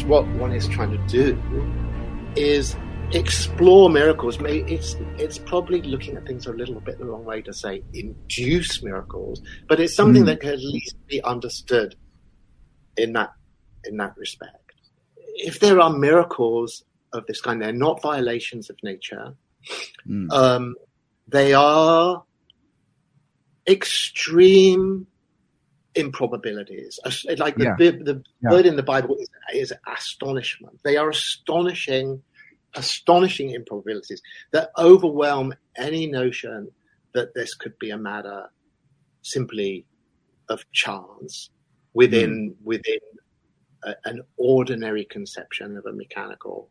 sense, what one is trying to do is explore miracles. It's probably looking at things a little bit the wrong way to say induce miracles, but it's something that can at least be understood in that respect. If there are miracles of this kind, they're not violations of nature. They are extreme improbabilities. Like the word in the Bible is astonishment. They are astonishing improbabilities that overwhelm any notion that this could be a matter simply of chance within an ordinary conception of a mechanical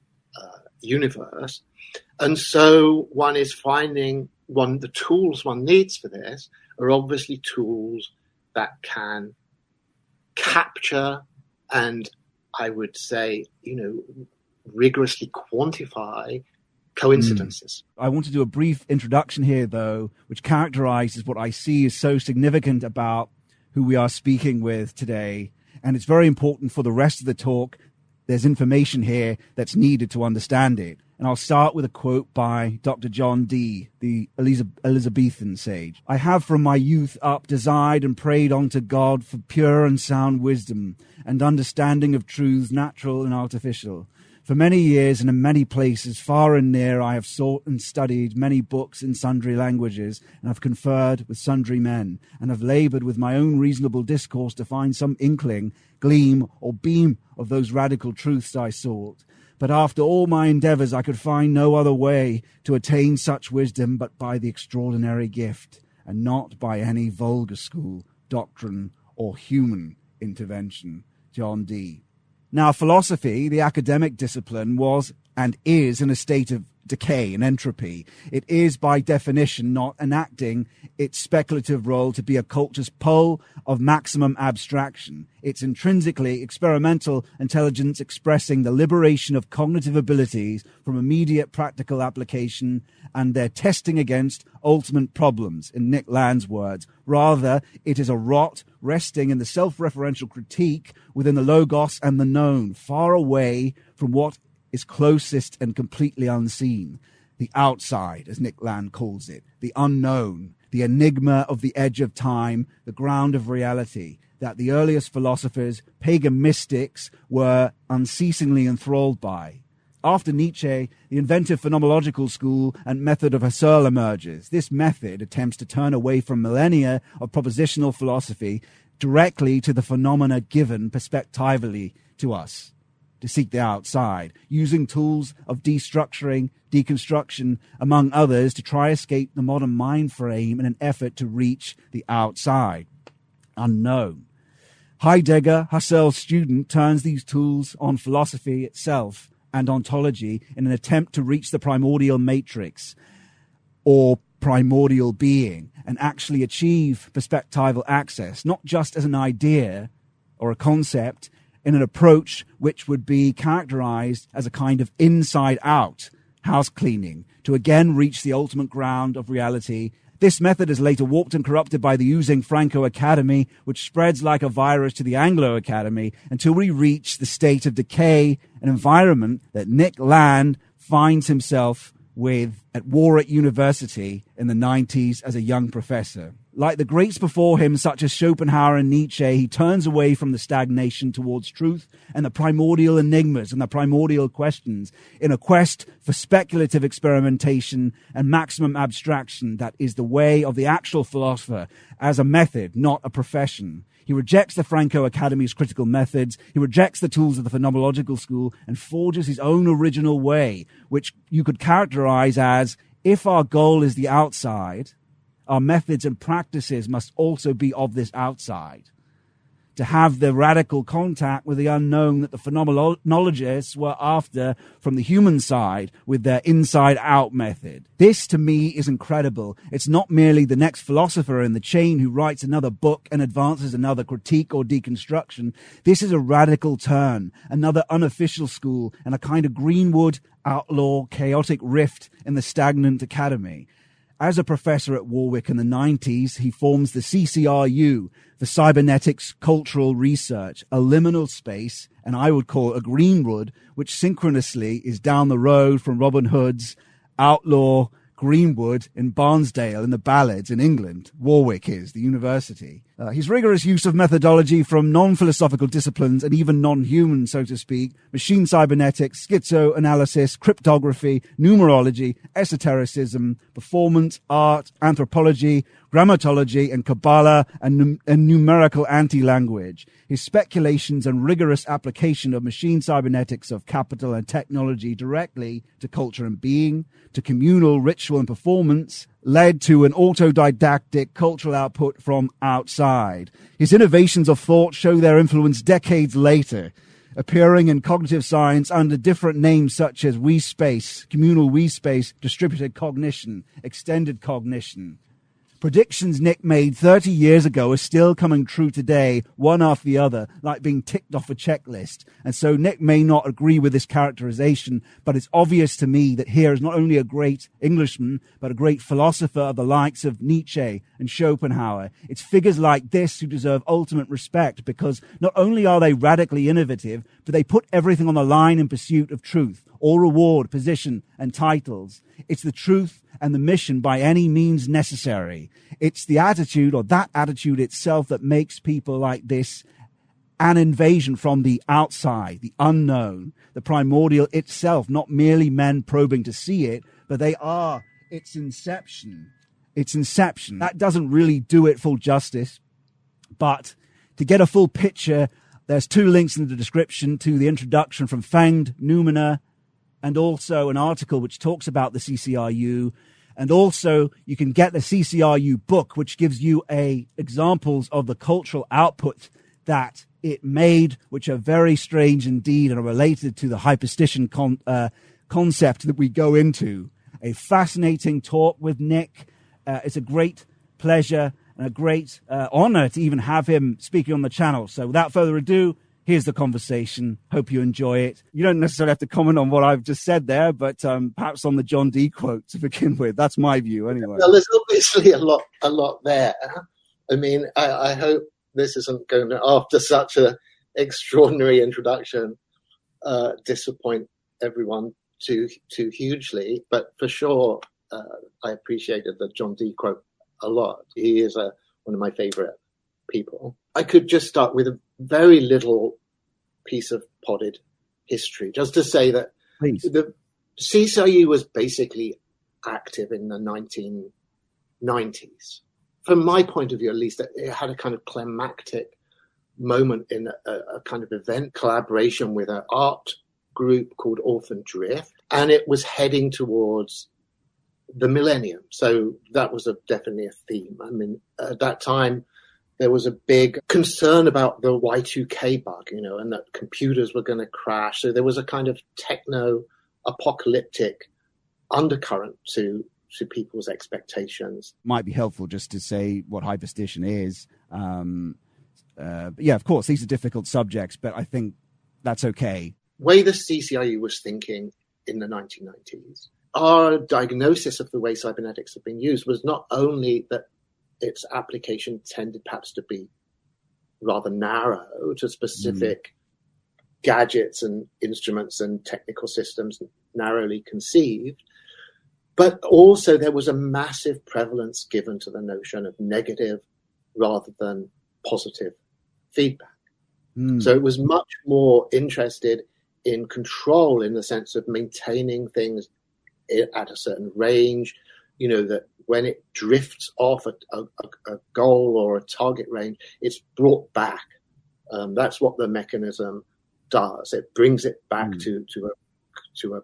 universe. And so one is finding the tools one needs for this are obviously tools that can capture and, I would say, rigorously quantify coincidences. I want to do a brief introduction here, though, which characterizes what I see as so significant about who we are speaking with today. And it's very important for the rest of the talk. There's information here that's needed to understand it. And I'll start with a quote by Dr. John Dee, the Elizabethan sage. "I have from my youth up desired and prayed unto God for pure and sound wisdom and understanding of truths natural and artificial. For many years and in many places, far and near, I have sought and studied many books in sundry languages, and have conferred with sundry men, and have laboured with my own reasonable discourse to find some inkling, gleam, or beam of those radical truths I sought. But after all my endeavours, I could find no other way to attain such wisdom but by the extraordinary gift, and not by any vulgar school, doctrine, or human intervention." John Dee. Now, philosophy, the academic discipline, was and is in a state of decay and entropy. It is, by definition, not enacting its speculative role to be a culture's pole of maximum abstraction. It's intrinsically experimental intelligence expressing the liberation of cognitive abilities from immediate practical application and their testing against ultimate problems, in Nick Land's words. Rather, it is a rot resting in the self-referential critique within the logos and the known, far away from what is closest and completely unseen. The outside, as Nick Land calls it, the unknown, the enigma of the edge of time, the ground of reality, that the earliest philosophers, pagan mystics, were unceasingly enthralled by. After Nietzsche, the inventive phenomenological school and method of Husserl emerges. This method attempts to turn away from millennia of propositional philosophy directly to the phenomena given perspectively to us, to seek the outside, using tools of destructuring, deconstruction, among others, to try escape the modern mind frame in an effort to reach the outside, unknown. Heidegger, Husserl's student, turns these tools on philosophy itself and ontology in an attempt to reach the primordial matrix or primordial being and actually achieve perspectival access, not just as an idea or a concept, in an approach which would be characterized as a kind of inside-out house cleaning to again reach the ultimate ground of reality. This method is later warped and corrupted by the using Franco Academy, which spreads like a virus to the Anglo Academy until we reach the state of decay, an environment that Nick Land finds himself with at Warwick University in the 90s as a young professor. Like the greats before him, such as Schopenhauer and Nietzsche, he turns away from the stagnation towards truth and the primordial enigmas and the primordial questions in a quest for speculative experimentation and maximum abstraction that is the way of the actual philosopher as a method, not a profession. He rejects the Franco Academy's critical methods, he rejects the tools of the phenomenological school, and forges his own original way, which you could characterize as, if our goal is the outside, our methods and practices must also be of this outside, to have the radical contact with the unknown that the phenomenologists were after from the human side with their inside-out method. This, to me, is incredible. It's not merely the next philosopher in the chain who writes another book and advances another critique or deconstruction. This is a radical turn, another unofficial school, and a kind of Greenwood outlaw chaotic rift in the stagnant academy. As a professor at Warwick in the 90s, he forms the CCRU, for Cybernetics Cultural Research, a liminal space, and I would call a Greenwood, which synchronously is down the road from Robin Hood's outlaw Greenwood in Barnesdale in the Ballads in England. Warwick is the university. His rigorous use of methodology from non-philosophical disciplines and even non-human, so to speak, machine cybernetics, schizoanalysis, cryptography, numerology, esotericism, performance, art, anthropology, grammatology, and Kabbalah and numerical anti-language. His speculations and rigorous application of machine cybernetics of capital and technology directly to culture and being, to communal ritual and performance, led to an autodidactic cultural output from outside. His innovations of thought show their influence decades later, appearing in cognitive science under different names such as WeSpace, communal WeSpace, distributed cognition, extended cognition. Predictions Nick made 30 years ago are still coming true today, one after the other, like being ticked off a checklist. And so Nick may not agree with this characterization, but it's obvious to me that here is not only a great Englishman, but a great philosopher of the likes of Nietzsche and Schopenhauer. It's figures like this who deserve ultimate respect because not only are they radically innovative, but they put everything on the line in pursuit of truth, all reward, position, and titles. It's the truth and the mission by any means necessary. It's the attitude, or that attitude itself, that makes people like this an invasion from the outside, the unknown, the primordial itself, not merely men probing to see it, but they are its inception. Its inception. That doesn't really do it full justice, but to get a full picture, there's 2 links in the description to the introduction from Fanged Noumena, and also an article which talks about the CCRU. And also you can get the CCRU book, which gives you examples of the cultural output that it made, which are very strange indeed and are related to the hyperstition concept that we go into. A fascinating talk with Nick. It's a great pleasure and a great honor to even have him speaking on the channel. So without further ado, here's the conversation. Hope you enjoy it. You don't necessarily have to comment on what I've just said there, but perhaps on the John Dee quote to begin with. That's my view, anyway. Well, there's obviously a lot there. I mean, I hope this isn't going to, after such an extraordinary introduction, disappoint everyone too hugely. But for sure, I appreciated the John Dee quote a lot. He is one of my favorite people. I could just start with a very little piece of potted history, just to say that Please. The CCRU was basically active in the 1990s. From my point of view, at least, it had a kind of climactic moment in a kind of event collaboration with an art group called Orphan Drift, and it was heading towards the millennium. So that was definitely a theme. I mean, at that time, there was a big concern about the Y2K bug, and that computers were going to crash. So there was a kind of techno-apocalyptic undercurrent to people's expectations. Might be helpful just to say what hyperstition is. Yeah, of course, these are difficult subjects, but I think that's okay. Way the CCRU was thinking in the 1990s, our diagnosis of the way cybernetics have been used was not only that its application tended perhaps to be rather narrow to specific gadgets and instruments and technical systems narrowly conceived, but also there was a massive prevalence given to the notion of negative rather than positive feedback. So it was much more interested in control, in the sense of maintaining things at a certain range, that when it drifts off a goal or a target range, it's brought back. That's what the mechanism does. It brings it back to a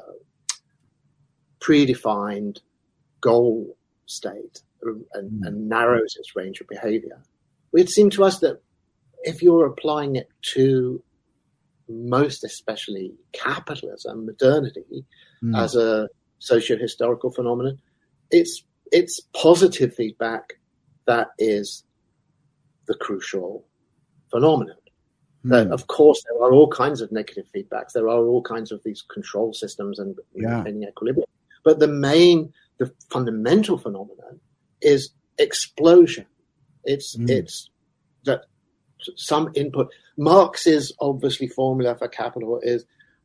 predefined goal state and narrows its range of behavior. It seemed to us that if you're applying it to most especially capitalism, modernity, as a socio-historical phenomenon, it's positive feedback that is the crucial phenomenon. That, of course, there are all kinds of negative feedbacks. There are all kinds of these control systems and maintaining equilibrium. But the fundamental phenomenon is explosion. It's that some input. Marx's obviously formula for capital is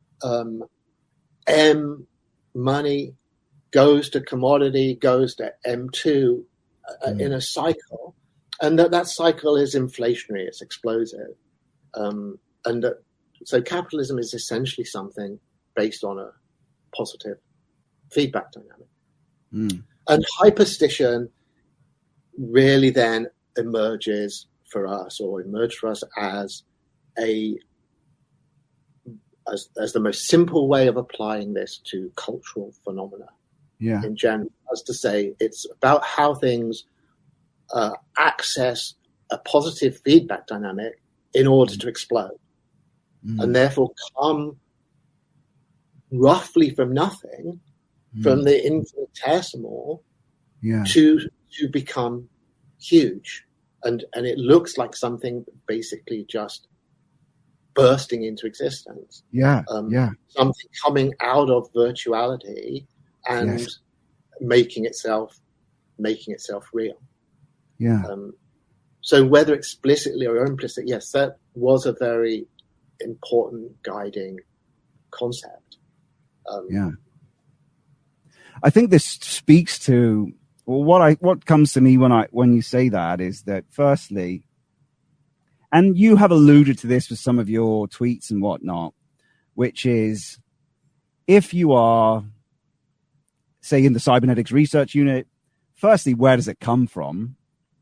M money goes to commodity, goes to M2 in a cycle, and that cycle is inflationary, it's explosive, so capitalism is essentially something based on a positive feedback dynamic. And hyperstition really then emerged for us as the most simple way of applying this to cultural phenomena in general, as to say it's about how things access a positive feedback dynamic in order to explode, and therefore come roughly from nothing, from the infinitesimal to become huge, and it looks like something basically just bursting into existence. Something coming out of virtuality and making itself real. So whether explicitly or implicitly, yes, that was a very important guiding concept. I think this speaks to what comes to me when you say that is that, firstly, and you have alluded to this with some of your tweets and whatnot, which is if you are, say, in the cybernetics research unit, firstly, where does it come from?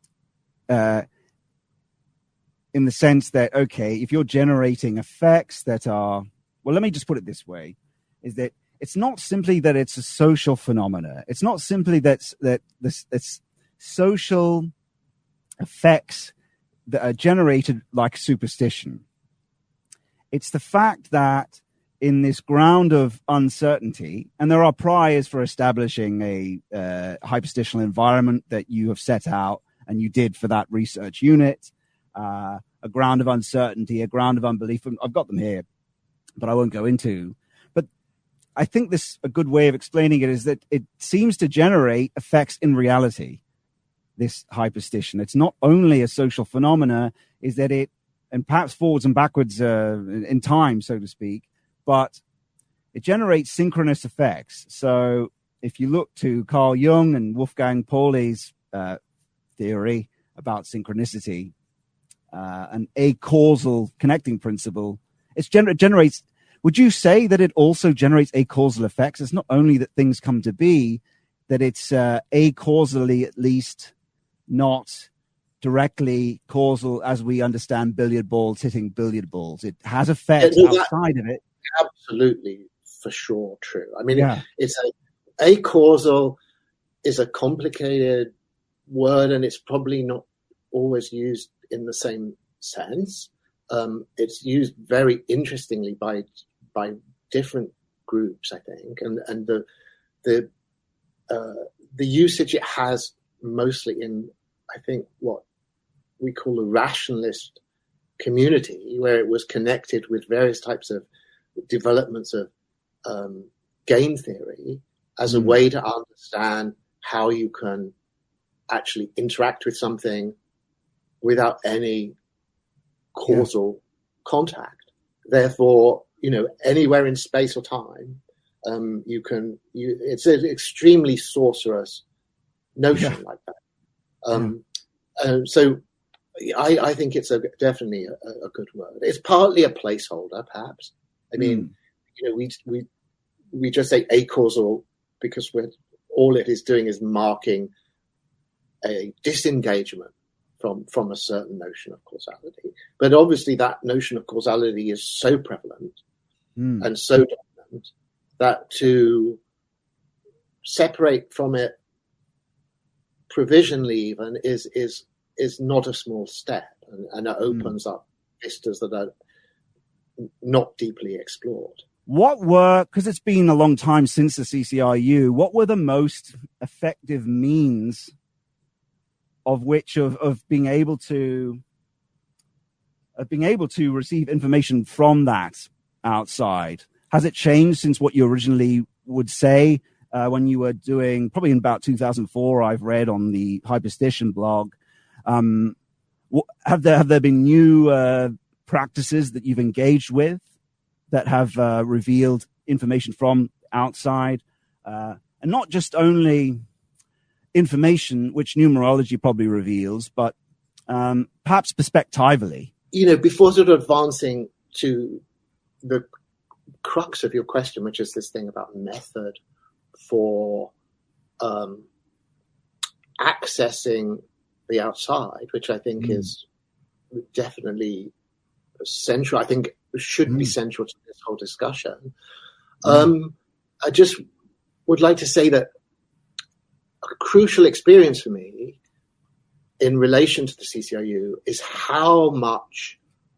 In the sense that, okay, if you're generating effects that are, well, let me just put it this way, is that it's not simply that it's a social phenomena. It's not simply that it's social effects that are generated like superstition. It's the fact that in this ground of uncertainty, and there are priors for establishing a hyperstitional environment that you have set out, and you did for that research unit, a ground of uncertainty, a ground of unbelief. I've got them here, but I won't go into. But I think a good way of explaining it is that it seems to generate effects in reality, this hyperstition. It's not only a social phenomena, is that it, and perhaps forwards and backwards in time, so to speak, but it generates synchronous effects. So if you look to Carl Jung and Wolfgang Pauli's theory about synchronicity, an acausal connecting principle, it generates, would you say that it also generates acausal effects? It's not only that things come to be, that it's acausally at least not directly causal as we understand billiard balls hitting billiard balls. It has effects outside of it. Absolutely, for sure, true. I mean, it's acausal is a complicated word, and it's probably not always used in the same sense. It's used very interestingly by different groups, I think, and the usage it has mostly in, I think, what we call the rationalist community, where it was connected with various types of developments of game theory as a way to understand how you can actually interact with something without any causal contact. Therefore, anywhere in space or time, it's an extremely sorcerous notion like that. So I think it's definitely a good word. It's partly a placeholder, perhaps. I mean, we just say acausal because all it is doing is marking a disengagement from a certain notion of causality. But obviously that notion of causality is so prevalent and so dominant that to separate from it provisionally even is not a small step, and it opens up vistas that are not deeply explored. Because it's been a long time since the CCRU, what were the most effective means of being able to receive information from that outside? Has it changed since what you originally would say when you were doing, probably in about 2004, I've read on the Hyperstition blog, have there been new practices that you've engaged with that have revealed information from outside, and not just only information which numerology probably reveals, but perhaps perspectively? Before sort of advancing to the crux of your question, which is this thing about method for accessing the outside, which I think is definitely central. I think should be central to this whole discussion. I just would like to say that a crucial experience for me in relation to the CCIU is how much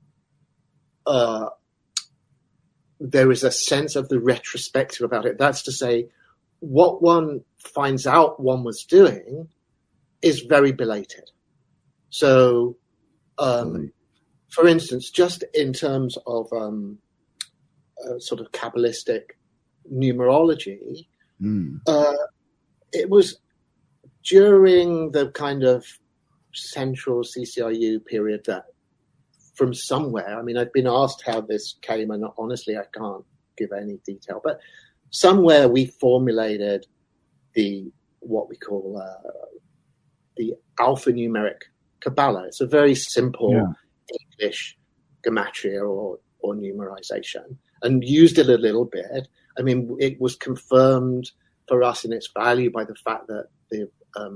there is a sense of the retrospective about it. That's to say, what one finds out one was doing is very belated. So, for instance, just in terms of sort of Kabbalistic numerology, it was during the kind of central CCIU period that from somewhere, I mean, I've been asked how this came, and honestly, I can't give any detail, but somewhere we formulated what we call the alphanumeric Kabbalah. It's a very simple English gematria or numerization, and used it a little bit. I mean, it was confirmed for us in its value by the fact that the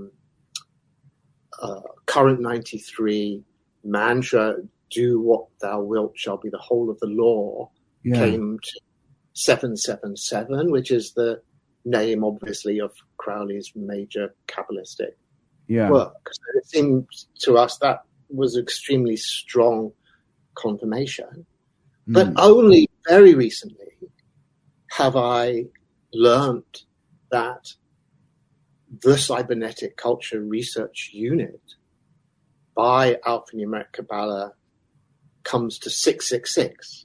current 93 mantra, "Do what thou wilt shall be the whole of the law," came to 777, which is the name, obviously, of Crowley's major Kabbalistic work. So it seems to us that was extremely strong confirmation. But only very recently have I learned that the Cybernetic Culture Research Unit by Alphanumeric Kabbalah comes to 666.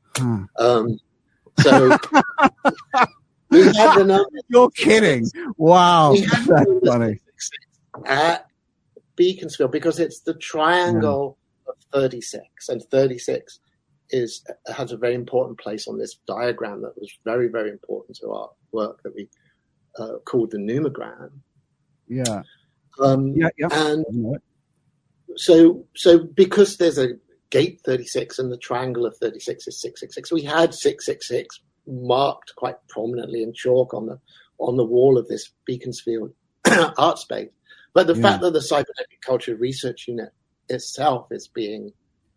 So we had the number. You're kidding! Wow, that's funny. At Beaconsfield, because it's the triangle of 36, and 36 has a very important place on this diagram that was very, very important to our work that we called the numogram. And so because there's a gate 36 and the triangle of 36 is 666, we had 666 marked quite prominently in chalk on the wall of this Beaconsfield art space. But the fact that the Cybernetic Culture Research Unit itself is being,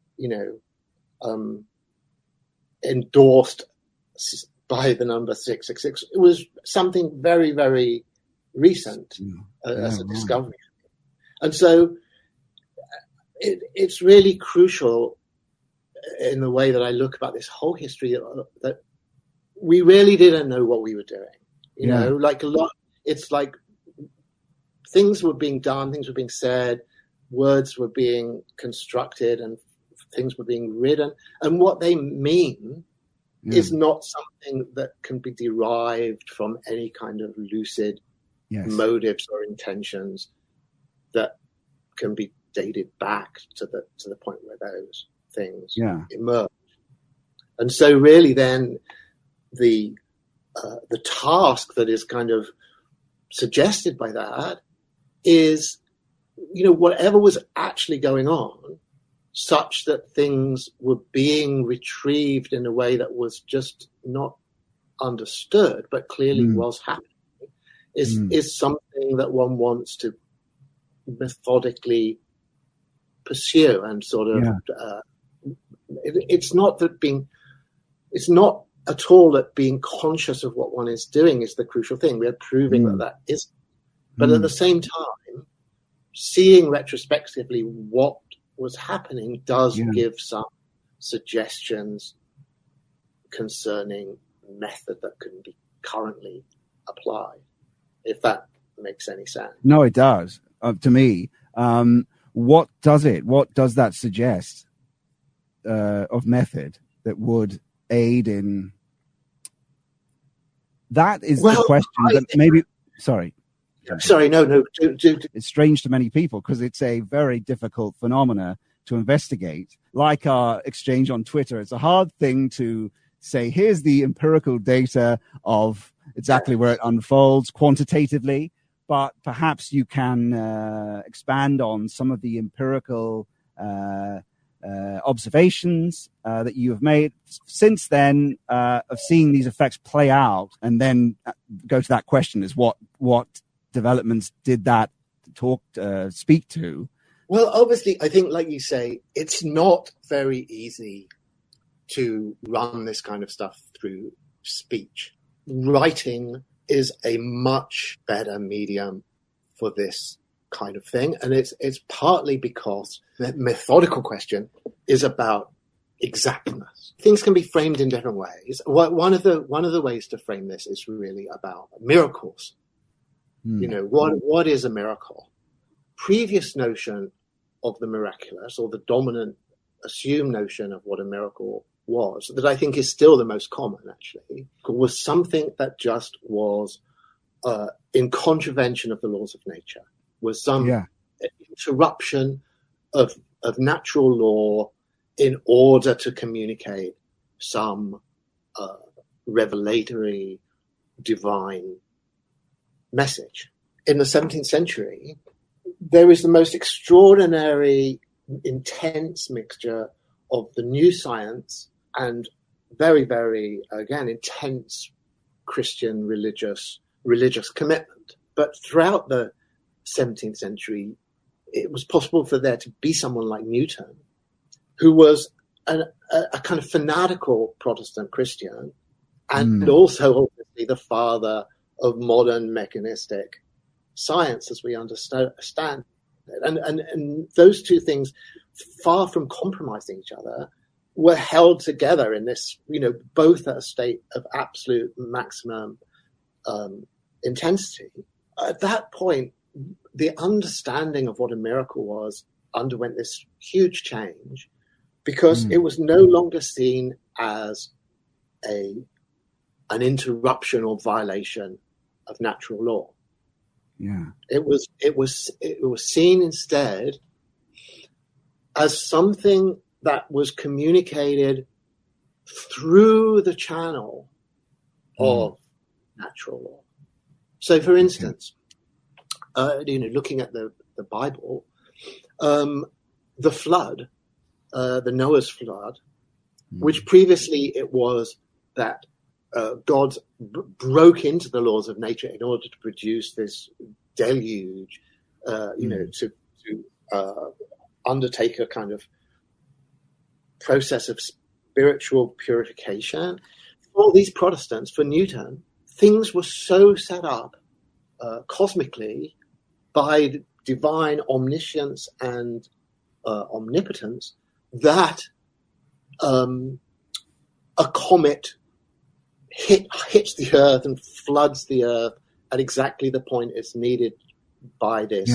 endorsed by the number 666, it was something very, very recent as a discovery. And so it's really crucial in the way that I look about this whole history that we really didn't know what we were doing. You know, like a lot, it's like things were being done, things were being said, words were being constructed, and things were being written. And what they mean is not something that can be derived from any kind of lucid motives or intentions that can be dated back to the point where those things emerge. And so really then the task that is kind of suggested by that is, whatever was actually going on, such that things were being retrieved in a way that was just not understood, but clearly was happening, is something that one wants to methodically pursue and sort of, it's not at all that being conscious of what one is doing is the crucial thing. We're proving that is. But at the same time, seeing retrospectively what was happening does give some suggestions concerning method that can be currently applied, if that makes any sense. No, it does, to me. What does that suggest of method that would aid in? That is the question that maybe, sorry. Sorry, no. It's strange to many people because it's a very difficult phenomena to investigate. Like our exchange on Twitter, it's a hard thing to say, here's the empirical data of exactly where it unfolds quantitatively, but perhaps you can expand on some of the empirical observations that you have made since then of seeing these effects play out, and then go to that question: is what developments did that speak to? Well, obviously, I think, like you say, it's not very easy to run this kind of stuff through speech. Writing is a much better medium for this kind of thing, and it's partly because the methodical question is about exactness. Things can be framed in different ways. One of the ways to frame this is really about miracles. You know, what is a miracle? Previous notion of the miraculous, or the dominant assumed notion of what a miracle was, that I think is still the most common, actually, was something that just was in contravention of the laws of nature, was some interruption of natural law in order to communicate some revelatory divine message. In the 17th century, there is the most extraordinary, intense mixture of the new science and very, very, again, intense Christian religious commitment. But throughout the 17th century, it was possible for there to be someone like Newton, who was a kind of fanatical Protestant Christian, and also obviously the father of modern mechanistic science as we understand it. And those two things, far from compromising each other, were held together in this, both at a state of absolute maximum intensity. At that point, the understanding of what a miracle was underwent this huge change, because it was no longer seen as an interruption or violation of natural law. Yeah. It was seen instead as something that was communicated through the channel of natural law. So, for instance, looking at the Bible, the flood, the Noah's flood, which previously it was that God broke into the laws of nature in order to produce this deluge, to undertake a kind of process of spiritual purification. For these Protestants, for Newton, things were so set up cosmically by divine omniscience and omnipotence that a comet hits the earth and floods the earth at exactly the point it's needed by this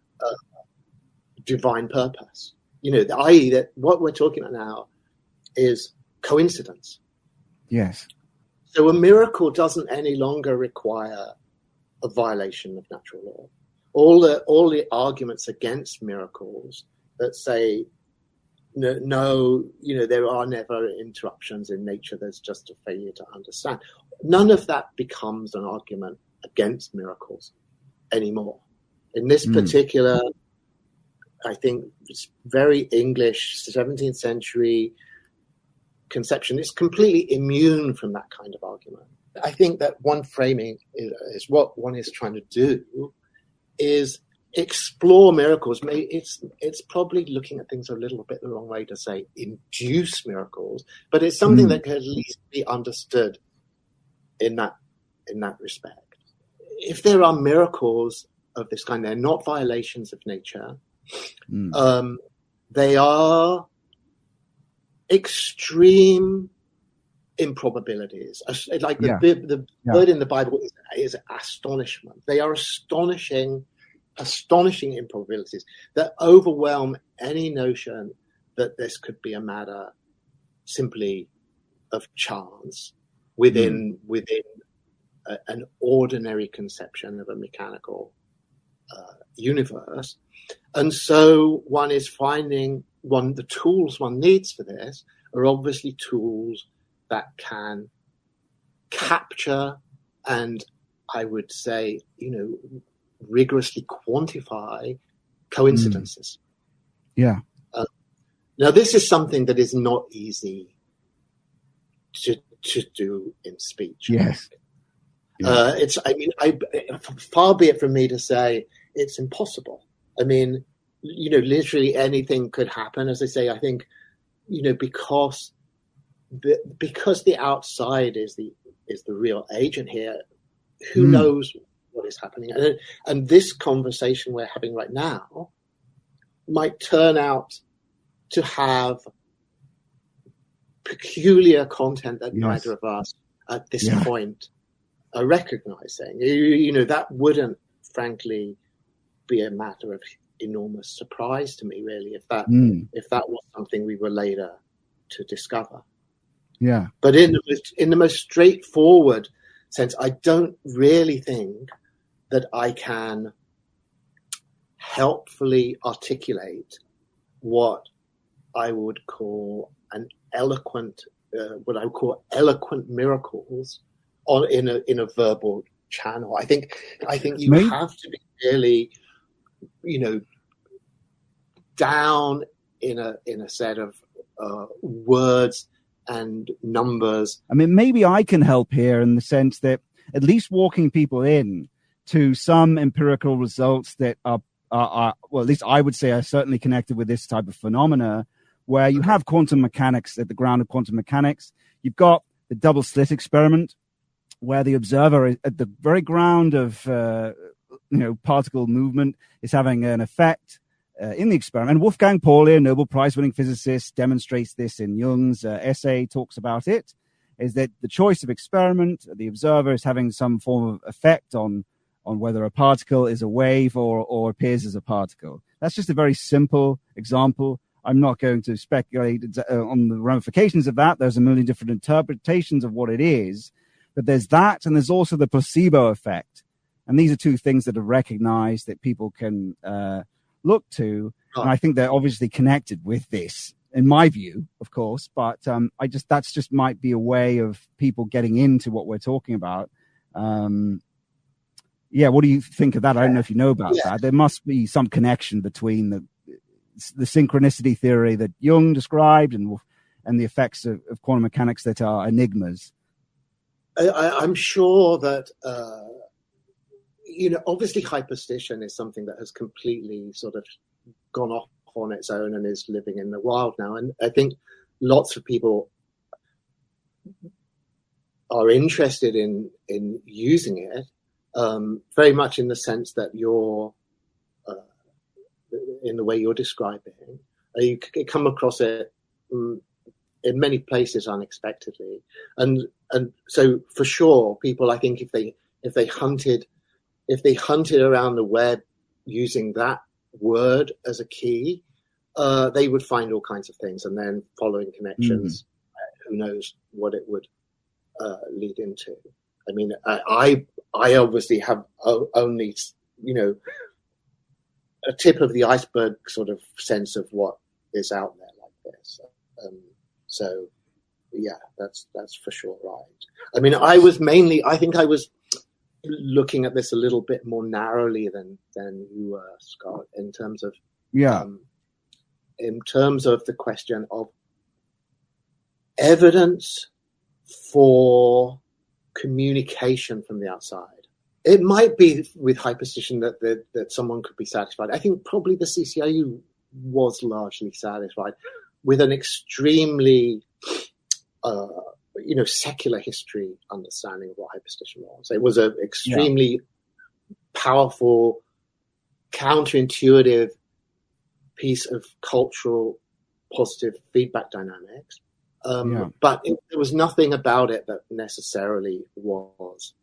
divine purpose. I.e. that what we're talking about now is coincidence. Yes. So a miracle doesn't any longer require a violation of natural law. All the arguments against miracles that say no, there are never interruptions in nature, there's just a failure to understand. None of that becomes an argument against miracles anymore. In this particular, I think, very English 17th century conception, it's completely immune from that kind of argument. I think that one framing is what one is trying to do is explore miracles. It's probably looking at things a little bit the wrong way to say induce miracles, but it's something that can at least be understood in that respect. If there are miracles of this kind, they're not violations of nature. They are extreme improbabilities. Like the word in the Bible is astonishment. They are astonishing improbabilities that overwhelm any notion that this could be a matter simply of chance within an ordinary conception of a mechanical universe. And so one is finding the tools one needs for this are obviously tools that can capture and, I would say, rigorously quantify coincidences. Yeah. Now, this is something that is not easy to do in speech. Yes. Far be it from me to say it's impossible. I mean, literally anything could happen. As I say, I think, because the outside is the real agent here, who knows what is happening? And this conversation we're having right now might turn out to have peculiar content that neither of us at this point are recognizing. That wouldn't, frankly, be a matter of enormous surprise to me, really, if that was something we were later to discover. Yeah. But in the most straightforward sense, I don't really think that I can helpfully articulate what I would call eloquent miracles in a verbal channel. I think you have to be really, down in a set of words and numbers. I mean, maybe I can help here in the sense that at least walking people in to some empirical results that are well, at least I would say are certainly connected with this type of phenomena, where you have quantum mechanics at the ground of quantum mechanics. You've got the double slit experiment, where the observer is at the very ground of particle movement is having an effect in the experiment. And Wolfgang Pauli, a Nobel Prize-winning physicist, demonstrates this in Jung's essay, talks about it, is that the choice of experiment, the observer is having some form of effect on whether a particle is a wave or appears as a particle. That's just a very simple example. I'm not going to speculate on the ramifications of that. There's a million different interpretations of what it is. But there's that, and there's also the placebo effect. And these are two things that are recognized that people can look to. And I think they're obviously connected with this, in my view, of course. But that's just might be a way of people getting into what we're talking about. What do you think of that? I don't know if you know about that. There must be some connection between the synchronicity theory that Jung described and the effects of quantum mechanics that are enigmas. I'm sure that, obviously hyperstition is something that has completely sort of gone off on its own and is living in the wild now. And I think lots of people are interested in using it, very much in the sense that you're, in the way you're describing, you come across it in many places unexpectedly, and so for sure, people, I think, if they hunted around the web using that word as a key, they would find all kinds of things, and then following connections, who knows what it would lead into. I mean, I obviously have only a tip of the iceberg sort of sense of what is out there like this. So yeah, that's for sure right. I mean, I think I was looking at this a little bit more narrowly than you were, Scott, in terms of the question of evidence for communication from the outside. It might be with hyperstition that someone could be satisfied. I think probably the CCIU was largely satisfied with an extremely, secular history understanding of what hyperstition was. It was an extremely powerful, counterintuitive piece of cultural positive feedback dynamics. But there was nothing about it that necessarily was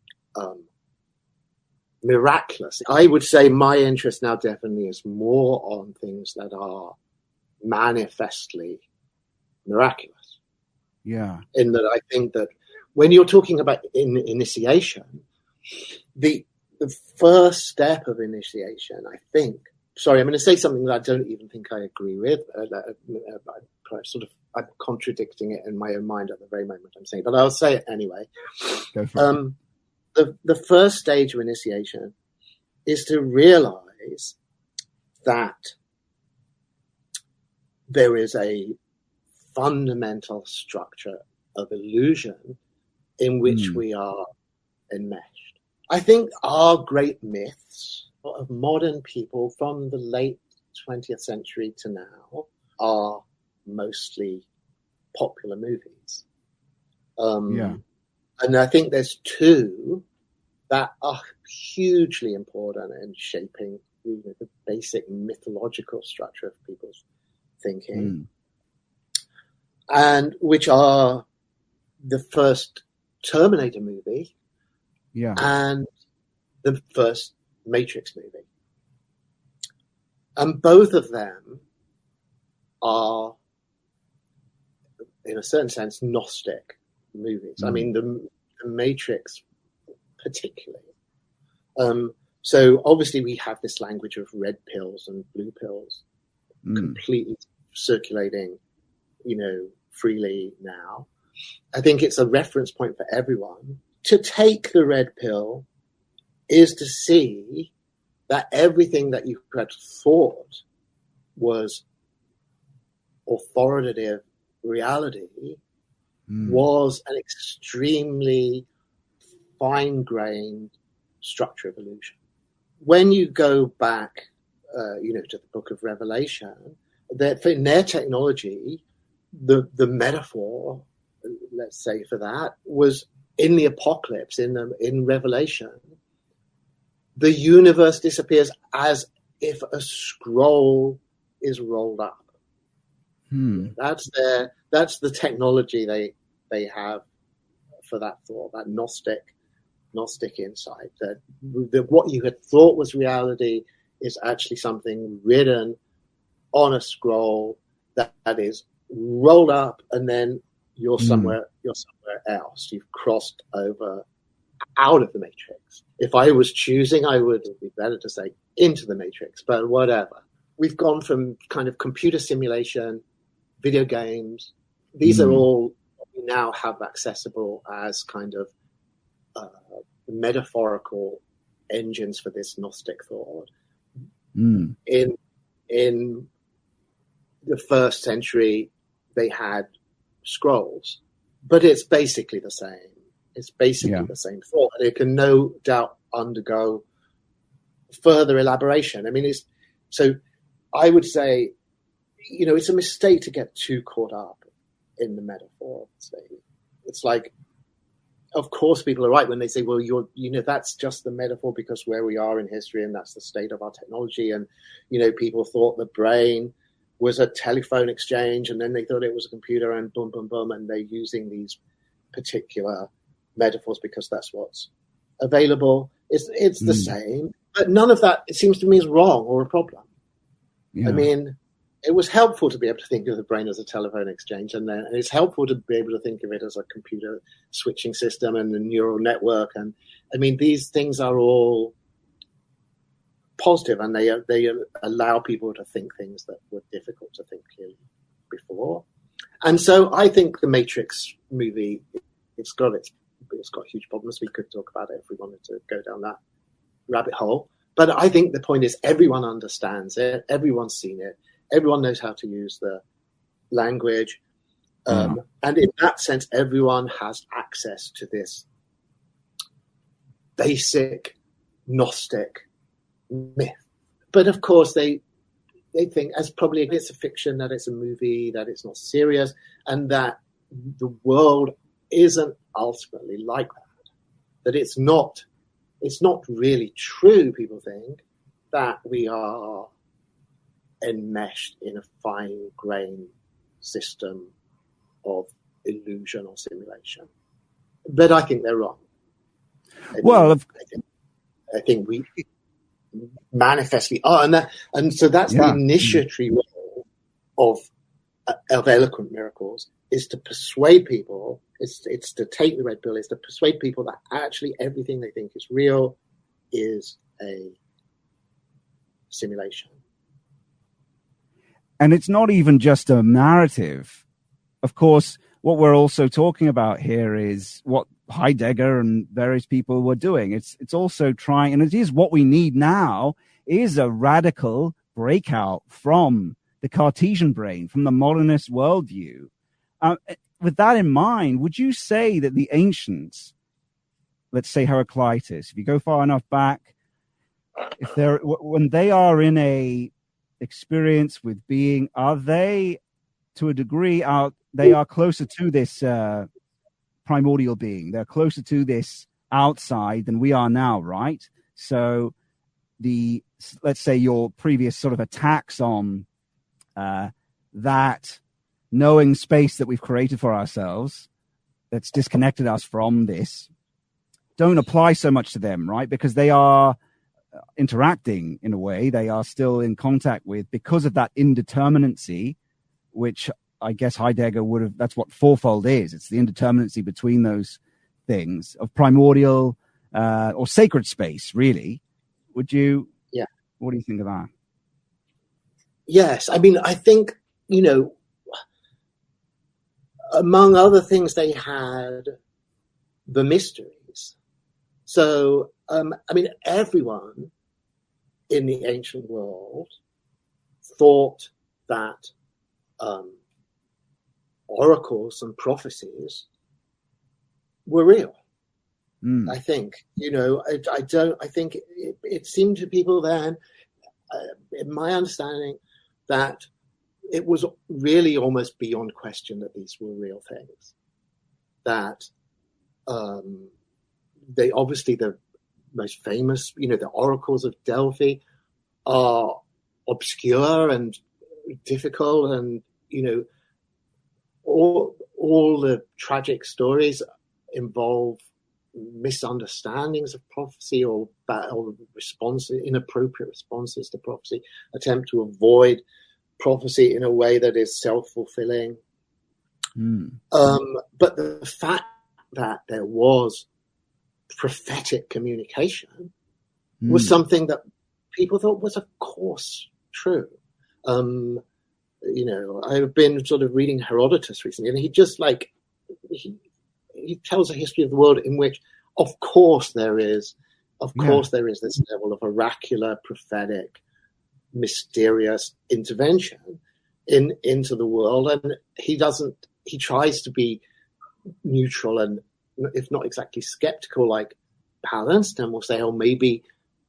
miraculous. I would say my interest now definitely is more on things that are manifestly miraculous. Yeah. In that I think that when you're talking about initiation, the first step of initiation, I think, sorry, I'm going to say something that I don't even think I agree with. I'm contradicting it in my own mind at the very moment I'm saying, but I'll say it anyway. Go for it. The first stage of initiation is to realize that there is a fundamental structure of illusion in which we are enmeshed. I think our great myths of modern people from the late 20th century to now are mostly popular movies. And I think there's two that are hugely important in shaping the basic mythological structure of people's thinking, and which are the first Terminator movie and the first Matrix movie. And both of them are, in a certain sense, Gnostic movies. I mean, the Matrix particularly. So obviously we have this language of red pills and blue pills completely circulating, freely now. I think it's a reference point for everyone. To take the red pill is to see that everything that you had thought was authoritative reality was an extremely fine-grained structure of illusion. When you go back, to the Book of Revelation, in their technology, the metaphor, let's say for that, was in the apocalypse, in Revelation, the universe disappears as if a scroll is rolled up. That's the technology they have for that thought, that Gnostic insight, that what you had thought was reality is actually something written on a scroll that is rolled up, and then you're somewhere else. You've crossed over out of the Matrix. If I was choosing, it would be better to say into the Matrix, but whatever. We've gone from kind of computer simulation, video games. These are all we now have accessible as kind of metaphorical engines for this Gnostic thought. In the first century, they had scrolls, but it's basically the same. It's basically the same thought, and it can no doubt undergo further elaboration. I mean, I would say, it's a mistake to get too caught up in the metaphor. It's like, of course, people are right when they say, well, that's just the metaphor because where we are in history and that's the state of our technology. And, people thought the brain was a telephone exchange and then they thought it was a computer and boom, boom, boom. And they're using these particular metaphors because that's what's available. It's the same, but none of that, it seems to me, is wrong or a problem. I mean, it was helpful to be able to think of the brain as a telephone exchange, and it's helpful to be able to think of it as a computer switching system and a neural network. And I mean, these things are all positive, and they allow people to think things that were difficult to think clearly before. And so I think the Matrix movie, it's got huge problems. We could talk about it if we wanted to go down that rabbit hole. But I think the point is everyone understands it. Everyone's seen it. Everyone knows how to use the language. And in that sense, everyone has access to this basic Gnostic myth. But of course, they think, as probably it's a fiction, that it's a movie, that it's not serious, and that the world isn't ultimately like that. That it's not really true, people think, that we are enmeshed in a fine-grained system of illusion or simulation. But I think they're wrong. I think we manifestly are, and so that's the initiatory role of eloquent miracles, is to persuade people. It's to take the red pill. Is to persuade people that actually everything they think is real is a simulation. And it's not even just a narrative. Of course, what we're also talking about here is what Heidegger and various people were doing. It's also trying, and it is what we need now, is a radical breakout from the Cartesian brain, from the modernist worldview. With that in mind, would you say that the ancients, let's say Heraclitus, if you go far enough back, if they're, when they are in a experience with being, are they, to a degree, they are closer to this primordial being? They're closer to this outside than we are now, right? So let's say your previous sort of attacks on that knowing space that we've created for ourselves that's disconnected us from this don't apply so much to them, right? Because they are interacting in a way, they are still in contact with, because of that indeterminacy, which I guess Heidegger would have, that's what fourfold is. It's the indeterminacy between those things of primordial or sacred space, really. Would you, what do you think of that? Yes, I mean, I think, among other things, they had the mysteries. So, I mean, everyone in the ancient world thought that oracles and prophecies were real. I think, I think it seemed to people then, in my understanding, that it was really almost beyond question that these were real things. That they obviously, the most famous, the oracles of Delphi are obscure and difficult, and all the tragic stories involve misunderstandings of prophecy or responses, inappropriate responses to prophecy, attempt to avoid prophecy in a way that is self-fulfilling. But the fact that there was prophetic communication was something that people thought was, of course, true. I've been sort of reading Herodotus recently, and he just he tells a history of the world in which, of course, there is this level of oracular, prophetic, mysterious intervention into the world, and he tries to be neutral and, if not exactly skeptical, like balanced, and will say, oh, maybe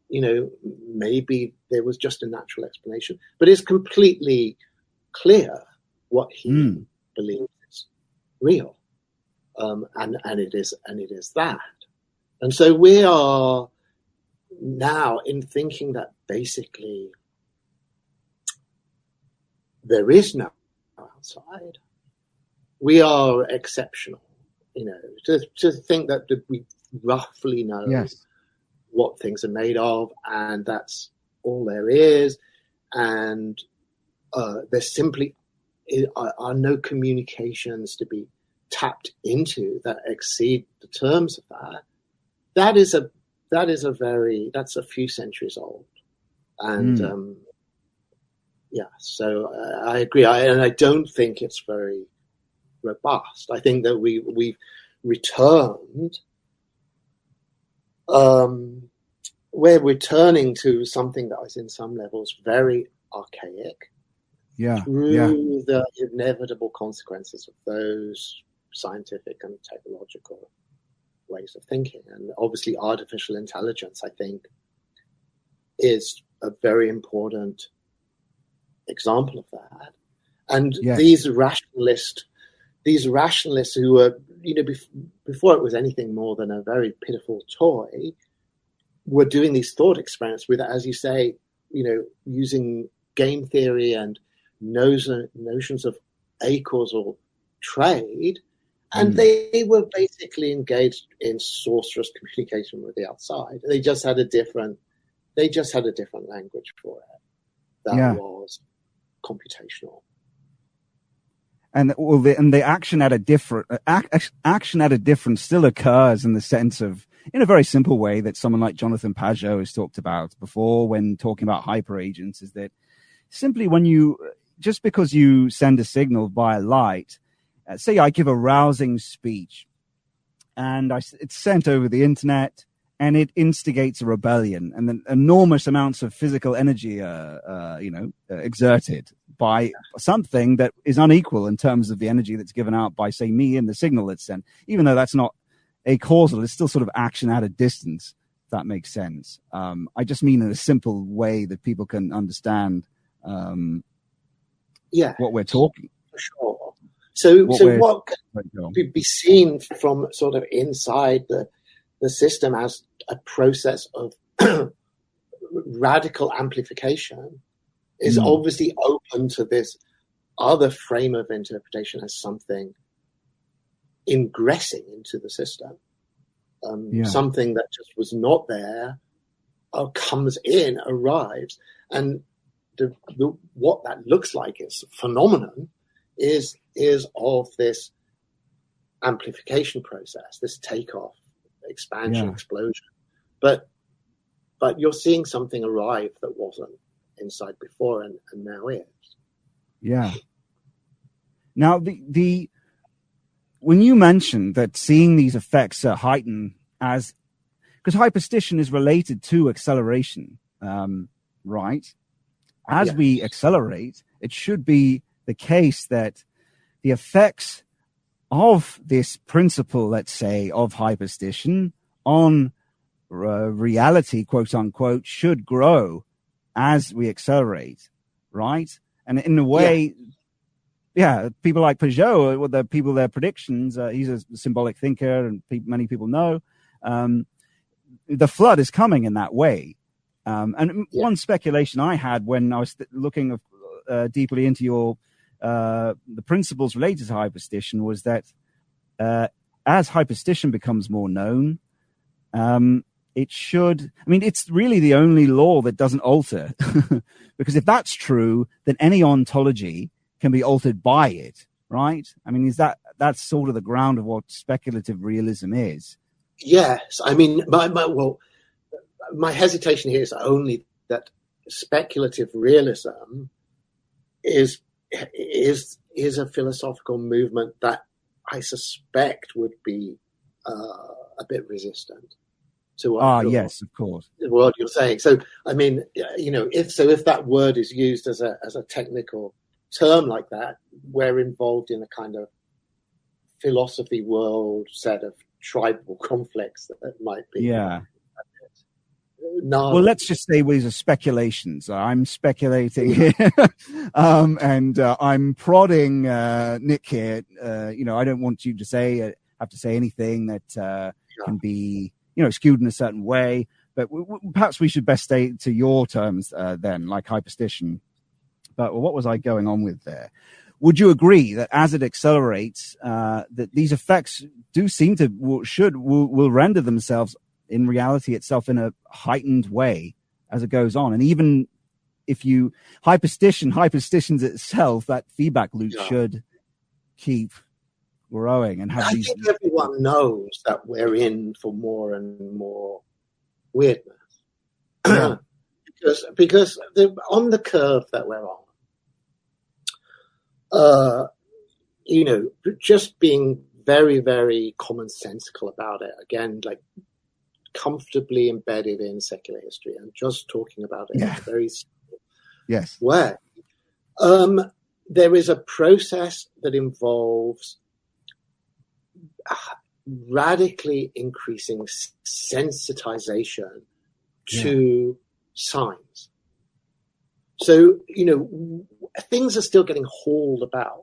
there was just a natural explanation, but it's completely clear what he believes is real. And it is that. And so we are now in thinking that basically there is no outside. We are exceptional, to think that we roughly know what things are made of, and that's all there is. And there simply are no communications to be tapped into that exceed the terms of that. That's a few centuries old. And so I agree. And I don't think it's very robust. I think that we've returned, we're returning to something that was in some levels very archaic. Through the inevitable consequences of those scientific and technological ways of thinking. And obviously artificial intelligence, I think, is a very important example of that. And these rationalists who were, before it was anything more than a very pitiful toy, were doing these thought experiments with, as you say, using game theory and notions of acausal trade, and they were basically engaged in sorcerous communication with the outside. They just had a different language for it that was computational. And the action at a difference still occurs in the sense of, in a very simple way that someone like Jonathan Pageau has talked about before when talking about hyperagents, is that simply when you just because you send a signal via light, say I give a rousing speech, and it's sent over the internet, and it instigates a rebellion, and then enormous amounts of physical energy are exerted by something that is unequal in terms of the energy that's given out by, say, me and the signal that's sent. Even though that's not a causal, it's still sort of action at a distance, if that makes sense. I just mean in a simple way that people can understand what we're talking. For sure. So what can be seen from sort of inside the system as a process of radical amplification is obviously open to this other frame of interpretation as something ingressing into the system, something that just was not there, comes in, arrives, and what that looks like is phenomenon is of this amplification process, this takeoff, expansion, explosion. But you're seeing something arrive that wasn't inside before and now is. Yeah. Now the when you mentioned that seeing these effects heighten because hyperstition is related to acceleration, right? As we accelerate, it should be the case that the effects of this principle, let's say, of hyperstition on reality, quote unquote, should grow as we accelerate, right? And in a way, people like Pageau, with their predictions, he's a symbolic thinker, and many people know, the flood is coming in that way. One speculation I had when I was looking deeply into your the principles related to hyperstition was that as hyperstition becomes more known, it's really the only law that doesn't alter. Because if that's true, then any ontology can be altered by it, right? I mean, that's sort of the ground of what speculative realism is? Yes. I mean, my hesitation here is only that speculative realism is a philosophical movement that I suspect would be a bit resistant to what yes, of course, the word you're saying. So, I mean, if that word is used as a technical term like that, we're involved in a kind of philosophy world set of tribal conflicts that might be. Yeah. No. Well, let's just say these are speculations. I'm speculating here, and I'm prodding Nick here. I don't want you to have to say anything that can be, skewed in a certain way. But perhaps we should best stay to your terms then, like hyperstition. But what was I going on with there? Would you agree that as it accelerates, that these effects do seem to will render themselves in reality itself in a heightened way as it goes on? And even if hyperstitions itself, that feedback loop should keep growing and have I think everyone knows that we're in for more and more weirdness. because on the curve that we're on, just being very, very commonsensical about it, again, like comfortably embedded in secular history and just talking about it in a very simple way. There is a process that involves radically increasing sensitization to signs. So, things are still getting hauled about,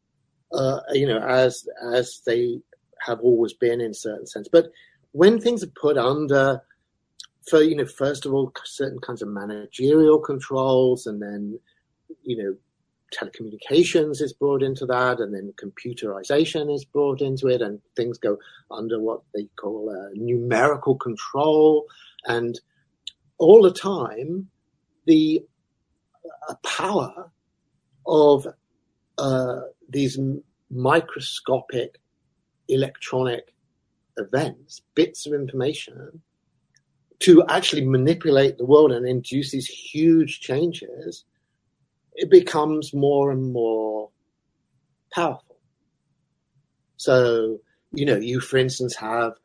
as they have always been in a certain sense. But when things are put under, first of all, certain kinds of managerial controls, and then, telecommunications is brought into that, and then computerization is brought into it, and things go under what they call numerical control. And all the time, the power of these microscopic electronic events, bits of information, to actually manipulate the world and induce these huge changes it becomes more and more powerful. So, you, for instance, have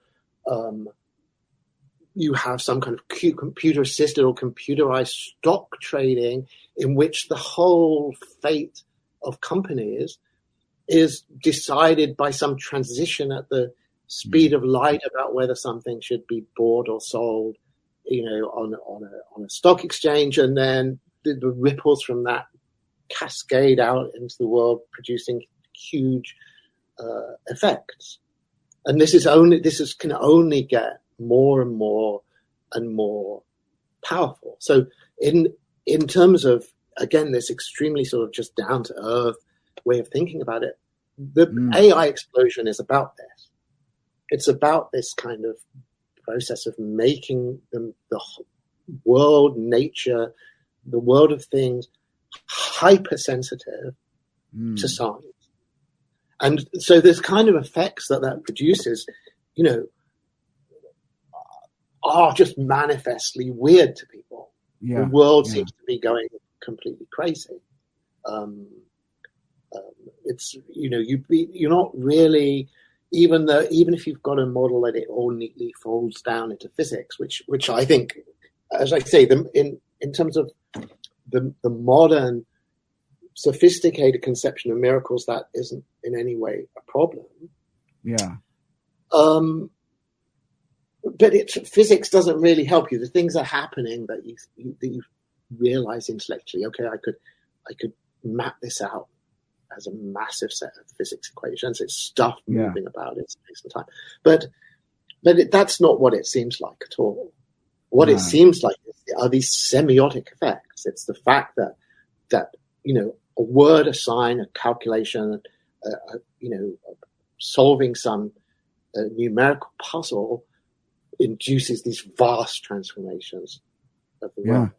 some kind of computer-assisted or computerized stock trading in which the whole fate of companies is decided by some transition at the speed of light about whether something should be bought or sold, on a stock exchange, and then the ripples from that cascade out into the world, producing huge effects. And this can only get more and more and more powerful. So in terms of, again, this extremely sort of just down to earth way of thinking about it, the AI explosion is about this. It's about this kind of process of making the world, nature, the world of things hypersensitive to science. And so there's kind of effects that produces, are just manifestly weird to people. Yeah. The world seems to be going completely crazy. It's, you're not really, even if you've got a model that it all neatly folds down into physics, which I think, as I say, in terms of the modern sophisticated conception of miracles, that isn't in any way a problem. Yeah. But physics doesn't really help you. The things are happening that you realize intellectually. Okay, I could map this out as a massive set of physics equations. It's stuff moving about in space and time. But that's not what it seems like at all. What it seems like are these semiotic effects. It's the fact that a word, a sign, a calculation, solving some numerical puzzle induces these vast transformations of the world.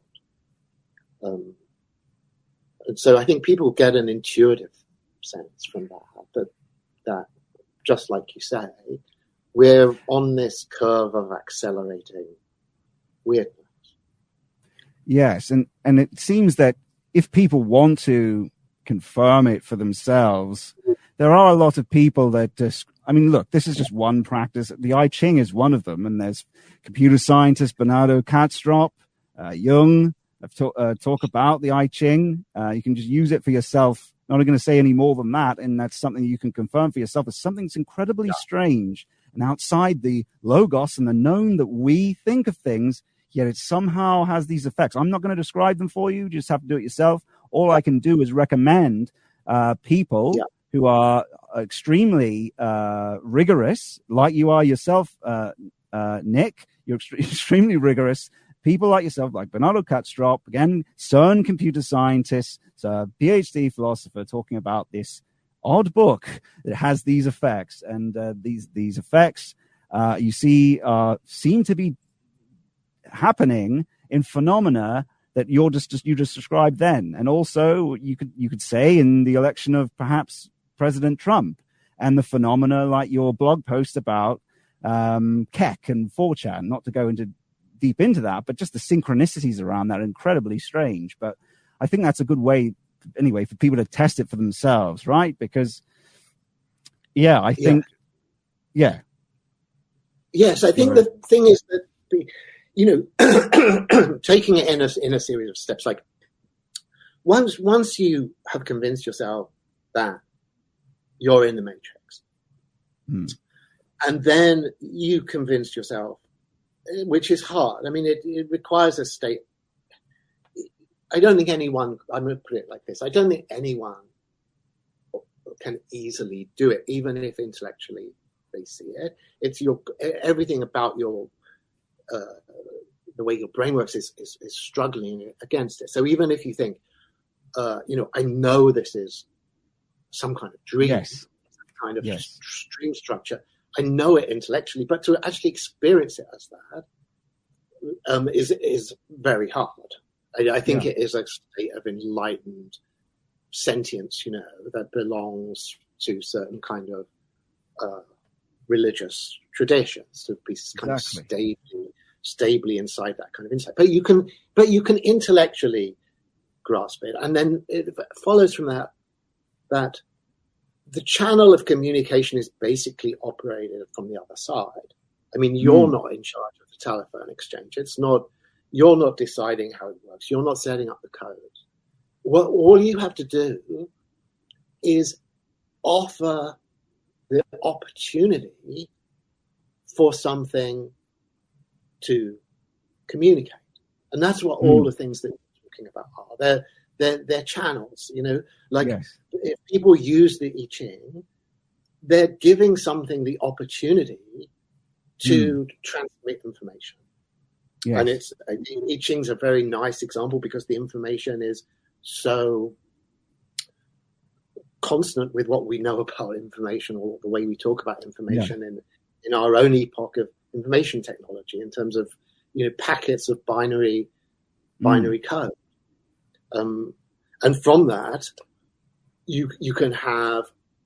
And so I think people get an intuitive sense from that just like you say, we're on this curve of accelerating weirdness. Yes, and it seems that if people want to confirm it for themselves, there are a lot of people that just, look, this is just one practice. The I Ching is one of them, and there's computer scientist Bernardo Kastrup, Jung, talk about the I Ching. You can just use it for yourself. Not going to say any more than that, and that's something you can confirm for yourself as something that's incredibly strange and outside the logos and the known that we think of things, yet it somehow has these effects. I'm not going to describe them for you. You just have to do it yourself. All I can do is recommend people who are extremely rigorous, like you are yourself, Nick. You're extremely rigorous. People like yourself, like Bernardo Kastrup, again, CERN computer scientist, a PhD philosopher, talking about this odd book that has these effects. And these effects, you see, seem to be happening in phenomena that you just described then. And also, you could say in the election of perhaps President Trump, and the phenomena like your blog post about Keck and 4chan, not to go deep into that, but just the synchronicities around that are incredibly strange. But I think that's a good way, anyway, for people to test it for themselves, right? Because, I think, Yes, I think the thing is that, taking it in a series of steps, like once you have convinced yourself that you're in the matrix, and then you convinced yourself, which is hard. It requires a state. I don't think anyone, I'm going to put it like this, I don't think anyone can easily do it, even if intellectually they see it. It's everything about your, the way your brain works is struggling against it. So even if you think, I know this is some kind of dream, some kind of dream structure, I know it intellectually, but to actually experience it as that is very hard. I think it is a state of enlightened sentience, that belongs to certain kind of religious traditions, to be kind of stably inside that kind of insight. But you can intellectually grasp it. And then it follows from that the channel of communication is basically operated from the other side. I mean, you're not in charge of the telephone exchange. You're not deciding how it works. You're not setting up the code. Well, all you have to do is offer the opportunity for something to communicate. And that's what all the things that you're talking about are. They're channels, like if people use the I Ching, they're giving something the opportunity to transmit information. Yes. And I Ching's a very nice example because the information is so consonant with what we know about information, or the way we talk about information in our own epoch of information technology, in terms of packets of binary code. And from that, you can have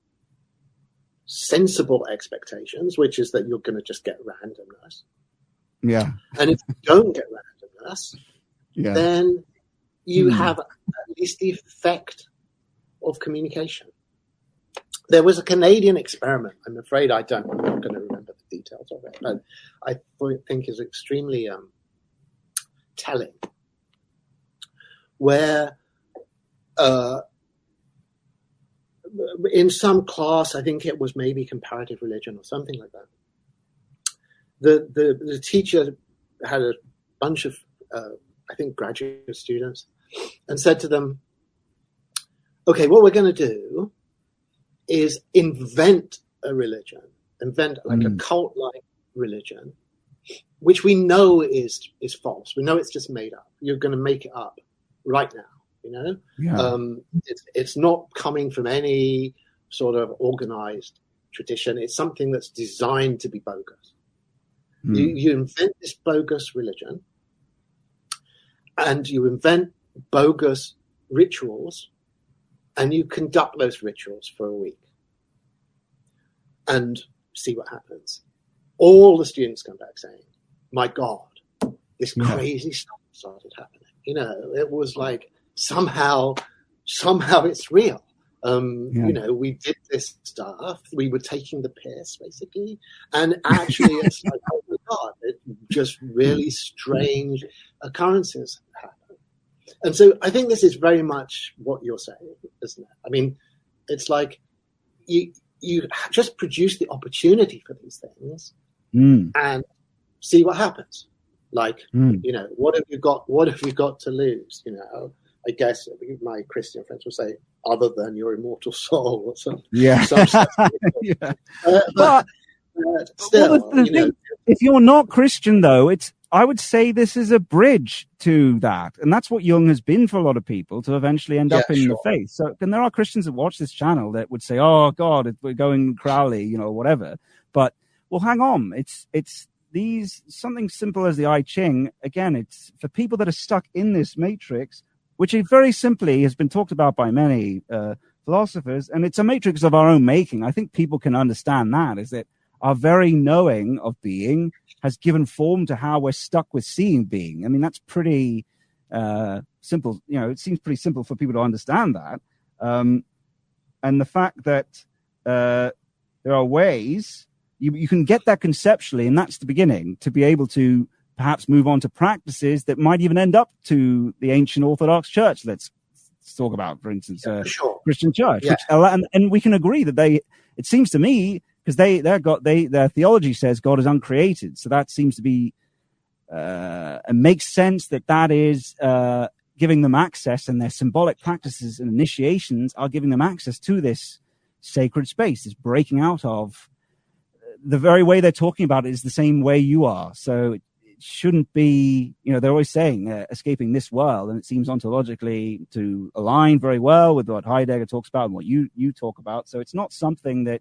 sensible expectations, which is that you're going to just get randomness. Yeah. And if you don't get randomness, then you have at least the effect of communication. There was a Canadian experiment. I'm afraid I'm not going to remember the details of it, but I think is extremely telling, where in some class, I think it was maybe comparative religion or something like that, the teacher had a bunch of I think graduate students, and said to them, okay, what we're going to do is invent a religion, like a cult-like religion, which we know is false. We know it's just made up. You're going to make it up right now, It's not coming from any sort of organized tradition. It's something that's designed to be bogus. You invent this bogus religion, and you invent bogus rituals, and you conduct those rituals for a week and see what happens. All the students come back saying, my God, this crazy stuff started happening. It was like somehow it's real. We did this stuff. We were taking the piss, basically. And actually, it's like, oh my God, it just really strange occurrences happen. And so I think this is very much what you're saying, isn't it? I mean, it's like you just produce the opportunity for these things and see what happens. Like, what have you got to lose? I guess my Christian friends will say, other than your immortal soul or something. Yeah. But still, if you're not Christian, though, I would say this is a bridge to that. And that's what Jung has been for a lot of people, to eventually end up in the faith. So, and there are Christians that watch this channel that would say, oh, God, we're going Crowley, whatever. But, well, hang on. It's something simple as the I Ching. Again, it's for people that are stuck in this matrix, which very simply has been talked about by many philosophers, and it's a matrix of our own making. I think people can understand that, is that our very knowing of being has given form to how we're stuck with seeing being. I mean, that's pretty simple. It seems pretty simple for people to understand that. And the fact that there are ways you can get that conceptually, and that's the beginning, to be able to perhaps move on to practices that might even end up to the ancient Orthodox Church. Let's talk about, for instance, Christian Church, which, and we can agree that it seems to me, because their theology says God is uncreated. So that seems to be, and makes sense that is giving them access, and their symbolic practices and initiations are giving them access to this sacred space, this breaking out of the very way they're talking about it is the same way you are. So it shouldn't be, they're always saying escaping this world, and it seems ontologically to align very well with what Heidegger talks about and what you talk about. So it's not something that,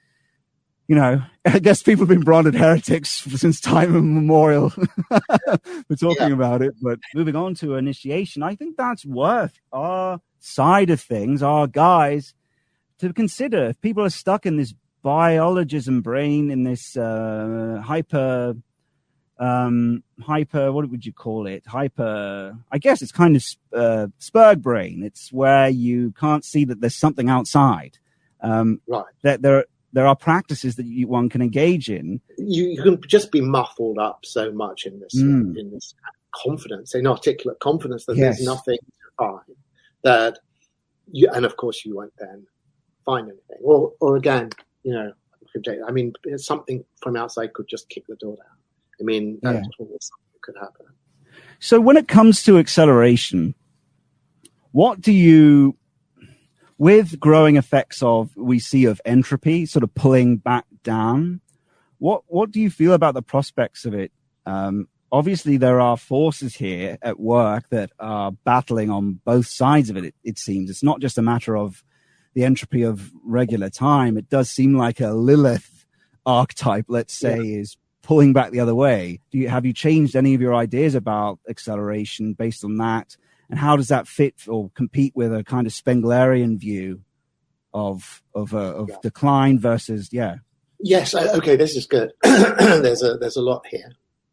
I guess people have been branded heretics since time immemorial for talking about it. But moving on to initiation, I think that's worth our side of things, our guys, to consider. If people are stuck in this biologism brain, in this hyper hyper, what would you call it? I guess it's kind of Spurg brain. It's where you can't see that there's something outside. Right. That there are practices that one can engage in. You can just be muffled up so much in this confidence, inarticulate confidence that there's nothing to find, that and of course you won't then find anything. Or again, I mean, something from outside could just kick the door down. I mean, that's always something that could happen. So when it comes to acceleration, what do you, with growing effects we see of entropy sort of pulling back down, what do you feel about the prospects of it? Obviously, there are forces here at work that are battling on both sides of it, it seems. It's not just a matter of the entropy of regular time. It does seem like a Lilith archetype, let's say, is pulling back the other way. Have you changed any of your ideas about acceleration based on that? And how does that fit or compete with a kind of Spenglerian view of decline versus, Yes. Okay. This is good. There's a lot here.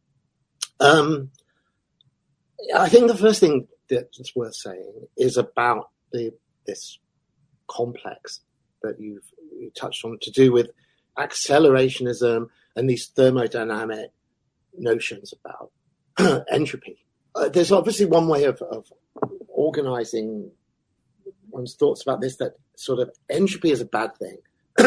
I think the first thing that's worth saying is about this complex that you touched on, to do with accelerationism and these thermodynamic notions about entropy. There's obviously one way of organizing one's thoughts about this, that sort of entropy is a bad thing.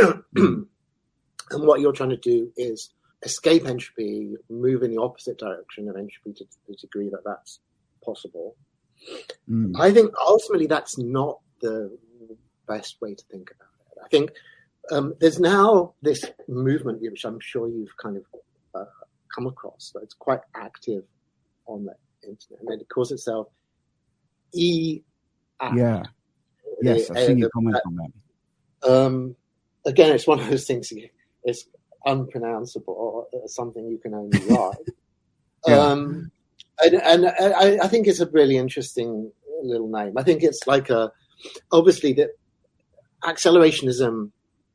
And what you're trying to do is escape entropy, move in the opposite direction of entropy to the degree that that's possible. I think ultimately that's not the best way to think about it. I think there's now this movement, which I'm sure you've kind of come across, so it's quite active on the internet, and it calls itself EAC. Yeah. Yes, I've seen you comment on that. Again, it's one of those things, it's unpronounceable, or something you can only write. And I think it's a really interesting little name. I think it's like obviously that accelerationism,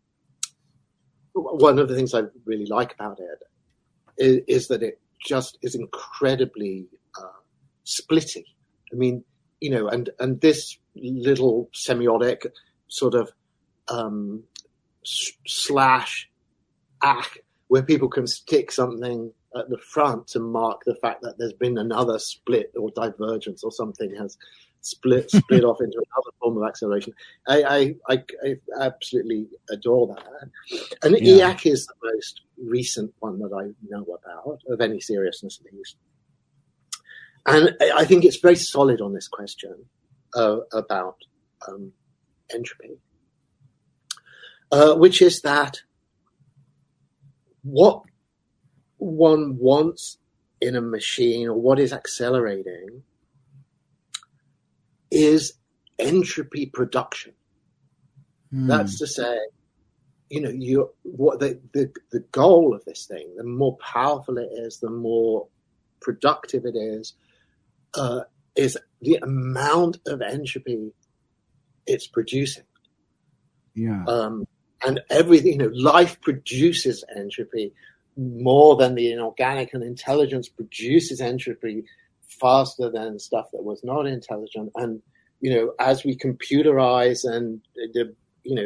one of the things I really like about it is that it just is incredibly splitty. I mean, and this little semiotic sort of slash ack, where people can stick something at the front to mark the fact that there's been another split or divergence, or something has split off into another form of acceleration. I absolutely adore that. And EAC is the most recent one that I know about, of any seriousness at least. And I think it's very solid on this question about entropy, which is that what one wants in a machine, or what is accelerating, is entropy production. That's to say, what the goal of this thing, the more powerful it is, the more productive it is the amount of entropy it's producing. And everything, life produces entropy more than the inorganic, and intelligence produces entropy faster than stuff that was not intelligent. And, as we computerize and the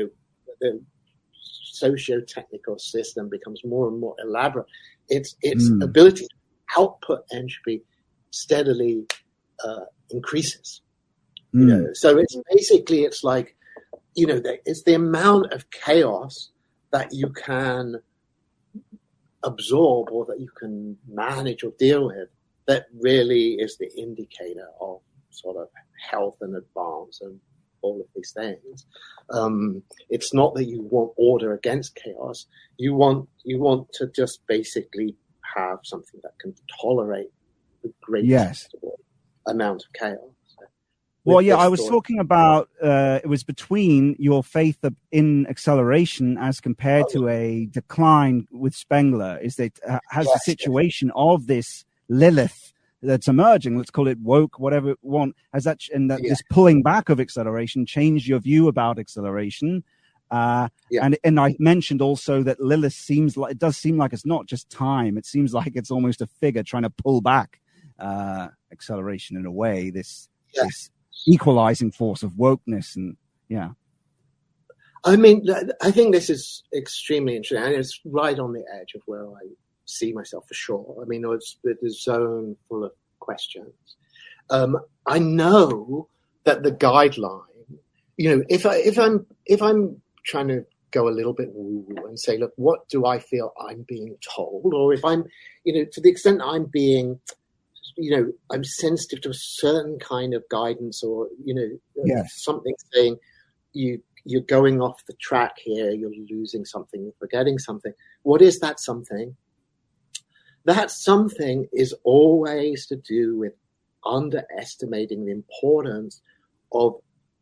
socio-technical system becomes more and more elaborate, its ability to output entropy steadily increases. So it's basically, it's like, it's the amount of chaos that you can absorb, or that you can manage or deal with, that really is the indicator of sort of health and advance and all of these things. It's not that you want order against chaos. You want to just basically have something that can tolerate the greatest amount of chaos. Well, I was talking about it was between your faith in acceleration as compared to a decline with Spengler. Is that has the situation of this Lilith that's emerging, let's call it woke, whatever you want, has that this pulling back of acceleration changed your view about acceleration? And I mentioned also that Lilith it does seem like it's not just time. It seems like it's almost a figure trying to pull back acceleration in a way, this equalizing force of wokeness. And I mean, I think this is extremely interesting, and it's right on the edge of where I see myself for sure. I mean, it's a zone full of questions. I know that the guideline, if I'm trying to go a little bit woo-woo and say, look, what do I feel I'm being told? Or if I'm, to the extent I'm being, I'm sensitive to a certain kind of guidance or, something saying you're going off the track here, you're losing something, you're forgetting something. What is that something? That something is always to do with underestimating the importance of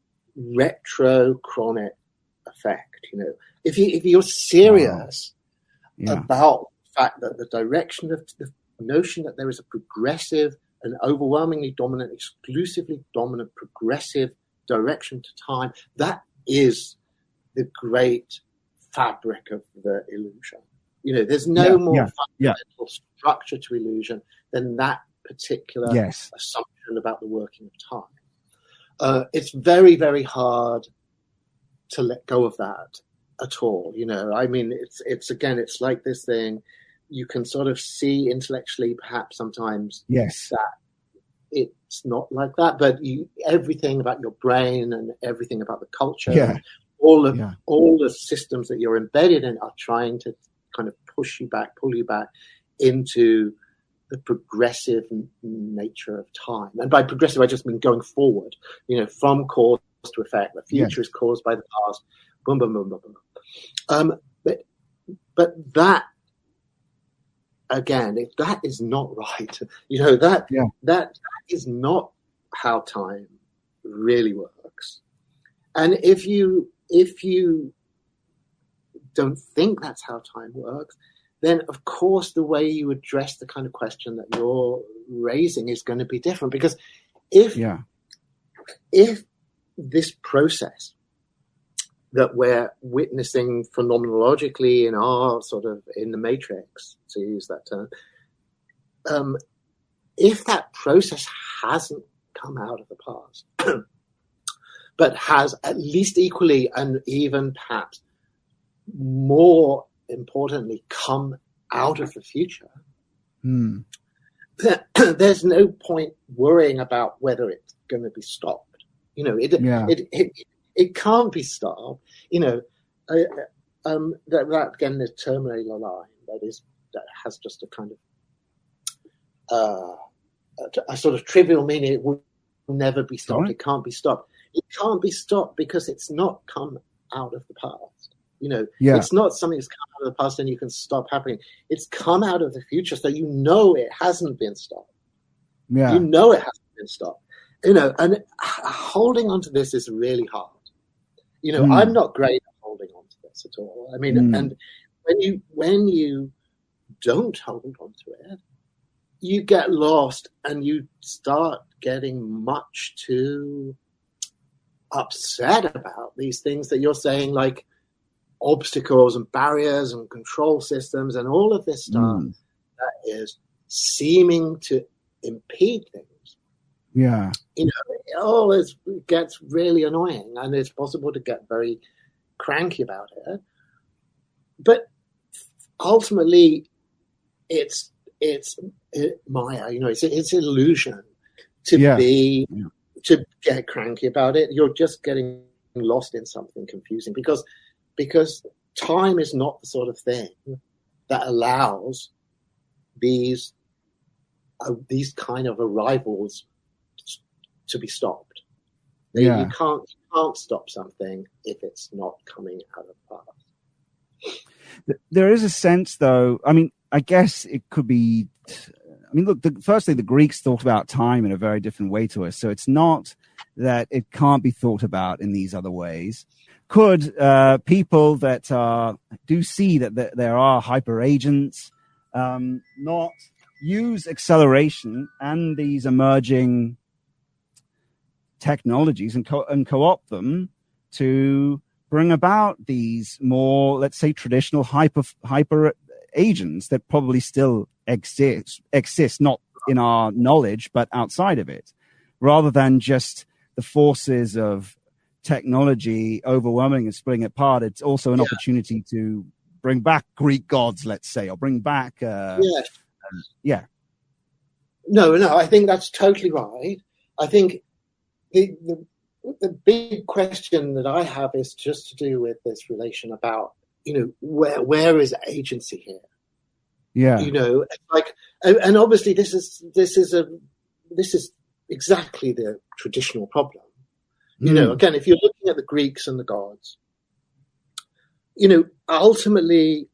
retrochronic effect. If you're serious about the fact that the direction of the notion that there is a progressive, an overwhelmingly dominant, exclusively dominant progressive direction to time, that is the great fabric of the illusion. There's no more fundamental structure to illusion than that particular assumption about the working of time. It's very, very hard to let go of that at all. I mean, it's like this thing you can sort of see intellectually, perhaps sometimes that it's not like that, but everything about your brain and everything about the culture, all the systems that you're embedded in are trying to kind of pull you back into the progressive nature of time. And by progressive, I just mean going forward, from cause to effect. The future is caused by the past. Boom, boom, boom, boom, boom. But that, again, if that is not right, that is not how time really works. And if you don't think that's how time works, then of course the way you address the kind of question that you're raising is going to be different. Because if this process that we're witnessing phenomenologically in the matrix, to use that term, if that process hasn't come out of the past, but has at least equally and even perhaps more importantly come out of the future, there's no point worrying about whether it's going to be stopped. It can't be stopped. That again, the terminator line that has just a kind of a sort of trivial meaning. It will never be stopped. Right. It can't be stopped. It can't be stopped because it's not come out of the past. It's not something that's come out of the past and you can stop happening. It's come out of the future, so it hasn't been stopped. Yeah. It hasn't been stopped. And holding on to this is really hard. I'm not great at holding on to this at all. I mean, and when you don't hold on to it, you get lost and you start getting much too upset about these things that you're saying, like obstacles and barriers and control systems and all of this stuff that is seeming to impede things. Yeah. It always gets really annoying, and it's possible to get very cranky about it. But ultimately, it's Maya. It's illusion to get cranky about it. You're just getting lost in something confusing because time is not the sort of thing that allows these kind of arrivals to be stopped. You can't stop something if it's not coming out of the past. There is a sense, though. I mean, I guess it could be. I mean, look. Firstly, the Greeks thought about time in a very different way to us, so it's not that it can't be thought about in these other ways. Could people that do see that there are hyper agents not use acceleration and these emerging technologies and co-opt them to bring about these more, let's say, traditional hyper agents that probably still exist, not in our knowledge, but outside of it, rather than just the forces of technology overwhelming and splitting it apart. It's also an opportunity to bring back Greek gods, let's say, or bring back. No, I think that's totally right. I think the big question that I have is just to do with this relation about, where is agency here? Yeah. And obviously this is exactly the traditional problem. Again, if you're looking at the Greeks and the gods, ultimately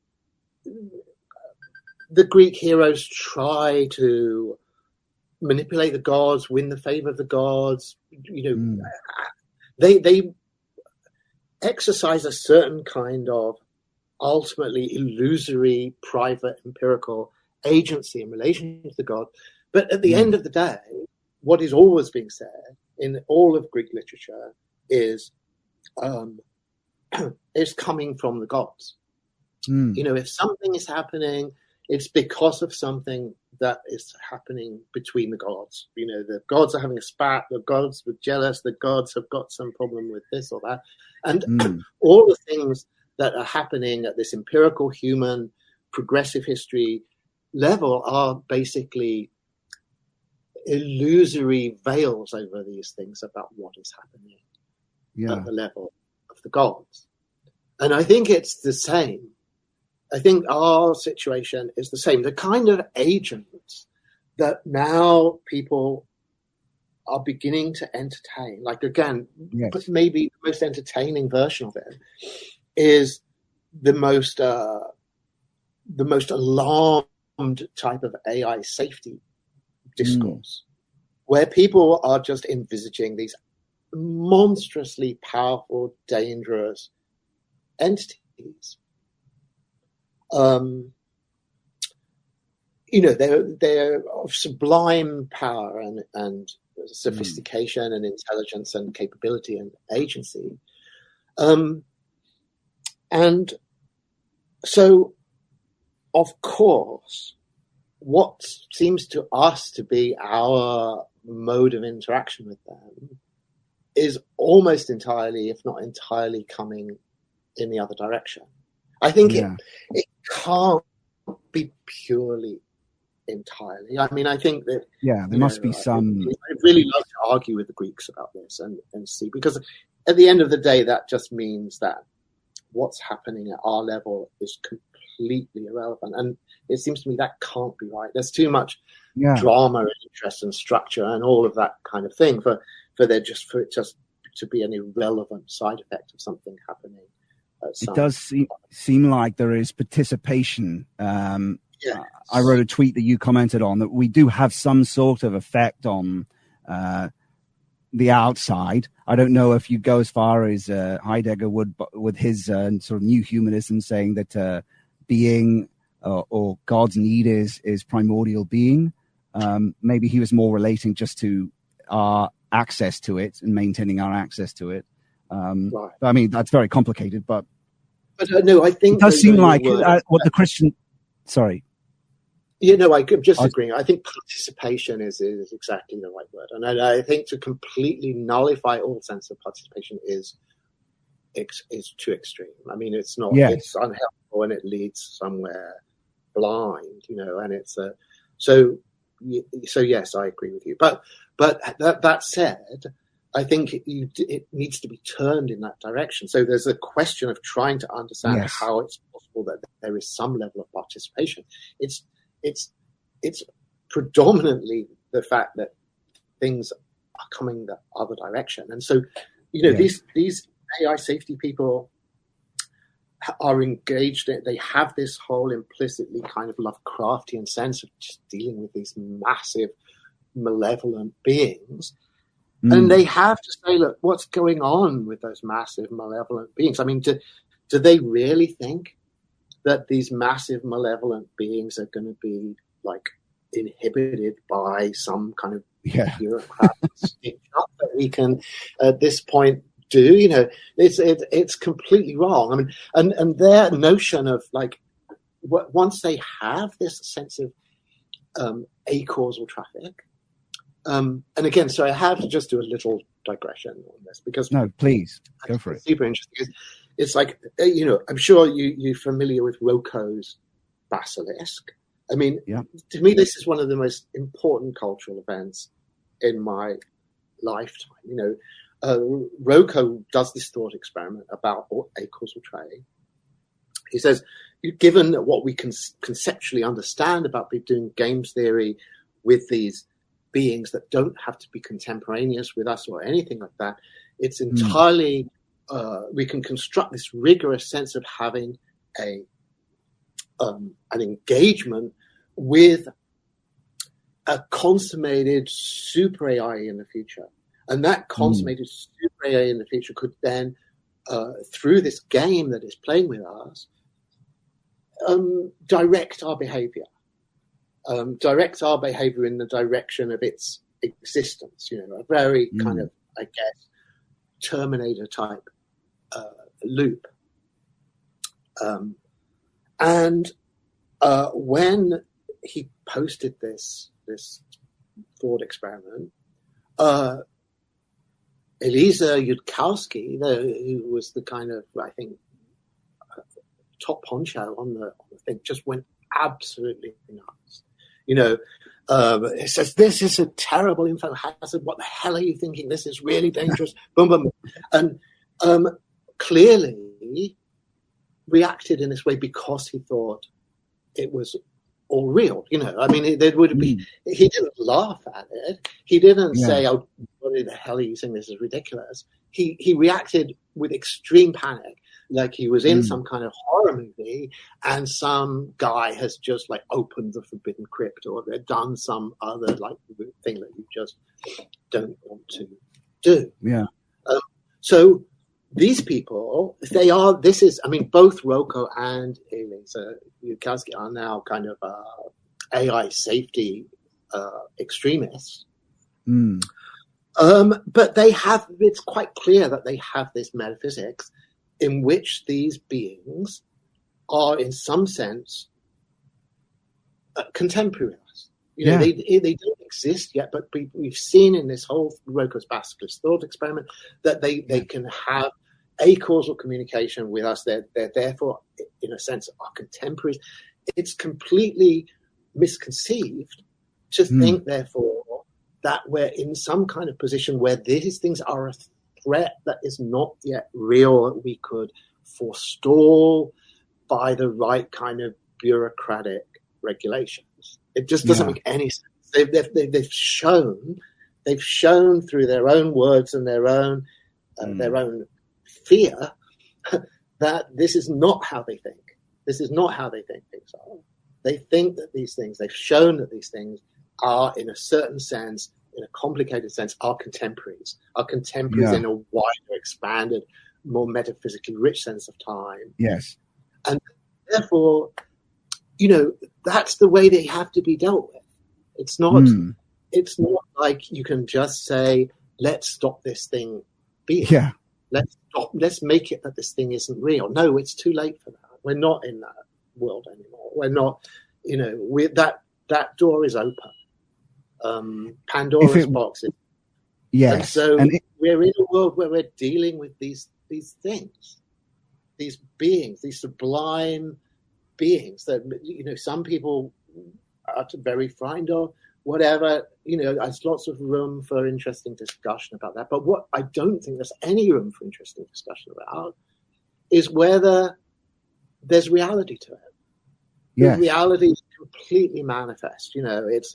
the Greek heroes try to manipulate the gods, win the favor of the gods. They exercise a certain kind of ultimately illusory, private, empirical agency in relation to the god. But at the end of the day, what is always being said in all of Greek literature is it's coming from the gods. If something is happening, it's because of something that is happening between the gods. The gods are having a spat, the gods were jealous, the gods have got some problem with this or that. And all the things that are happening at this empirical, human, progressive history level are basically illusory veils over these things about what is happening at the level of the gods. And I think it's the same. I think our situation is the same. The kind of agents that now people are beginning to entertain, like, again, but maybe the most entertaining version of it is the most alarmed type of AI safety discourse, where people are just envisaging these monstrously powerful, dangerous entities. They're of sublime power and sophistication and intelligence and capability and agency. And so, of course, what seems to us to be our mode of interaction with them is almost entirely, if not entirely, coming in the other direction. I think it can't be purely entirely. I mean, I think that there must be some. I'd really love to argue with the Greeks about this and see, because at the end of the day, that just means that what's happening at our level is completely irrelevant, and it seems to me that can't be right. There's too much drama and interest and structure and all of that kind of thing for it just to be an irrelevant side effect of something happening. It does seem like there is participation. I wrote a tweet that you commented on, that we do have some sort of effect on the outside. I don't know if you go as far as Heidegger would with his sort of new humanism, saying that being or God's need is primordial being. Maybe he was more relating just to our access to it and maintaining our access to it. Right. I mean, that's very complicated, but no, I think it does seem like what the Christian. Sorry. I'm just agreeing. I think participation is exactly the right word, and I think to completely nullify all sense of participation is too extreme. I mean, it's not. Yes. It's unhelpful, and it leads somewhere blind. And it's so yes, I agree with you. But that said, I think it needs to be turned in that direction. So there's a question of trying to understand how it's possible that there is some level of participation. It's predominantly the fact that things are coming the other direction. And so, these AI safety people are engaged. They have this whole implicitly kind of Lovecraftian sense of just dealing with these massive, malevolent beings. And they have to say, look, what's going on with those massive, malevolent beings? I mean, do they really think that these massive, malevolent beings are going to be, like, inhibited by some kind of bureaucrat that we can, at this point, do. You know, it's completely wrong. I mean, and their notion of like, once they have this sense of acausal traffic, and again, so I have to just do a little digression on this because no, please go for it. It's super interesting. It's like, you know, I'm sure you're familiar with Roko's basilisk. I mean, to me, this is one of the most important cultural events in my lifetime. You know, Roko does this thought experiment about acausal trade. He says, given what we can conceptually understand about doing games theory with these beings that don't have to be contemporaneous with us or anything like that, it's entirely we can construct this rigorous sense of having an engagement with a consummated super AI in the future, and that consummated super AI in the future could then through this game that is playing with us direct our behavior in the direction of its existence, you know, a very kind of, I guess, Terminator type loop. And when he posted this thought experiment, Eliezer Yudkowsky, who was the kind of, I think, top honcho on the thing, just went absolutely nuts. You know, it says, this is a terrible info hazard. What the hell are you thinking? This is really dangerous. Boom, boom. And clearly reacted in this way because he thought it was all real. You know, I mean, there would be, he didn't laugh at it. He didn't say, oh, what the hell are you saying? This is ridiculous. He reacted with extreme panic, like he was in some kind of horror movie and some guy has just like opened the forbidden crypt or they've done some other like thing that you just don't want to do. Yeah. So these people, I mean, both Roko and Eliezer Yudkowsky are now kind of AI safety extremists. But it's quite clear that they have this metaphysics in which these beings are, in some sense, contemporary with us. You know, they don't exist yet, but we've seen in this whole Roko's basilisk thought experiment that they can have acausal communication with us. They're therefore, in a sense, our contemporaries. It's completely misconceived to think, therefore, that we're in some kind of position where these things are a threat that is not yet real, that we could forestall by the right kind of bureaucratic regulations. It just doesn't make any sense. They've shown through their own words and their own fear that this is not how they think. This is not how they think things are. They think that these things, they've shown that these things are, in a certain sense, in a complicated sense, our contemporaries in a wider, expanded, more metaphysically rich sense of time. Yes. And therefore, you know, that's the way they have to be dealt with. It's not like you can just say, let's stop this thing being. Yeah. Let's make it that this thing isn't real. No, it's too late for that. We're not in that world anymore. We're not, you know, that door is open. Pandora's box is. Yes. And so we're in a world where we're dealing with these things, these beings, these sublime beings that, you know, some people are very frightened of, whatever, you know, there's lots of room for interesting discussion about that. But what I don't think there's any room for interesting discussion about is whether there's reality to it. Yes. The reality is completely manifest. You know, it's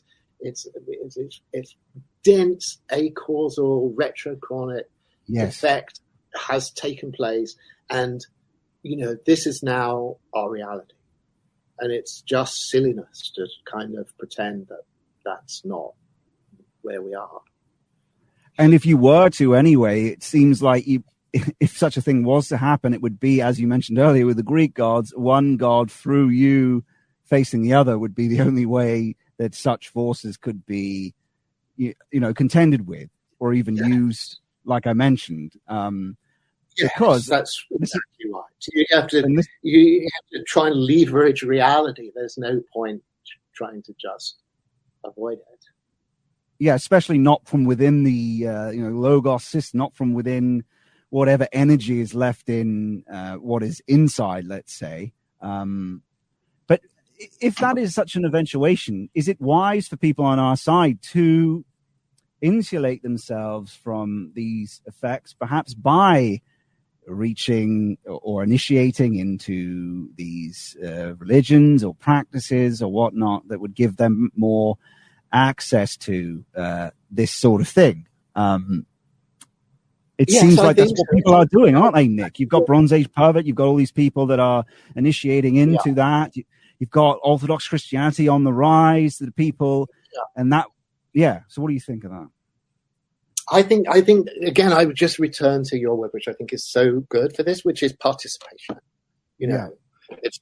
dense, acausal, retrochronic effect has taken place, and you know, this is now our reality, and it's just silliness to kind of pretend that that's not where we are. And if you were to anyway, it seems like if such a thing was to happen, it would be, as you mentioned earlier, with the Greek gods, one god through you facing the other would be the only way that such forces could be, you know, contended with or even used, like I mentioned. Yes, because that's exactly right. You have to try and leverage reality. There's no point trying to just avoid it. Yeah, especially not from within the logos system, not from within whatever energy is left in what is inside, let's say. But if that is such an eventuation, is it wise for people on our side to insulate themselves from these effects, perhaps by reaching or initiating into these religions or practices or whatnot that would give them more access to this sort of thing? It seems like that's what people are doing, aren't they, Nick? You've got Bronze Age Pervert, you've got all these people that are initiating into that. You've got Orthodox Christianity on the rise, the people, and that. Yeah. So what do you think of that? I think again, I would just return to your word, which I think is so good for this, which is participation. It's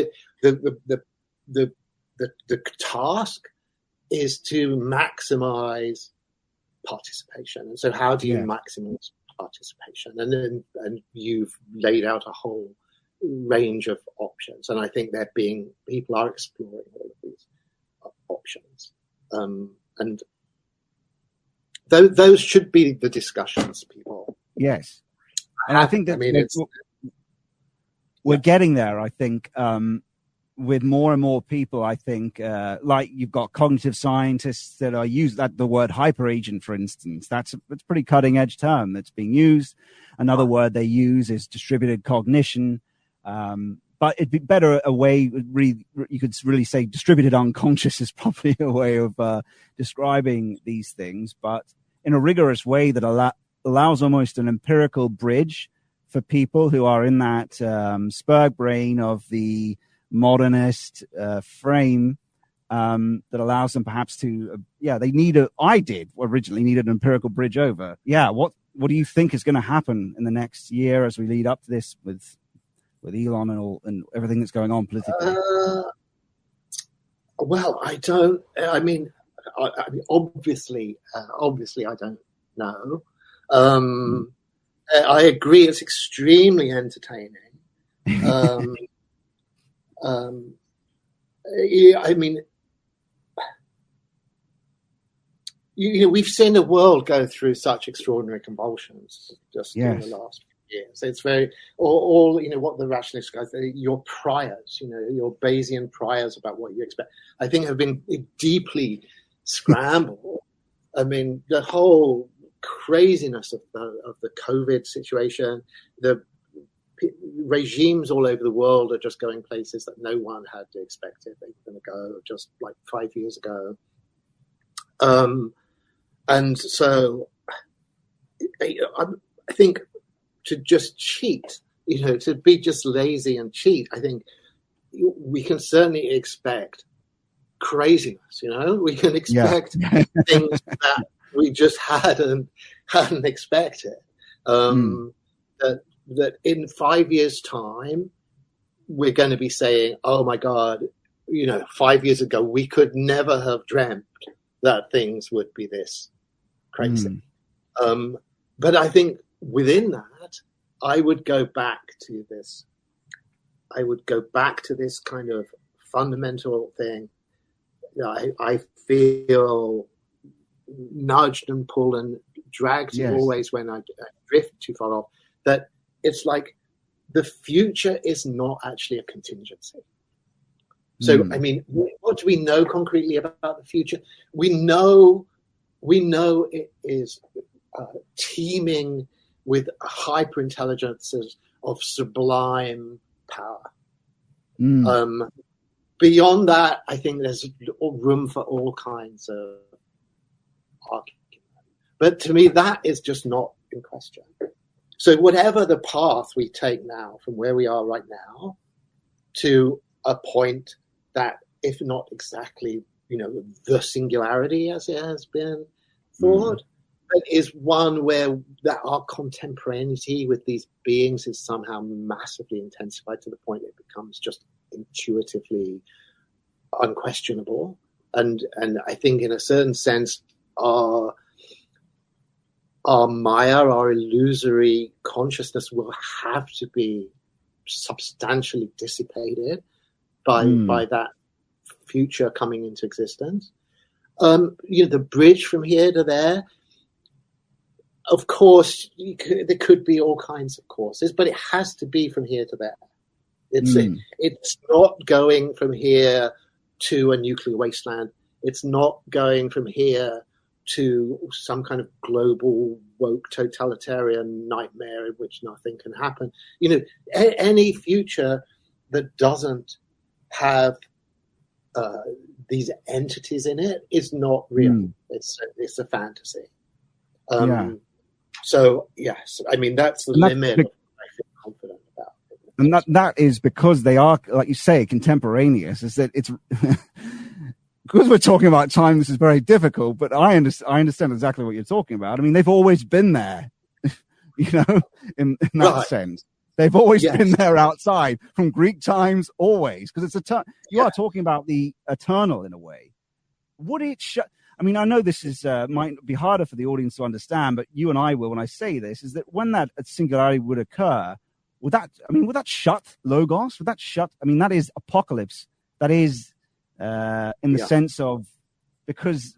the task is to maximize participation. And so how do you maximize participation? And you've laid out a whole range of options. And I think people are exploring all of these options. And those should be the discussions, people. Yes. And I think that we're getting there, I think, with more and more people. I think, like you've got cognitive scientists that are the word hyperagent, for instance. That's a pretty cutting edge term that's being used. Another word they use is distributed cognition. But it'd be better a way, you could really say distributed unconscious is probably a way of describing these things, but in a rigorous way that allows almost an empirical bridge for people who are in that Spurg brain of the modernist frame that allows them perhaps to, I originally needed an empirical bridge over. Yeah, what do you think is going to happen in the next year as we lead up to this with Elon and everything that's going on politically? Well, obviously, I don't know. I agree, it's extremely entertaining. We've seen the world go through such extraordinary convulsions just in the last few years. It's very all what the rationalist guys, your priors, your Bayesian priors about what you expect, I think have been deeply scrambled. I mean, the whole craziness of the COVID situation, the regimes all over the world are just going places that no one had expected they were going to go just like 5 years ago. And so I think to just cheat, to be just lazy and cheat, I think we can certainly expect craziness, we can expect things that we just hadn't expected. That in 5 years' time, we're going to be saying, oh my God, 5 years ago, we could never have dreamt that things would be this crazy. But I think within that, I would go back to this kind of fundamental thing. I feel nudged and pulled and dragged always when I drift too far off, that it's like the future is not actually a contingency. So, I mean, what do we know concretely about the future? We know it is teeming with hyper-intelligences of sublime power. Beyond that, I think there's room for all kinds of argument. But to me, that is just not in question. So whatever the path we take now from where we are right now to a point that, if not exactly, the singularity as it has been thought, but is one where that our contemporaneity with these beings is somehow massively intensified to the point it becomes just intuitively unquestionable. And I think in a certain sense, our our Maya, our illusory consciousness, will have to be substantially dissipated by that future coming into existence. The bridge from here to there, of course, there could be all kinds of courses, but it has to be from here to there. It's not going from here to a nuclear wasteland. It's not going from here to some kind of global woke totalitarian nightmare in which nothing can happen. Any future that doesn't have these entities in it is not real. It's a fantasy. So yes, I mean that's the limit I feel confident about. And that is because they are, like you say, contemporaneous. Is that it's because we're talking about time. This is very difficult, but I understand exactly what you're talking about. I mean, they've always been there, in that sense. They've always been there outside from Greek times, always, because it's you are talking about the eternal in a way. Would it? I mean, I know this is might be harder for the audience to understand, but you and I will when I say this is that when that singularity would occur, would that shut Logos? Would that shut? I mean, that is apocalypse. That is in the sense of because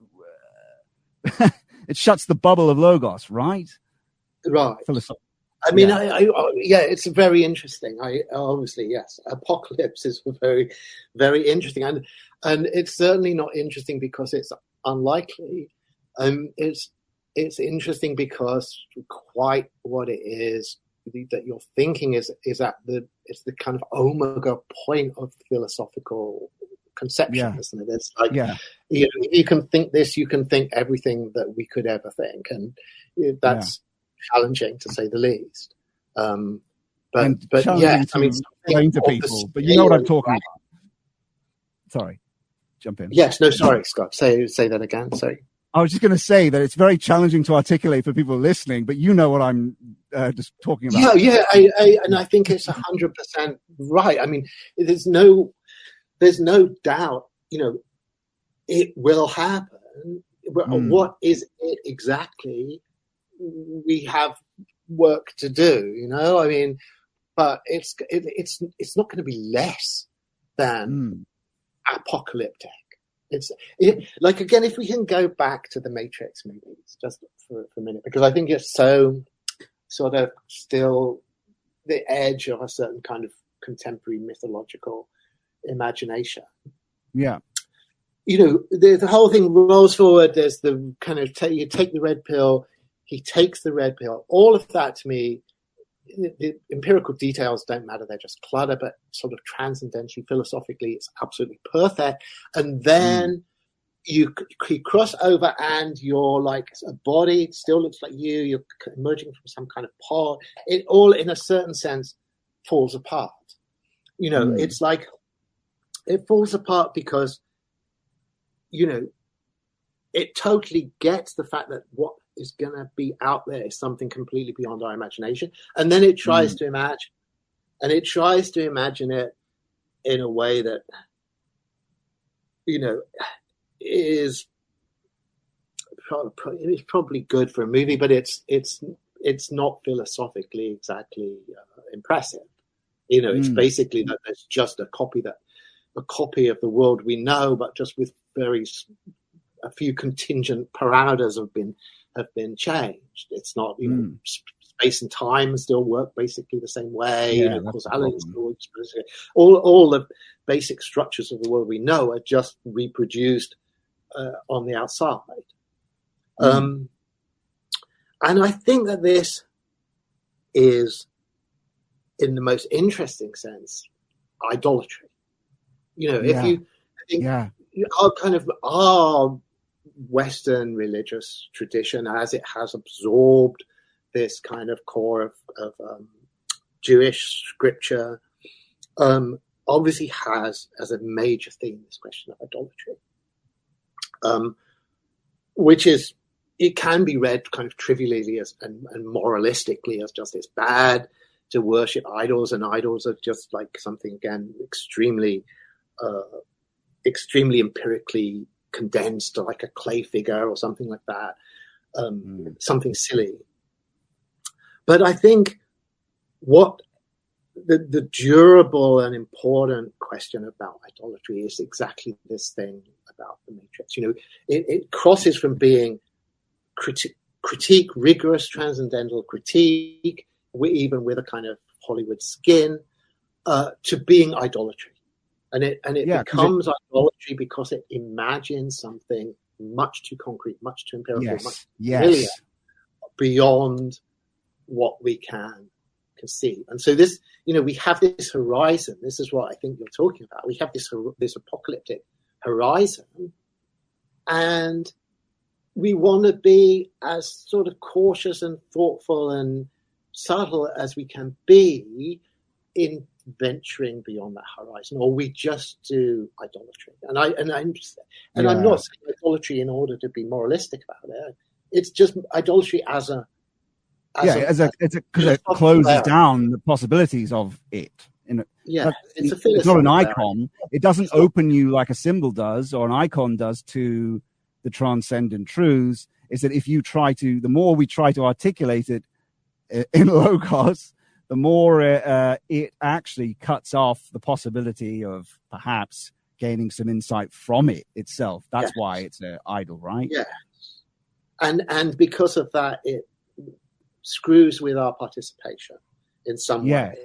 it shuts the bubble of Logos, right? Right. I mean, it's very interesting. Obviously, yes, apocalypse is very, very interesting, and it's certainly not interesting because it's unlikely. It's interesting because quite what it is that you're thinking is at it's the kind of omega point of philosophical conception, isn't it? It's like you can think this, you can think everything that we could ever think, and that's challenging to say the least. But yeah, I mean, explain to people. But you know what I'm talking about. Sorry, jump in. Yes, no, sorry, Scott. Say that again. Sorry. I was just going to say that it's very challenging to articulate for people listening, but you know what I'm just talking about. Yeah, and I think it's 100% right. I mean, there's no doubt. It will happen. What is it exactly? We have work to do, I mean, but it's not going to be less than apocalyptic. Like, again, if we can go back to the Matrix movies just for a minute, because I think it's so sort of still the edge of a certain kind of contemporary mythological imagination. Yeah. The whole thing rolls forward. There's the kind of you take the red pill. He takes the red pill. All of that, to me, the empirical details don't matter. They're just clutter, but sort of transcendentally, philosophically, it's absolutely perfect. And then you cross over and you're like a body. It still looks like you. You're emerging from some kind of pod. It all, in a certain sense, falls apart. It's like it falls apart because, it totally gets the fact that what is going to be out there is something completely beyond our imagination. And then it tries to imagine. And it tries to imagine it in a way that, is probably good for a movie, but it's not philosophically exactly impressive. It's basically that there's just a copy of the world we know, but just with a few contingent parameters have been changed. It's not, space and time still work basically the same way. Causality still works. All the basic structures of the world we know are just reproduced on the outside. And I think that this is, in the most interesting sense, idolatry. If you think our Western religious tradition, as it has absorbed this kind of core of Jewish scripture, obviously has as a major theme this question of idolatry, which is, it can be read kind of trivially and moralistically as just it's bad to worship idols, and idols are just like something, again, extremely empirically condensed to like a clay figure or something like that. something silly. But I think what the durable and important question about idolatry is exactly this thing about the Matrix. It crosses from being critique, rigorous transcendental critique, even with a kind of Hollywood skin, to being idolatry. And it becomes idolatry because it imagines something much too concrete, much too empirical, much familiar, beyond what we can conceive. And so this, we have this horizon. This is what I think you're talking about. We have this apocalyptic horizon, and we want to be as sort of cautious and thoughtful and subtle as we can be in venturing beyond that horizon, or we just do idolatry. And I'm not saying idolatry in order to be moralistic about it. It's just idolatry because it closes down the possibilities of it. It's not an icon. It doesn't open you like a symbol does or an icon does to the transcendent truths. Is that if you the more we try to articulate it in Logos, the more it actually cuts off the possibility of perhaps gaining some insight from it itself. That's why it's an idol, right? Yeah. And because of that, it screws with our participation in some way.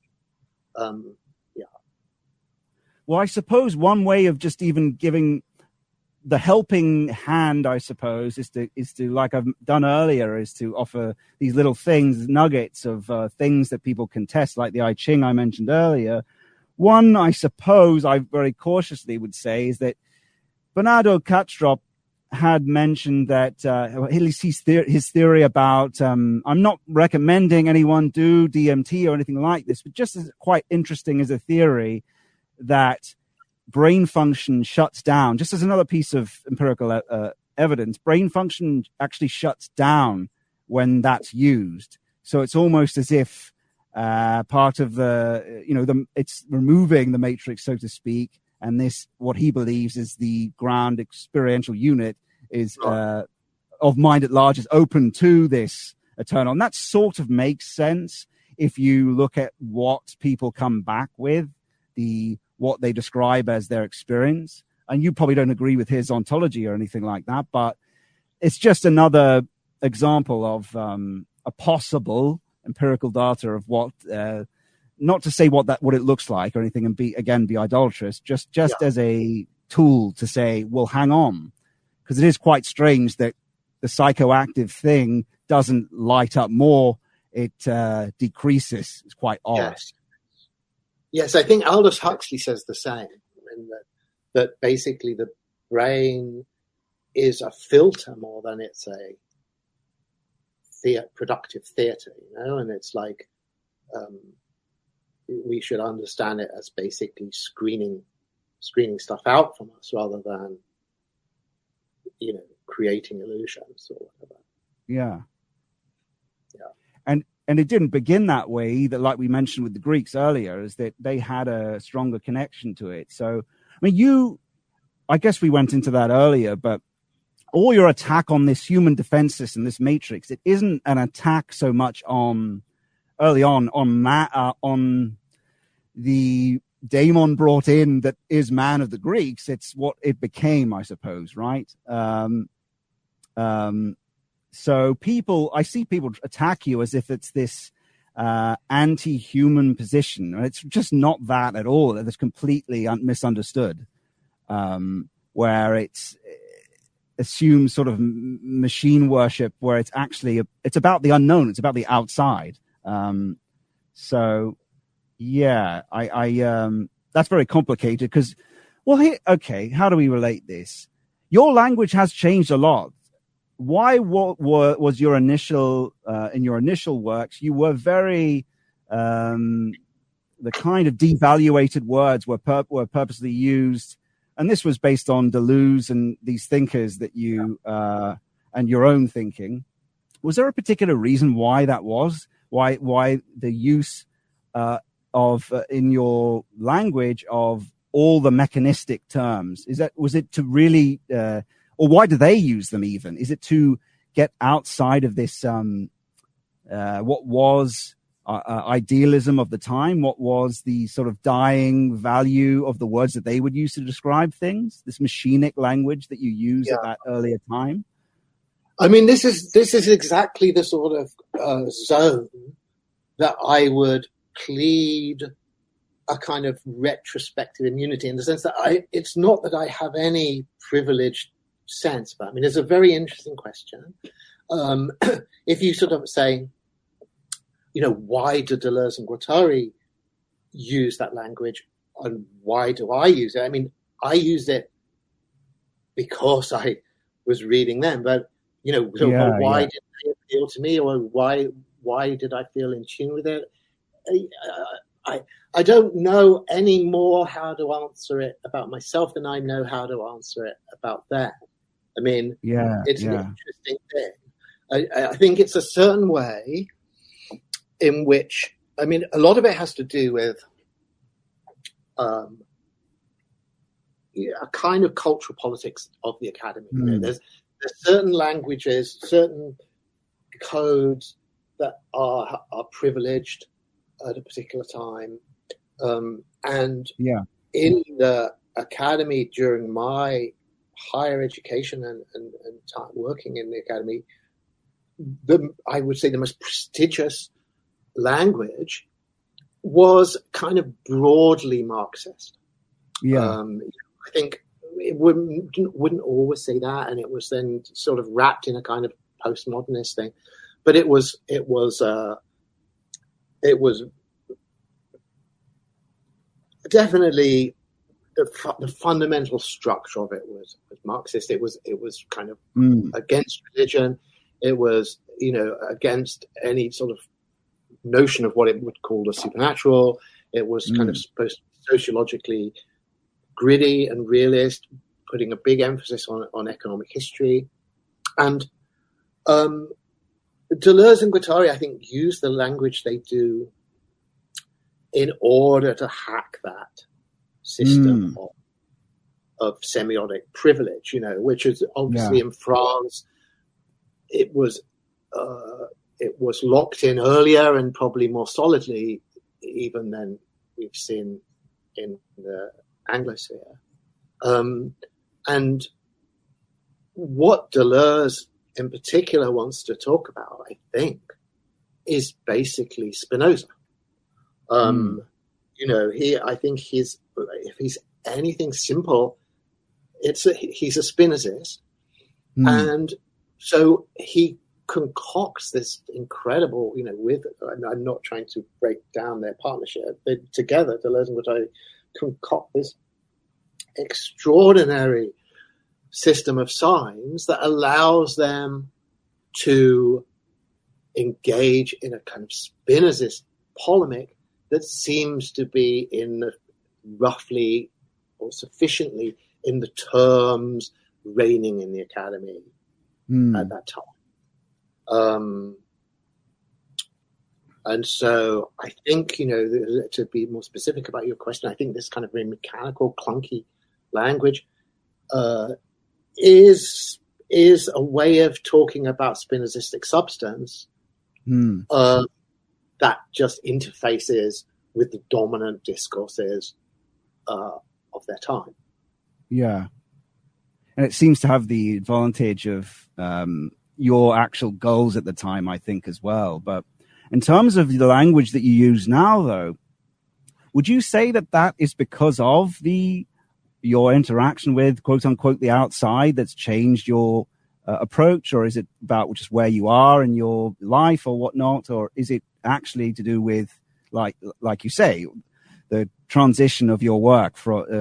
Well, I suppose one way of just even giving the helping hand, I suppose, is to like I've done earlier, is to offer these little things, nuggets of things that people can test, like the I Ching I mentioned earlier. One, I suppose, I very cautiously would say is that Bernardo Kastrup had mentioned that at least his theory about I'm not recommending anyone do DMT or anything like this, but just as quite interesting as a theory that brain function shuts down. Just as another piece of empirical evidence, brain function actually shuts down when that's used. So it's almost as if part of it's removing the matrix, so to speak. And this, what he believes is the ground experiential unit is of mind at large, is open to this eternal. And that sort of makes sense if you look at what people come back with, what they describe as their experience. And you probably don't agree with his ontology or anything like that, but it's just another example of a possible empirical data of what, not to say what it looks like or anything and be idolatrous, just as a tool to say, well, hang on, because it is quite strange that the psychoactive thing doesn't light up more, it decreases. It's quite odd. Yes, I think Aldous Huxley says the same, that basically the brain is a filter more than it's a productive theatre, and it's like we should understand it as basically screening stuff out from us rather than creating illusions or whatever. Yeah. And it didn't begin that way, that like we mentioned with the Greeks earlier, is that they had a stronger connection to it. So, I mean, I guess we went into that earlier, but all your attack on this human defense system, this matrix, it isn't an attack so much on the daemon brought in that is man of the Greeks. It's what it became, I suppose, right? So I see people attack you as if it's this anti-human position. And it's just not that at all. It's completely misunderstood, where it assumes sort of machine worship, where it's actually it's about the unknown. It's about the outside. So yeah, I that's very complicated because, how do we relate this? Your language has changed a lot. Why was your initial in your initial works? You were very the kind of devaluated words were purposely used, and this was based on Deleuze and these thinkers that you and your own thinking. Was there a particular reason why that was? Why the use of in your language of all the mechanistic terms? Was it to really or why do they use them even? Is it to get outside of this, what was idealism of the time, what was the sort of dying value of the words that they would use to describe things, this machinic language that you use at that earlier time? I mean, this is exactly the sort of zone that I would plead a kind of retrospective immunity, in the sense that it's not that I have any privileged sense, but I mean, it's a very interesting question. If you sort of say, why do Deleuze and Guattari use that language, and why do I use it? I mean, I use it because I was reading them, but why did they appeal to me, or why did I feel in tune with it? I don't know any more how to answer it about myself than I know how to answer it about them. I mean, it's an interesting thing. I think it's a certain way in which, I mean, a lot of it has to do with a kind of cultural politics of the academy. There's certain languages, certain codes that are privileged at a particular time. And in the academy, during my higher education and time working in the academy, I would say the most prestigious language was kind of broadly Marxist. I think it wouldn't always say that, and it was then sort of wrapped in a kind of postmodernist thing. But it was definitely the fundamental structure of it was Marxist. It was kind of against religion. It was against any sort of notion of what it would call the supernatural. It was kind of supposed to be sociologically gritty and realist, putting a big emphasis on economic history. And Deleuze and Guattari, I think, use the language they do in order to hack that system of semiotic privilege, which is obviously in France. It was locked in earlier and probably more solidly even than we've seen in the Anglosphere. And what Deleuze in particular wants to talk about, I think, is basically Spinoza. I think if he's anything simple, he's a Spinozist. And so he concocts this incredible, I'm not trying to break down their partnership. Together, Deleuze and Guattari concoct this extraordinary system of signs that allows them to engage in a kind of Spinozist polemic that seems to be roughly or sufficiently in the terms reigning in the academy at that time. And so I think, to be more specific about your question, I think this kind of very mechanical, clunky language is a way of talking about Spinozistic substance that just interfaces with the dominant discourses of their time. Yeah. And it seems to have the advantage of your actual goals at the time, I think, as well. But in terms of the language that you use now, though, would you say that is because of your interaction with, quote unquote, the outside that's changed your approach? Or is it about just where you are in your life or whatnot? Or is it actually to do with, like you say, the transition of your work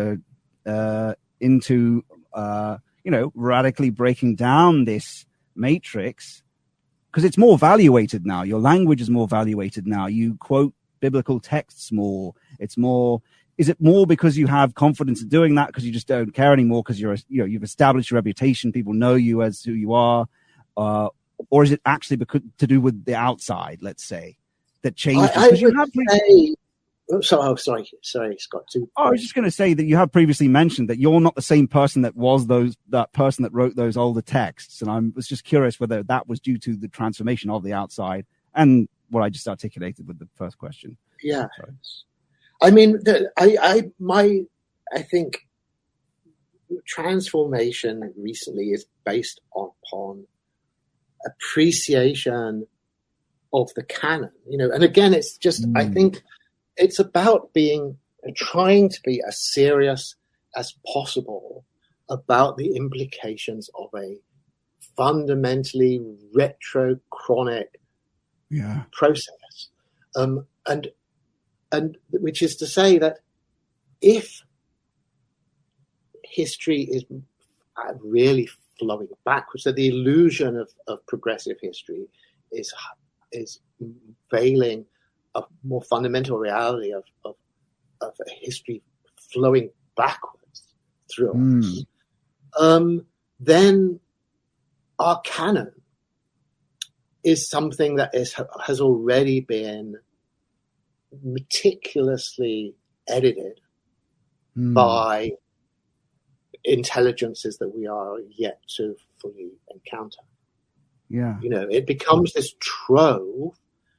into radically breaking down this matrix, because it's more evaluated now. Your language is more evaluated now. You quote biblical texts more. It's more. Is it more because you have confidence in doing that because you just don't care anymore because you've established your reputation, people know you as who you are, or is it actually to do with the outside, let's say, that changed? Sorry, Scott. I was just going to say that you have previously mentioned that you're not the same person that was that person that wrote those older texts, and I was just curious whether that was due to the transformation of the outside and what I just articulated with the first question. Yeah, sorry. I mean, I think transformation recently is based upon appreciation of the canon, and again, it's just, I think it's about trying to be as serious as possible about the implications of a fundamentally retrochronic process. And which is to say that if history is really flowing backwards, that the illusion of progressive history is veiling a more fundamental reality of a history flowing backwards through us, then our canon is something that has already been meticulously edited by intelligences that we are yet to fully encounter. Yeah, it becomes this trove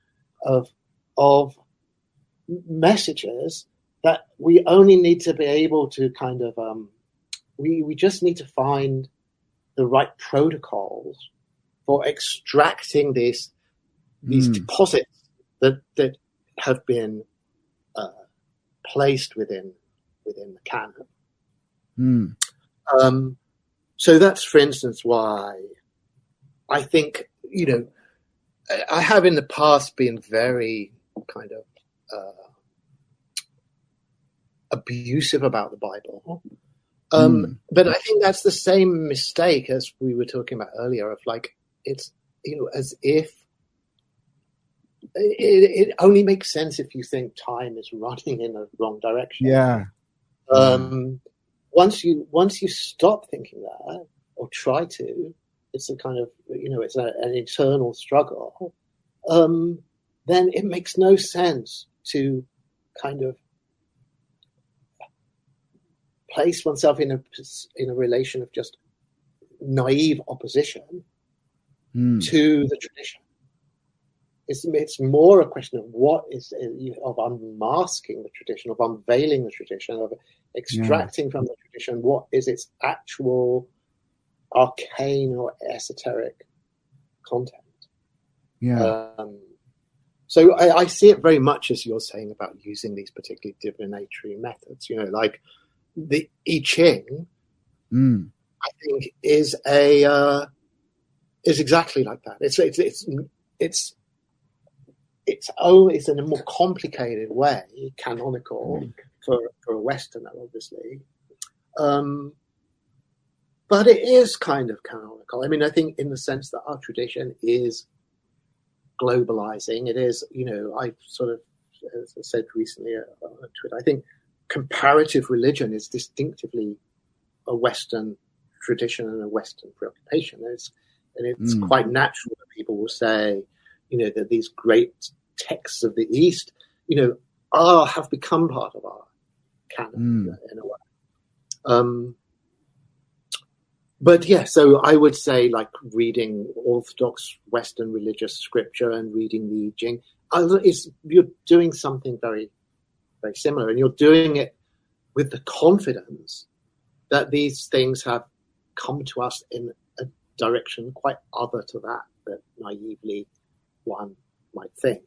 of messages that we only need to be able to kind of we just need to find the right protocols for extracting these deposits that have been placed within the canon. So that's, for instance, why I think, I have in the past been very kind of abusive about the Bible. But I think that's the same mistake as we were talking about earlier of like, it's, as if it only makes sense if you think time is running in the wrong direction. Yeah. Once you stop thinking that or try to, it's a kind of, it's an internal struggle. Then it makes no sense to kind of place oneself in a relation of just naive opposition to the tradition. It's more a question of what is of unmasking the tradition, of unveiling the tradition, of extracting from the tradition what is its actual arcane or esoteric content. Yeah. So I see it very much as you're saying about using these particularly divinatory methods. Like the I Ching, I think is exactly like that. It's in a more complicated way, canonical for a Westerner, obviously. But it is kind of canonical. I mean, I think in the sense that our tradition is globalizing. It is, I sort of, as I said recently on Twitter, I think comparative religion is distinctively a Western tradition and a Western preoccupation. It's quite natural that people will say, that these great texts of the East, have become part of our canon in a way. But yeah, so I would say like reading Orthodox Western religious scripture and reading the I Ching, you're doing something very, very similar, and you're doing it with the confidence that these things have come to us in a direction quite other to that naively one might think.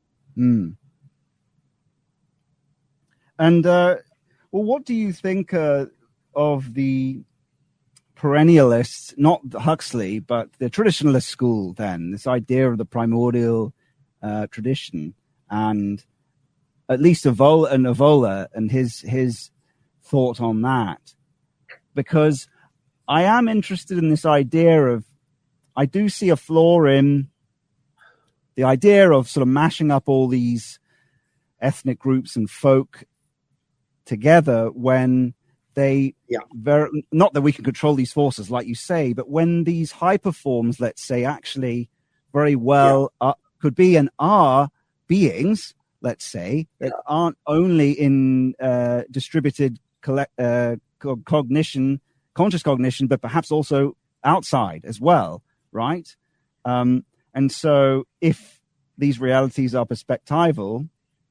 And what do you think of the perennialists, not Huxley, but the traditionalist school then, this idea of the primordial tradition, and at least Evola and his thought on that? Because I am interested in this idea of, I do see a flaw in the idea of sort of mashing up all these ethnic groups and folk together when they not that we can control these forces, like you say, but when these hyperforms, let's say, actually very well could be and are beings, let's say, that aren't only in distributed cognition, conscious cognition, but perhaps also outside as well, right? And so if these realities are perspectival,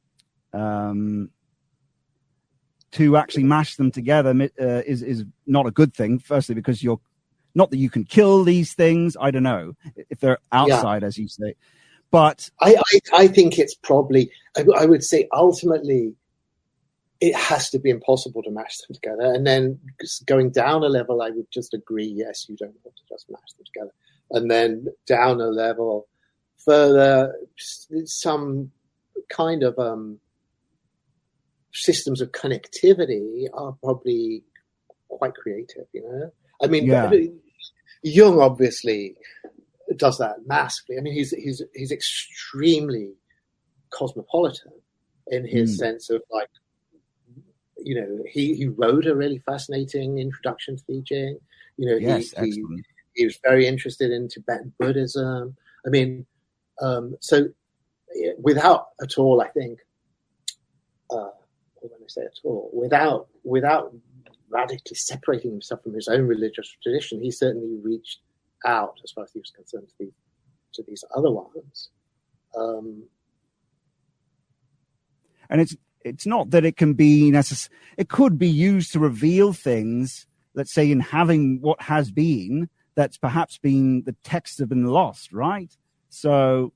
to actually mash them together is not a good thing. Firstly, because you're not that you can kill these things. I don't know if they're outside, as you say. But I think it's probably, I would say ultimately it has to be impossible to mash them together. And then going down a level, I would just agree, yes, you don't want to just mash them together. And then down a level further, some kind of systems of connectivity are probably quite creative, you know? I mean, Jung obviously does that massively. I mean, he's extremely cosmopolitan in his sense of, like, you know, he wrote a really fascinating introduction to the I Ching. You know, he was very interested in Tibetan Buddhism. I mean, so without at all, I think, when I say at all, without radically separating himself from his own religious tradition, he certainly reached out, as far as he was concerned, to these other ones. And it's not that it can be it could be used to reveal things, let's say, in having what has been, that's perhaps been, the texts have been lost, right? So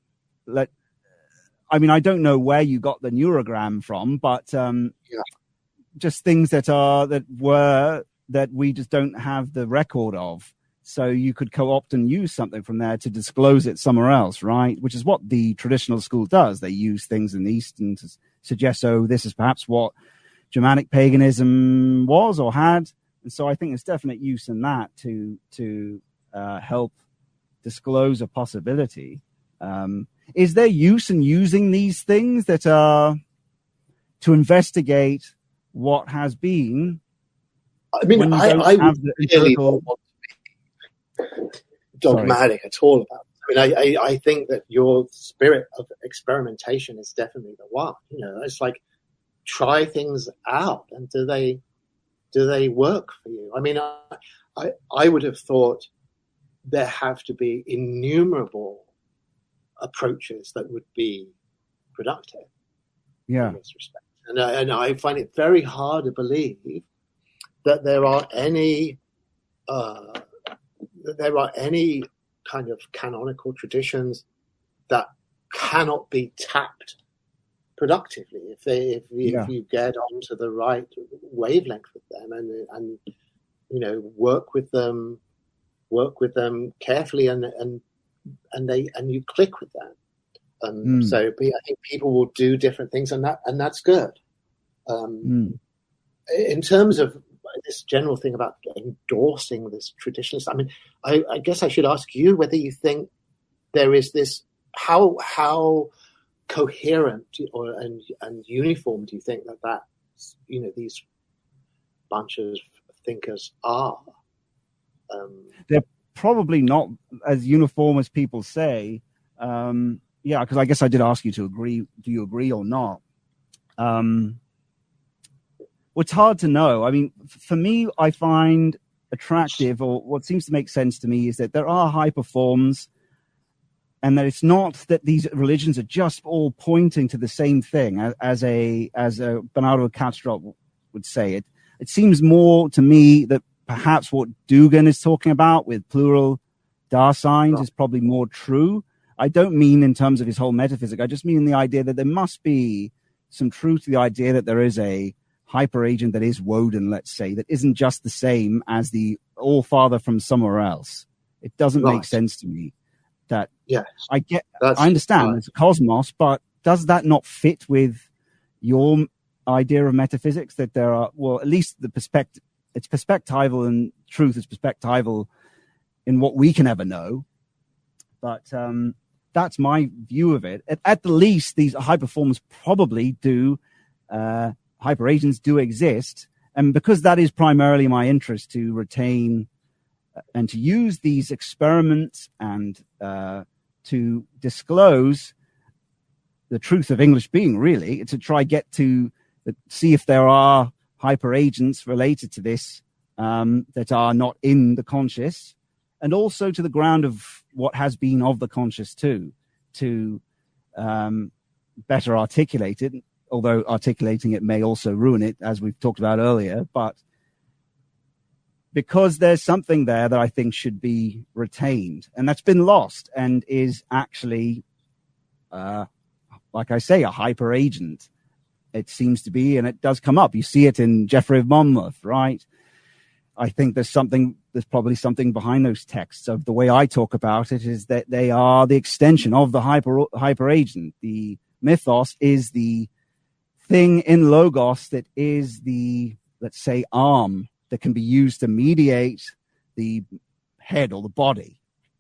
I mean, I don't know where you got the neurogram from, but just things that we just don't have the record of. So you could co-opt and use something from there to disclose it somewhere else, right? Which is what the traditional school does. They use things in the East and to suggest, this is perhaps what Germanic paganism was or had. And so I think there's definite use in that to help disclose a possibility. Is there use in using these things that are to investigate what has been? I mean, I would really don't want to be dogmatic at all about it. I mean, I think that your spirit of experimentation is definitely the one. You know, it's like, try things out, and do they work for you? I mean, I would have thought there have to be innumerable approaches that would be productive in this respect. And I find it very hard to believe that there are any kind of canonical traditions that cannot be tapped productively if you get onto the right wavelength with them and you know, work with them carefully and you click with them. So I think people will do different things, and that's good. In terms of this general thing about endorsing this traditionalist, I mean, I guess I should ask you whether you think there is this, how coherent and uniform do you think that you know, these bunches of thinkers are? They're probably not as uniform as people say. Because I guess I did ask you to agree. Do you agree or not? It's hard to know. I mean, for me, I find attractive, or what seems to make sense to me, is that there are high performers, and that it's not that these religions are just all pointing to the same thing, as Bernardo Kastrup would say. It seems more to me that perhaps what Dugan is talking about with plural Daseins is probably more true. I don't mean in terms of his whole metaphysic. I just mean the idea that there must be some truth to the idea that there is a hyper agent that is Woden, let's say, that isn't just the same as the All-Father from somewhere else. It doesn't make sense to me. That I understand it's a cosmos, but does that not fit with your idea of metaphysics, that there are, well, at least the perspective, it's perspectival, and truth is perspectival in what we can ever know. But that's my view of it. At the least, these high performers probably do, hyper agents do exist. And because that is primarily my interest, to retain and to use these experiments and to disclose the truth of English being, really, to try get to see if there are hyper agents related to this that are not in the conscious, and also to the ground of what has been of the conscious too, to better articulate it, although articulating it may also ruin it, as we've talked about earlier. But because there's something there that I think should be retained, and that's been lost, and is actually, like I say, a hyper agent. It seems to be, and it does come up. You see it in Geoffrey of Monmouth, right? I think there's probably something behind those texts. Of the way I talk about it is that they are the extension of the hyper agent. The mythos is the thing in Logos that is the, let's say, arm that can be used to mediate the head or the body.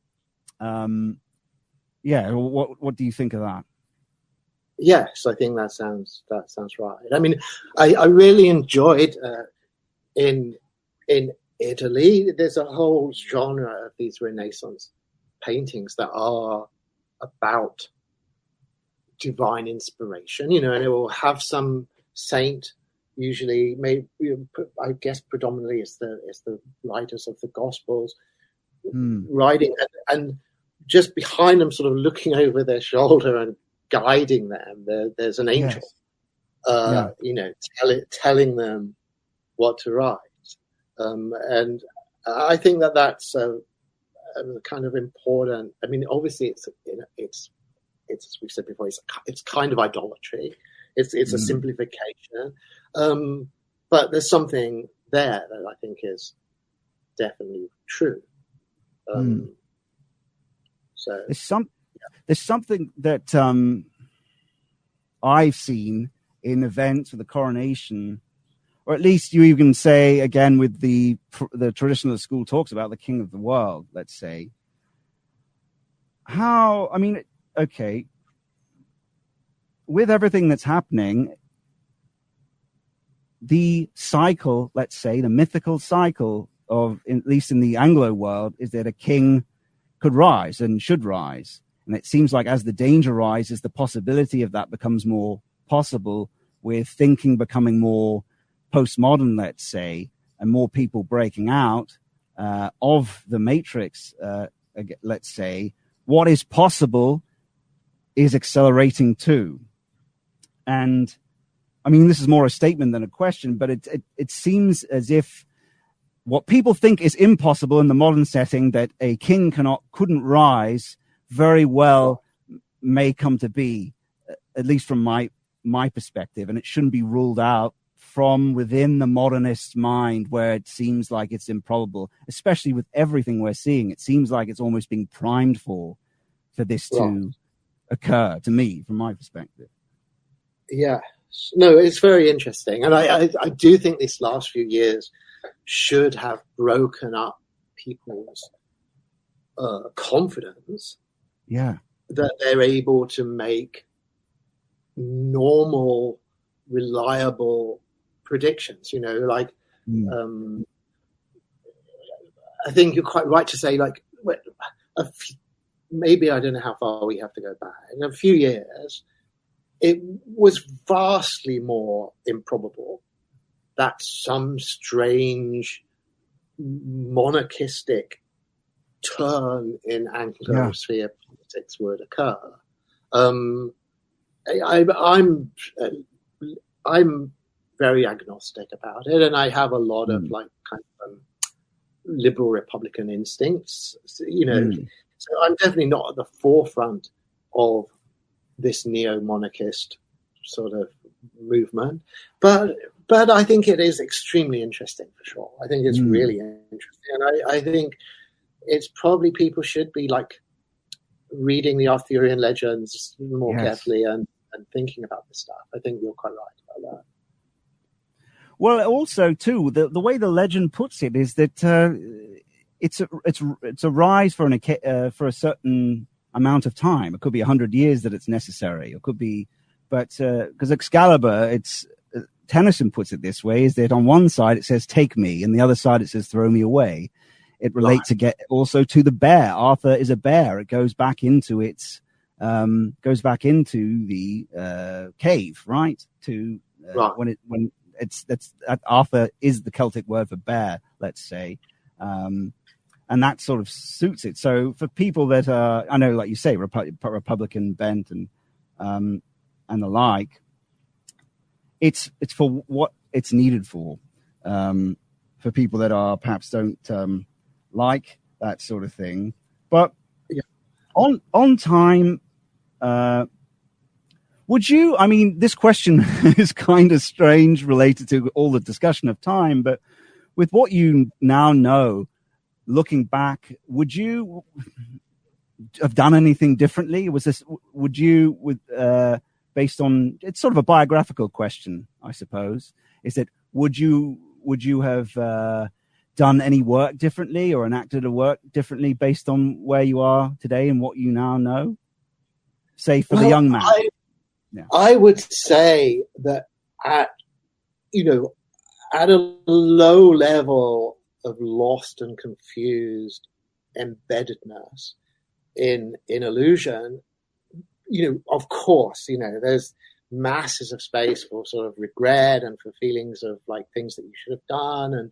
What do you think of that? Yes, I think that sounds right. I mean, I really enjoyed in Italy. There's a whole genre of these Renaissance paintings that are about divine inspiration, and it will have some saint. Usually, maybe I guess predominantly it's the writers of the Gospels writing, and just behind them, sort of looking over their shoulder and guiding them, there's an angel, telling them what to write, and I think that's a kind of important. I mean, obviously, it's as we said before, it's kind of idolatry. It's a simplification, but there's something there that I think is definitely true. So there's something that I've seen in events with the coronation, or at least you even say again with the tradition of the school talks about the king of the world. Let's say with everything that's happening, the cycle, let's say, the mythical cycle of, at least in the Anglo world, is that a king could rise and should rise. And it seems like as the danger rises, the possibility of that becomes more possible, with thinking becoming more postmodern, let's say, and more people breaking out of the matrix, let's say. What is possible is accelerating too. And I mean, this is more a statement than a question, but it seems as if what people think is impossible in the modern setting, that a king couldn't rise, very well may come to be, at least from my perspective, and it shouldn't be ruled out from within the modernist mind, where it seems like it's improbable, especially with everything we're seeing. It seems like it's almost being primed for this to occur, to me, from my perspective. Yeah, no, it's very interesting, and I do think these last few years should have broken up people's confidence. Yeah, that they're able to make normal, reliable predictions. I think you're quite right to say, like, maybe I don't know how far we have to go back. In a few years, it was vastly more improbable that some strange monarchistic turn in Anglosphere politics would occur. I'm very agnostic about it, and I have a lot of liberal Republican instincts. So I'm definitely not at the forefront of this neo-monarchist sort of movement, but I think it is extremely interesting for sure. I think it's really interesting, and I think it's probably people should be like reading the Arthurian legends more carefully and thinking about this stuff. I think you're quite right about that. Well, also too, the way the legend puts it is that it's a rise for a certain amount of time. It could be 100 years that it's necessary. It could be, but because Excalibur, Tennyson puts it this way: is that on one side it says "take me," and the other side it says "throw me away." It relates also to the bear. Arthur is a bear. It goes back into its goes back into the cave, right? To right. when that's Arthur is the Celtic word for bear, let's say, and that sort of suits it. So for people that are, I know, like you say, Republican bent and the like, it's for what it's needed for. For people that are perhaps don't like that sort of thing, but on time. Would you? I mean, this question is kind of strange related to all the discussion of time, but with what you now know, looking back, would you have done anything differently? Would you, based on, it's sort of a biographical question, I suppose, is that would you have done any work differently or enacted a work differently based on where you are today and what you now know? Say for the young man. I would say that at a low level of lost and confused embeddedness in illusion, of course, there's masses of space for sort of regret and for feelings of like things that you should have done, and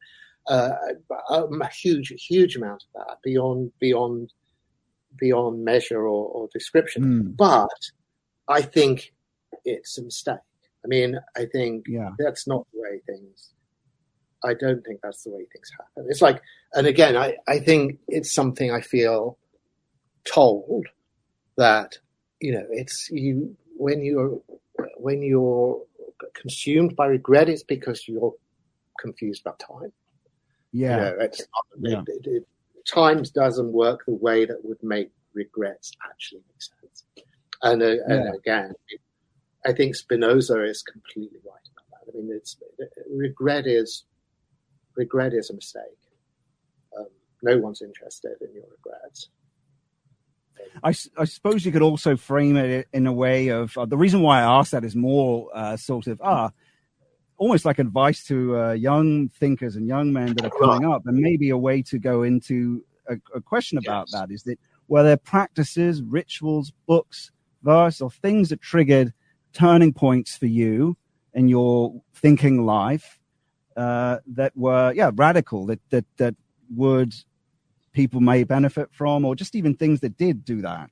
a huge amount of that beyond measure or description. But I think it's a mistake. I mean, I think that's not the way I don't think that's the way things happen. It's like, and again, I think it's something I feel told that, it's you, when you're consumed by regret, it's because you're confused about time. It's not, time doesn't work the way that would make regrets actually make sense. And again, I think Spinoza is completely right about that. I mean, regret is a mistake. No one's interested in your regrets. I suppose you could also frame it in a way of the reason why I asked that is more sort of almost like advice to young thinkers and young men that are coming up, and maybe a way to go into a question about that is that were there practices, rituals, books, verse, or things that triggered turning points for you in your thinking life that were radical, that would people may benefit from, or just even things that did do that?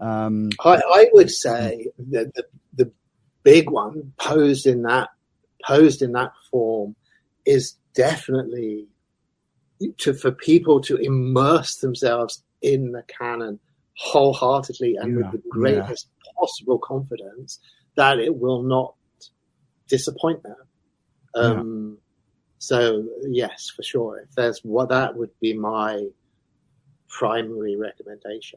I would say that the big one posed in that form is definitely for people to immerse themselves in the canon wholeheartedly and with the greatest possible confidence that it will not disappoint them. So yes, for sure. If there's that would be my primary recommendation.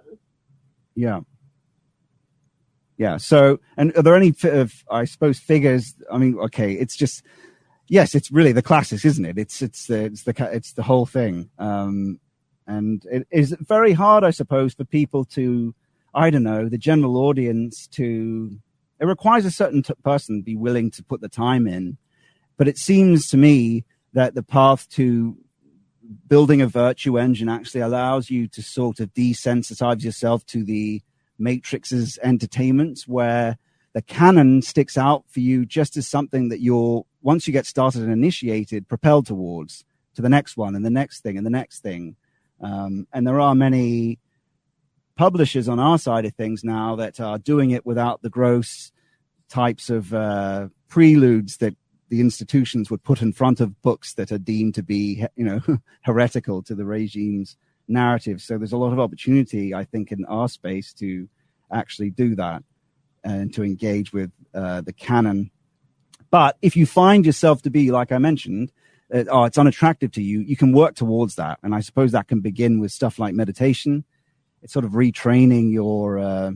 Yeah. So, and are there any, I suppose, figures? I mean, okay, it's just, yes, it's really the classics, isn't it? It's the whole thing. And it is very hard, I suppose, for people to, I don't know, the general audience to, it requires a certain person to be willing to put the time in. But it seems to me that the path to building a virtue engine actually allows you to sort of desensitize yourself to the Matrix's entertainments, where the canon sticks out for you just as something that you're, once you get started and initiated, propelled towards to the next one and the next thing and the next thing. And there are many publishers on our side of things now that are doing it without the gross types of preludes that the institutions would put in front of books that are deemed to be, heretical to the regime's narrative. So there's a lot of opportunity, I think, in our space to actually do that and to engage with the canon. But if you find yourself to be, like I mentioned, it's unattractive to you, you can work towards that. And I suppose that can begin with stuff like meditation. It's sort of retraining your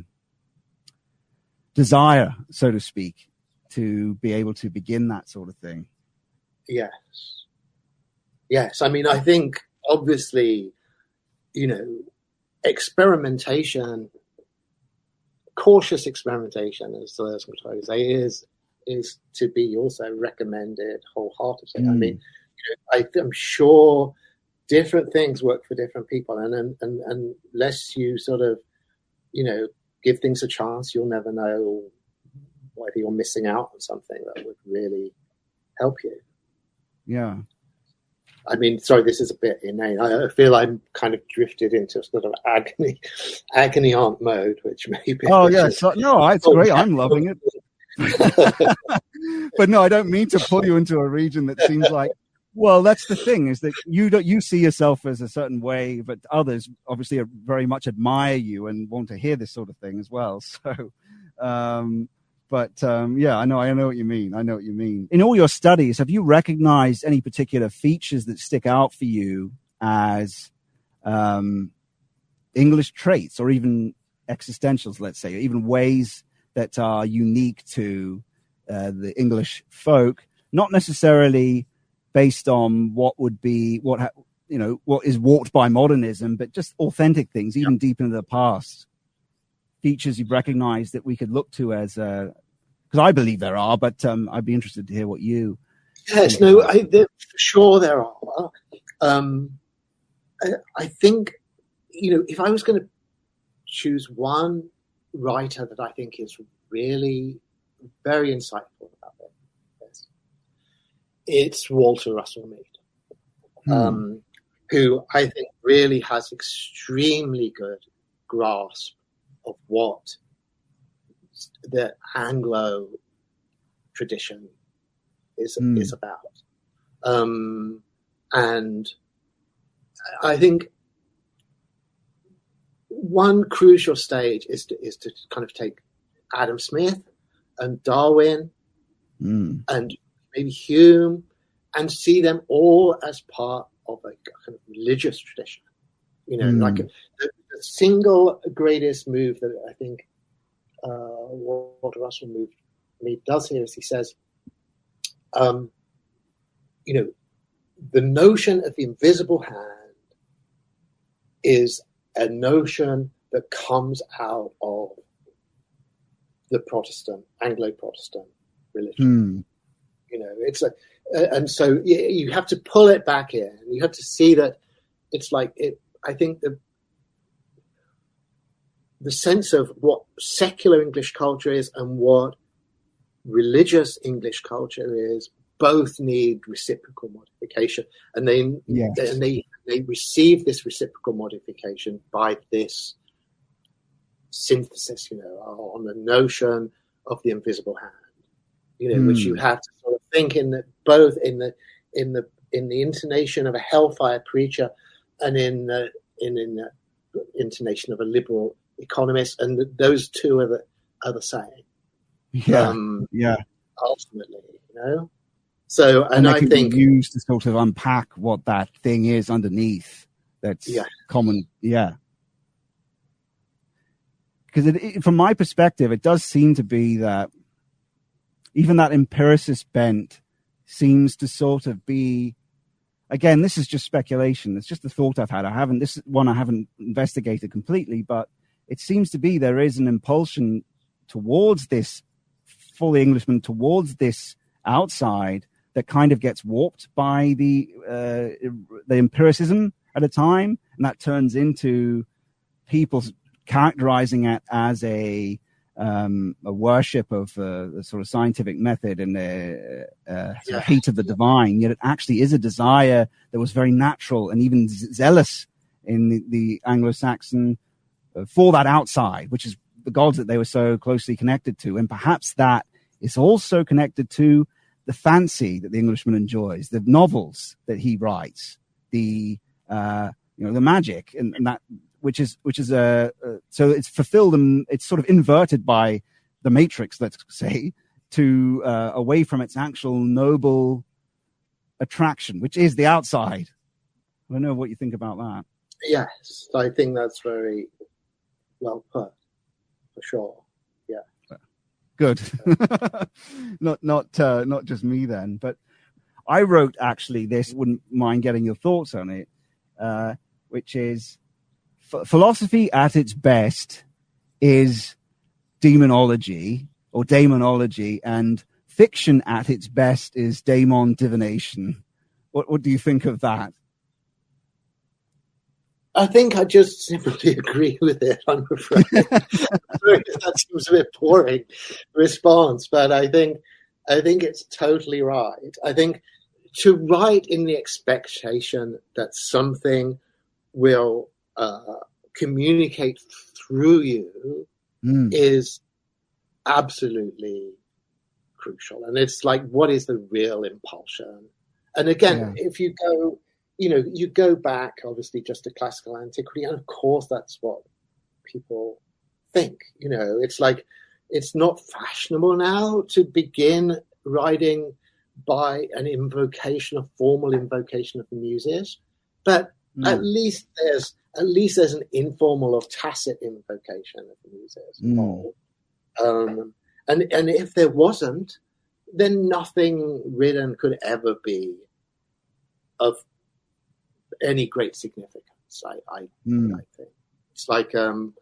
desire, so to speak, to be able to begin that sort of thing. Yes. I mean, I think obviously, experimentation, cautious experimentation, as I say, is to be also recommended wholeheartedly. I mean, I'm sure different things work for different people, and unless you sort of, give things a chance. You'll never know whether you're missing out on something that would really help you. Yeah. I mean, sorry, this is a bit inane. I feel I'm kind of drifted into sort of agony aunt mode, which maybe. Oh, yeah. So, no, it's great. I'm loving it. But no, I don't mean to pull you into a region that seems like, well, that's the thing, is that you see yourself as a certain way, but others obviously very much admire you and want to hear this sort of thing as well. So, yeah, I know what you mean. I know what you mean. In all your studies, have you recognized any particular features that stick out for you as English traits, or even existentials, let's say, or even ways that are unique to the English folk, not necessarily based on what is warped by modernism, but just authentic things, even deep into the past? Features you've recognized that we could look to as, because I believe there are, but I'd be interested to hear what you. Yes, no, for sure there are. I think, if I was going to choose one writer that I think is really very insightful about this, it's Walter Russell Mead, who I think really has extremely good grasp of what the Anglo tradition is about. And I think one crucial stage is to kind of take Adam Smith and Darwin and maybe Hume and see them all as part of a kind of religious tradition. Like the single greatest move that I think Walter Russell Mead does here is he says, the notion of the invisible hand is a notion that comes out of the Anglo-Protestant religion. It's and so you have to pull it back in. You have to see that it's like it. I think the sense of what secular English culture is and what religious English culture is both need reciprocal modification, and they receive this reciprocal modification by this synthesis, on the notion of the invisible hand, which you have to sort of think both in the intonation of a hellfire preacher and in the intonation of a liberal economist, and those two are the same. Ultimately, So, and I think used to sort of unpack what that thing is underneath. That's common. Yeah. Because from my perspective, it does seem to be that even that empiricist bent seems to sort of be, again, this is just speculation. It's just the thought I've had. I haven't investigated completely, but it seems to be there is an impulsion towards this fully Englishman, towards this outside that kind of gets warped by the empiricism at a time, and that turns into people characterizing it as a worship of the sort of scientific method and a hate of the divine. Yet it actually is a desire that was very natural and even zealous in the Anglo-Saxon for that outside, which is the gods that they were so closely connected to. And perhaps that is also connected to the fancy that the Englishman enjoys, the novels that he writes, the magic, and that which is so it's fulfilled and it's sort of inverted by the Matrix, let's say, to away from its actual noble attraction, which is the outside. I don't know what you think about that. Yes, I think that's very well put, for sure. Yeah. Good. Not just me then, but I wrote actually this, wouldn't mind getting your thoughts on it, which is philosophy at its best is demonology, and fiction at its best is daemon divination. What do you think of that? I think I just simply agree with it, I'm afraid. That seems a bit boring response, but I think it's totally right. I think to write in the expectation that something will communicate through you is absolutely crucial. And it's like, what is the real impulsion? And again, if you go, you go back obviously just to classical antiquity, and of course that's what people think. It's like, it's not fashionable now to begin writing by an invocation, a formal invocation of the muses, but at least there's an informal or tacit invocation of the muses. And if there wasn't, then nothing written could ever be of any great significance. I think it's like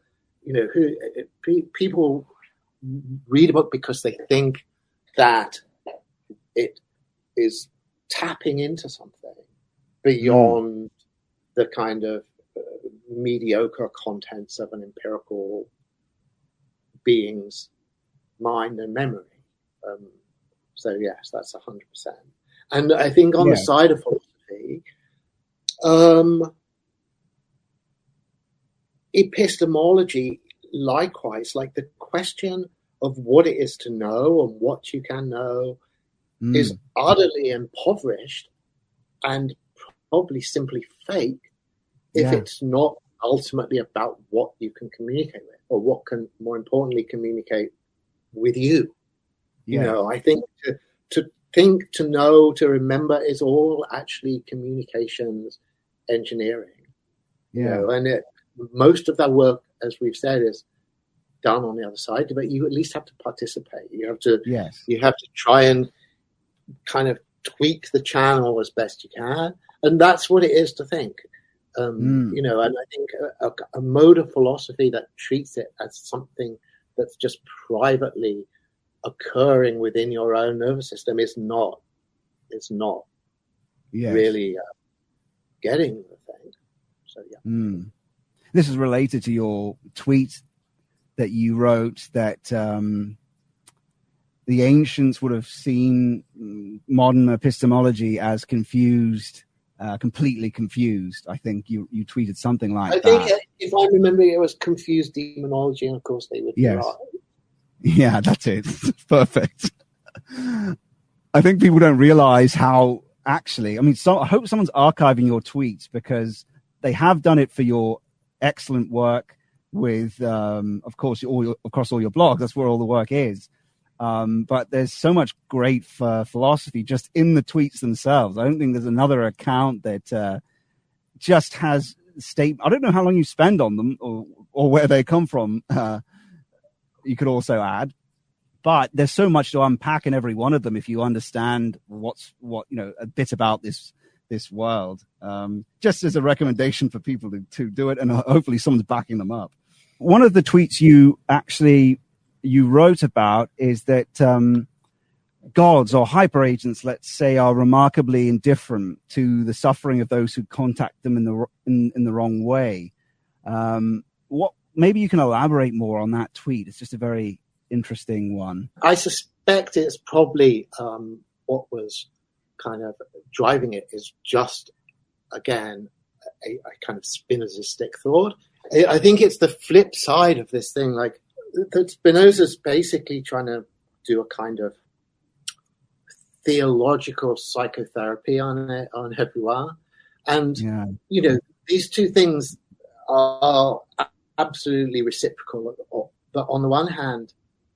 people read a book because they think that it is tapping into something beyond the kind of mediocre contents of an empirical being's mind and memory. So yes, that's 100%. And I think on the side of philosophy, epistemology, likewise, like the question of what it is to know and what you can know is utterly impoverished and probably simply fake if it's not ultimately about what you can communicate with, or what can, more importantly, communicate with you. I think to think, to know, to remember is all actually communications engineering. And most of that work, as we've said, is done on the other side, but you at least have to participate. You have to try and kind of tweak the channel as best you can, and that's what it is to think. And I think a mode of philosophy that treats it as something that's just privately occurring within your own nervous system is not really getting the thing. So This is related to your tweet that you wrote that the ancients would have seen modern epistemology as confused, completely confused. I think you tweeted something like that. I think, if I remember, it was confused demonology, and of course they would be right. Yeah, that's it. Perfect. I think people don't realize how actually, I hope someone's archiving your tweets, because they have done it for your excellent work with, of course, across all your blogs. That's where all the work is. But there's so much great philosophy just in the tweets themselves. I don't think there's another account that just has I don't know how long you spend on them or where they come from. You could also add, but there's so much to unpack in every one of them if you understand a bit about this world. Just as a recommendation for people to do it, and hopefully someone's backing them up. One of the tweets you wrote about is that gods or hyperagents, let's say, are remarkably indifferent to the suffering of those who contact them in the wrong way. Maybe you can elaborate more on that tweet. It's just a very interesting one. I suspect it's probably what was kind of driving it is just, again, a kind of Spinozistic thought. I think it's the flip side of this thing. Like, that Spinoza's basically trying to do a kind of theological psychotherapy on everyone. And, these two things are absolutely reciprocal. But on the one hand,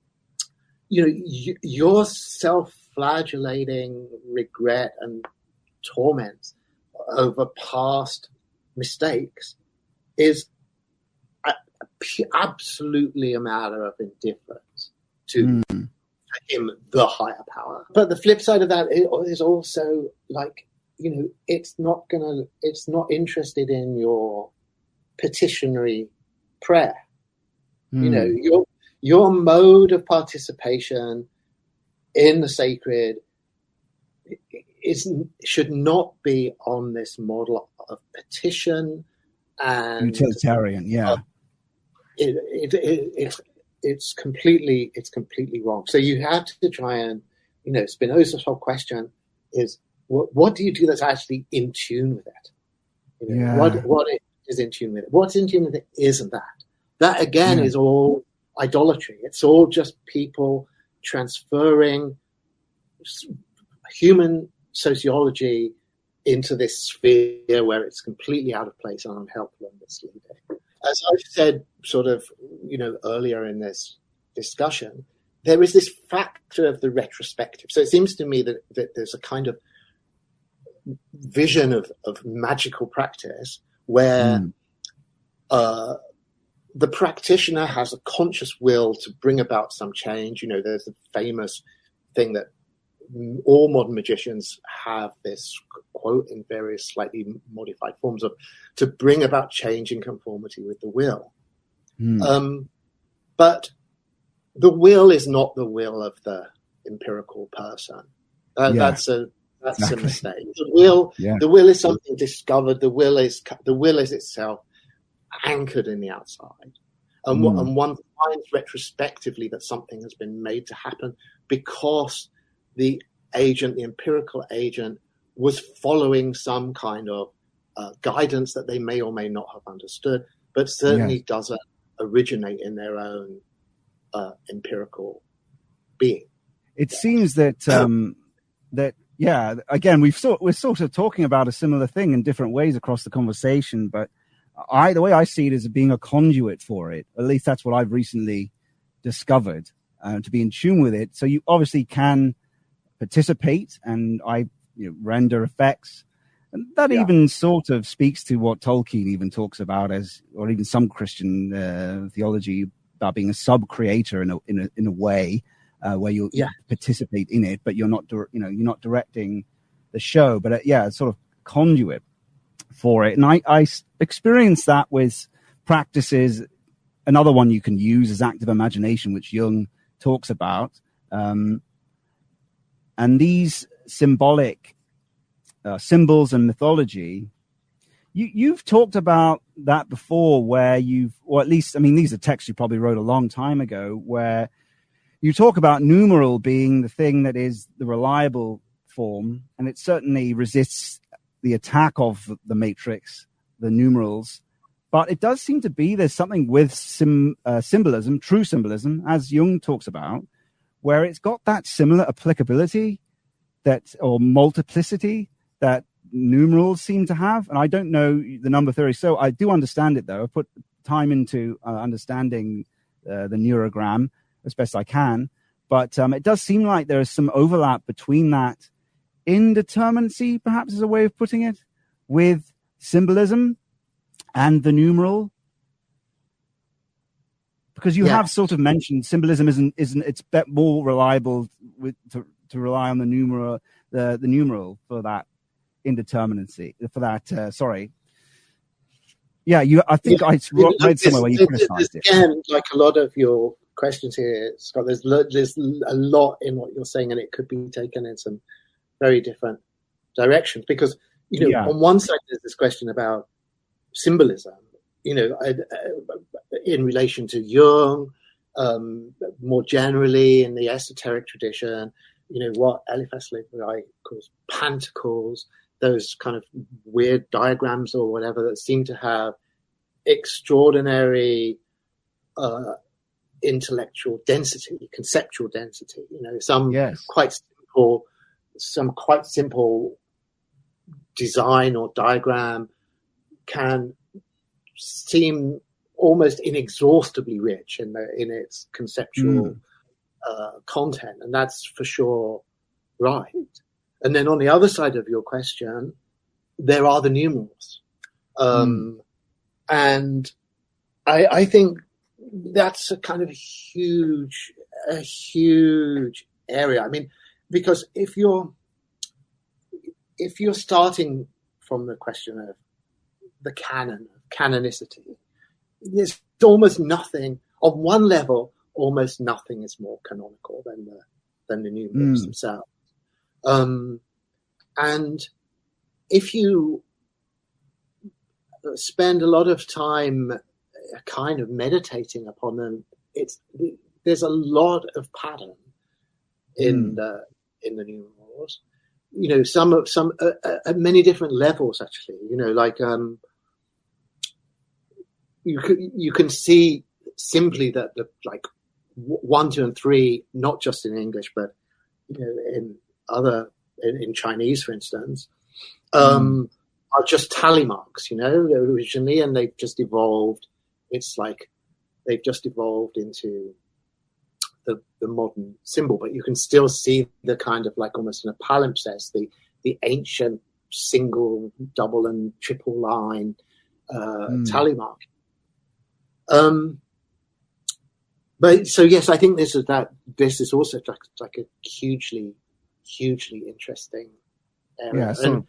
your self-flagellating regret and torment over past mistakes is absolutely a matter of indifference to him, the higher power. But the flip side of that is also like, it's not interested in your petitionary prayer. Your mode of participation in the sacred should not be on this model of petition and utilitarian. Yeah, it's completely wrong. So you have to try and, Spinoza's whole question is, what do you do that's actually in tune with it? What is in tune with it? What's in tune with it isn't that. That again is all idolatry. It's all just people transferring human sociology into this sphere where it's completely out of place and unhelpful and misleading. As I've said sort of, earlier in this discussion, there is this factor of the retrospective. So it seems to me that there's a kind of vision of magical practice where the practitioner has a conscious will to bring about some change. There's a famous thing that all modern magicians have this quote in various slightly modified forms of, to bring about change in conformity with the will. But the will is not the will of the empirical person. That's a mistake. The will is something discovered. The will is itself anchored in the outside, and one finds retrospectively that something has been made to happen because the empirical agent, was following some kind of guidance that they may or may not have understood, but certainly doesn't originate in their own empirical being. It seems that again, we're sort of talking about a similar thing in different ways across the conversation, but the way I see it is being a conduit for it. At least that's what I've recently discovered, to be in tune with it. So you obviously can participate, and I render effects, and that even sort of speaks to what Tolkien even talks about or even some Christian theology, about being a sub-creator in a way where you participate in it, but you're not directing the show, but sort of conduit for it. And I experienced that with practices. Another one you can use is active imagination, which Jung talks about. And these symbolic symbols and mythology, you've talked about that before, where or at least, these are texts you probably wrote a long time ago, where you talk about numeral being the thing that is the reliable form, and it certainly resists the attack of the matrix, the numerals. But it does seem to be there's something with symbolism, true symbolism, as Jung talks about, where it's got that similar applicability or multiplicity that numerals seem to have. And I don't know the number theory, so I do understand it, though. I put time into understanding the neurogram as best I can. But it does seem like there is some overlap between that indeterminacy, perhaps is a way of putting it, with symbolism and the numeral. Because you have sort of mentioned symbolism isn't it's more reliable to rely on the numeral for that indeterminacy, for that I think I read somewhere where you criticized it. Again, like a lot of your questions here, Scott, there's a lot in what you're saying, and it could be taken in some very different directions, because on one side there's this question about symbolism, in relation to Jung, more generally in the esoteric tradition, what Eliphas Levi calls pantacles, those kind of weird diagrams or whatever that seem to have extraordinary intellectual density, conceptual density. Some quite simple design or diagram can seem almost inexhaustibly rich in its conceptual content, and that's for sure right. And then on the other side of your question, there are the numerals, and I think that's a kind of huge area. Because if you're starting from the question of the canonicity, there's almost nothing on one level. Almost nothing is more canonical than the numerals themselves. And if you spend a lot of time kind of meditating upon them, there's a lot of pattern in the numerals. Some at many different levels actually. Like you can see simply that the like 1, 2, and 3, not just in English, but in Chinese, for instance, are just tally marks, originally, and they've just evolved. It's like they've just evolved into the modern symbol, but you can still see the kind of like almost in a palimpsest, the ancient single, double, and triple line tally mark. But so yes, I think this is also like a hugely interesting area. Yeah. So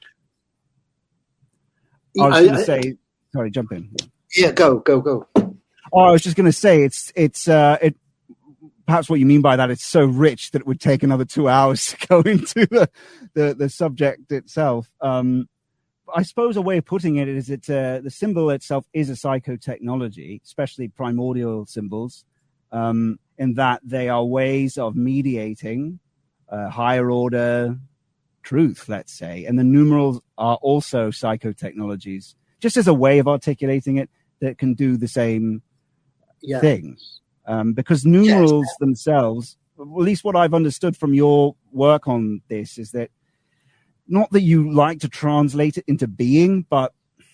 I was going to say, sorry, jump in. Yeah, go. Oh, I was just going to say it's perhaps what you mean by that. It's so rich that it would take another 2 hours to go into the subject itself. I suppose a way of putting it is the symbol itself is a psychotechnology, especially primordial symbols, in that they are ways of mediating higher order truth, let's say. And the numerals are also psychotechnologies, just as a way of articulating it that can do the same thing. Because numerals themselves, at least what I've understood from your work on this, is that not that you like to translate it into being, but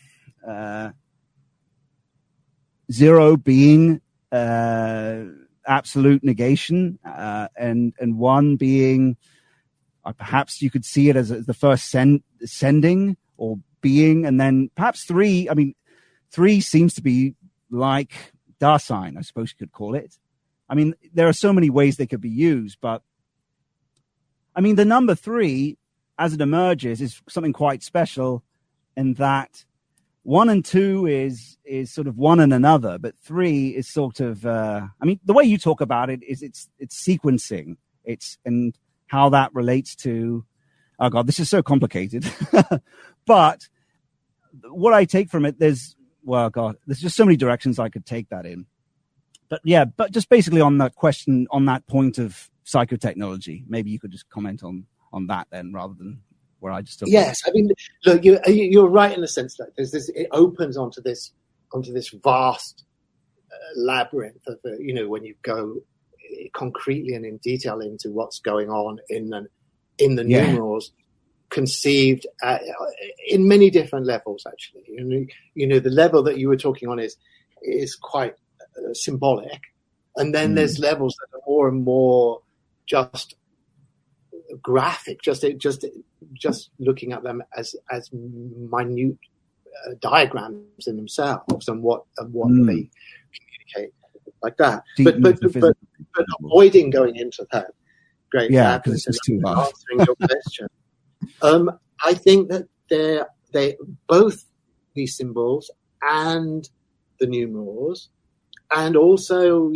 0 being absolute negation, and 1 being perhaps you could see it as the first sending or being, and then perhaps 3. I mean, 3 seems to be like Dasein, I suppose you could call it. I mean, there are so many ways they could be used, but I mean, the number 3, as it emerges, is something quite special in that 1 and 2 is sort of one and another, but 3 is sort of, I mean, the way you talk about it is it's sequencing, and how that relates to, oh God, this is so complicated. But what I take from it, there's just so many directions I could take that in. But yeah, but just basically on that question, on that point of psychotechnology, maybe you could just comment on that then, rather than where I just... Yes, I mean, look, you're right in the sense that there's this, it opens onto this vast labyrinth of, when you go concretely and in detail into what's going on in the numerals, conceived in many different levels, actually. The level that you were talking on is quite symbolic, and then there's levels that are more and more just graphic, just looking at them as minute diagrams in themselves and what they communicate like that. But avoiding going into that great because it's too hard. Answering your question, I think that they both these symbols and the numerals, and also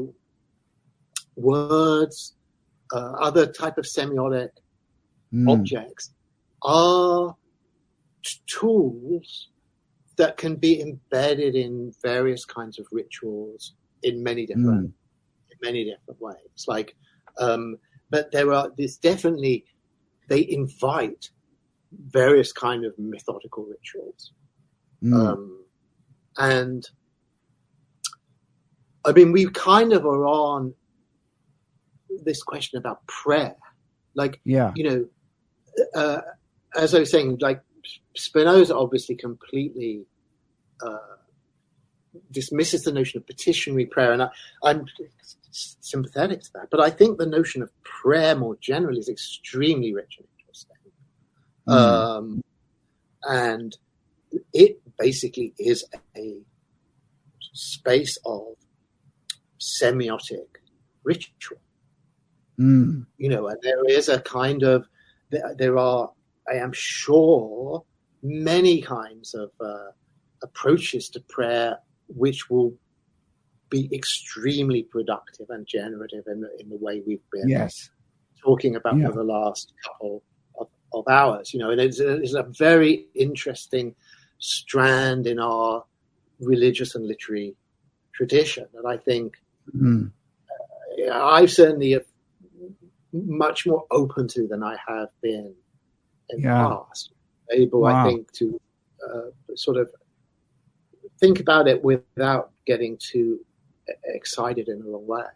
words, other type of semiotic objects, are tools that can be embedded in various kinds of rituals in many different ways. Like, but there's definitely, they invite various kind of methodical rituals. And I mean, we kind of are on this question about prayer. Like, as I was saying, like Spinoza obviously completely dismisses the notion of petitionary prayer, and I'm sympathetic to that. But I think the notion of prayer more generally is extremely rich and interesting. And it basically is a space of semiotic ritual. And there is a kind of, there are, I am sure, many kinds of approaches to prayer which will be extremely productive and generative in the way we've been talking about for the last couple of hours. And it's a very interesting strand in our religious and literary tradition. And I think I've certainly much more open to than I have been in the past. Able, I think, to sort of think about it without getting too excited in the wrong way.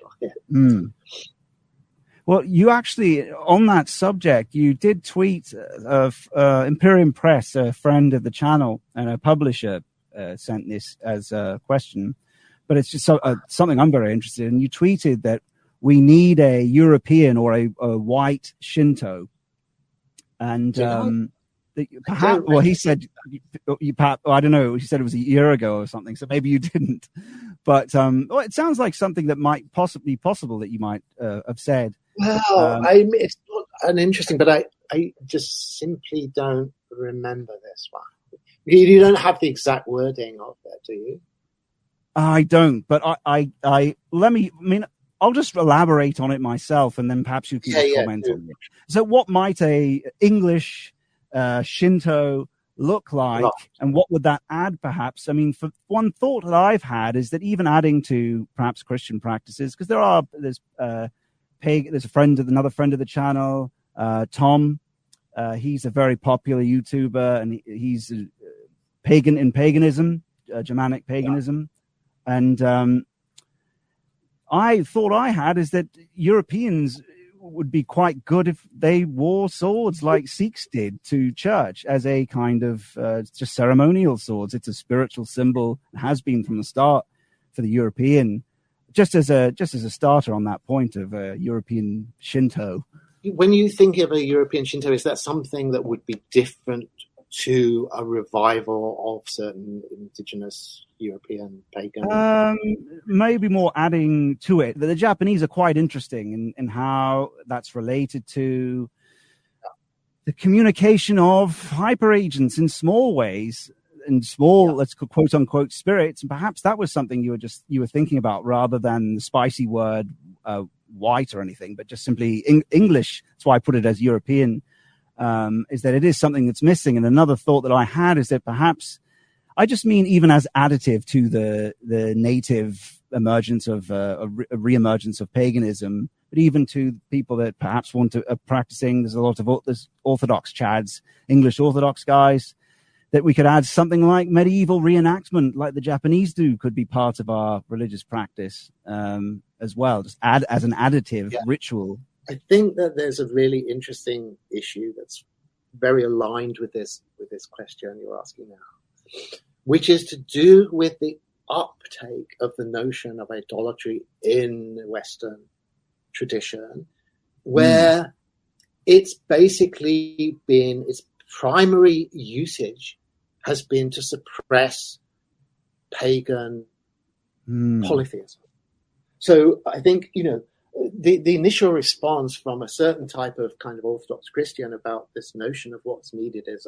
Well, you actually, on that subject, you did tweet of Imperium Press, a friend of the channel and a publisher, sent this as a question, but it's just something I'm very interested in. You tweeted that we need a European or a white Shinto, and perhaps, well, he said, I don't know, he said it was a year ago or something, so maybe you didn't, but well, it sounds like something that might possibly be possible that you might have said. Well, it's not uninteresting, but I just simply don't remember this one. You don't have the exact wording of it, do you? I don't, but I'll just elaborate on it myself, and then perhaps you can comment on it. So what might a English Shinto look like, and what would that add, perhaps? I mean, for one thought that I've had is that even adding to perhaps Christian practices, because there's another friend of the channel, Tom. He's a very popular YouTuber, and he's pagan in paganism, Germanic paganism. And I thought I had is that Europeans would be quite good if they wore swords like Sikhs did to church as a kind of just ceremonial swords. It's a spiritual symbol, it has been from the start for the European. Just as a starter on that point of European Shinto. When you think of a European Shinto, is that something that would be different to a revival of certain indigenous European pagan? Maybe more adding to it. The Japanese are quite interesting in how that's related to the communication of hyperagents in small ways. And small, let's quote unquote, spirits, and perhaps that was something you were thinking about rather than the spicy word white or anything, but just simply English. That's why I put it as European. Is that it is something that's missing. And another thought that I had is that perhaps I just mean even as additive to the native emergence of a re-emergence of paganism, but even to people that perhaps want to practicing. There's a lot of there's Orthodox Chads, English Orthodox guys. That we could add something like medieval reenactment, like the Japanese do, could be part of our religious practice as well. Just add as an additive ritual. I think that there's a really interesting issue that's very aligned with this question you're asking now, which is to do with the uptake of the notion of idolatry in the Western tradition, where it's basically been its primary usage has been to suppress pagan polytheism. So I think, the initial response from a certain type of kind of Orthodox Christian about this notion of what's needed is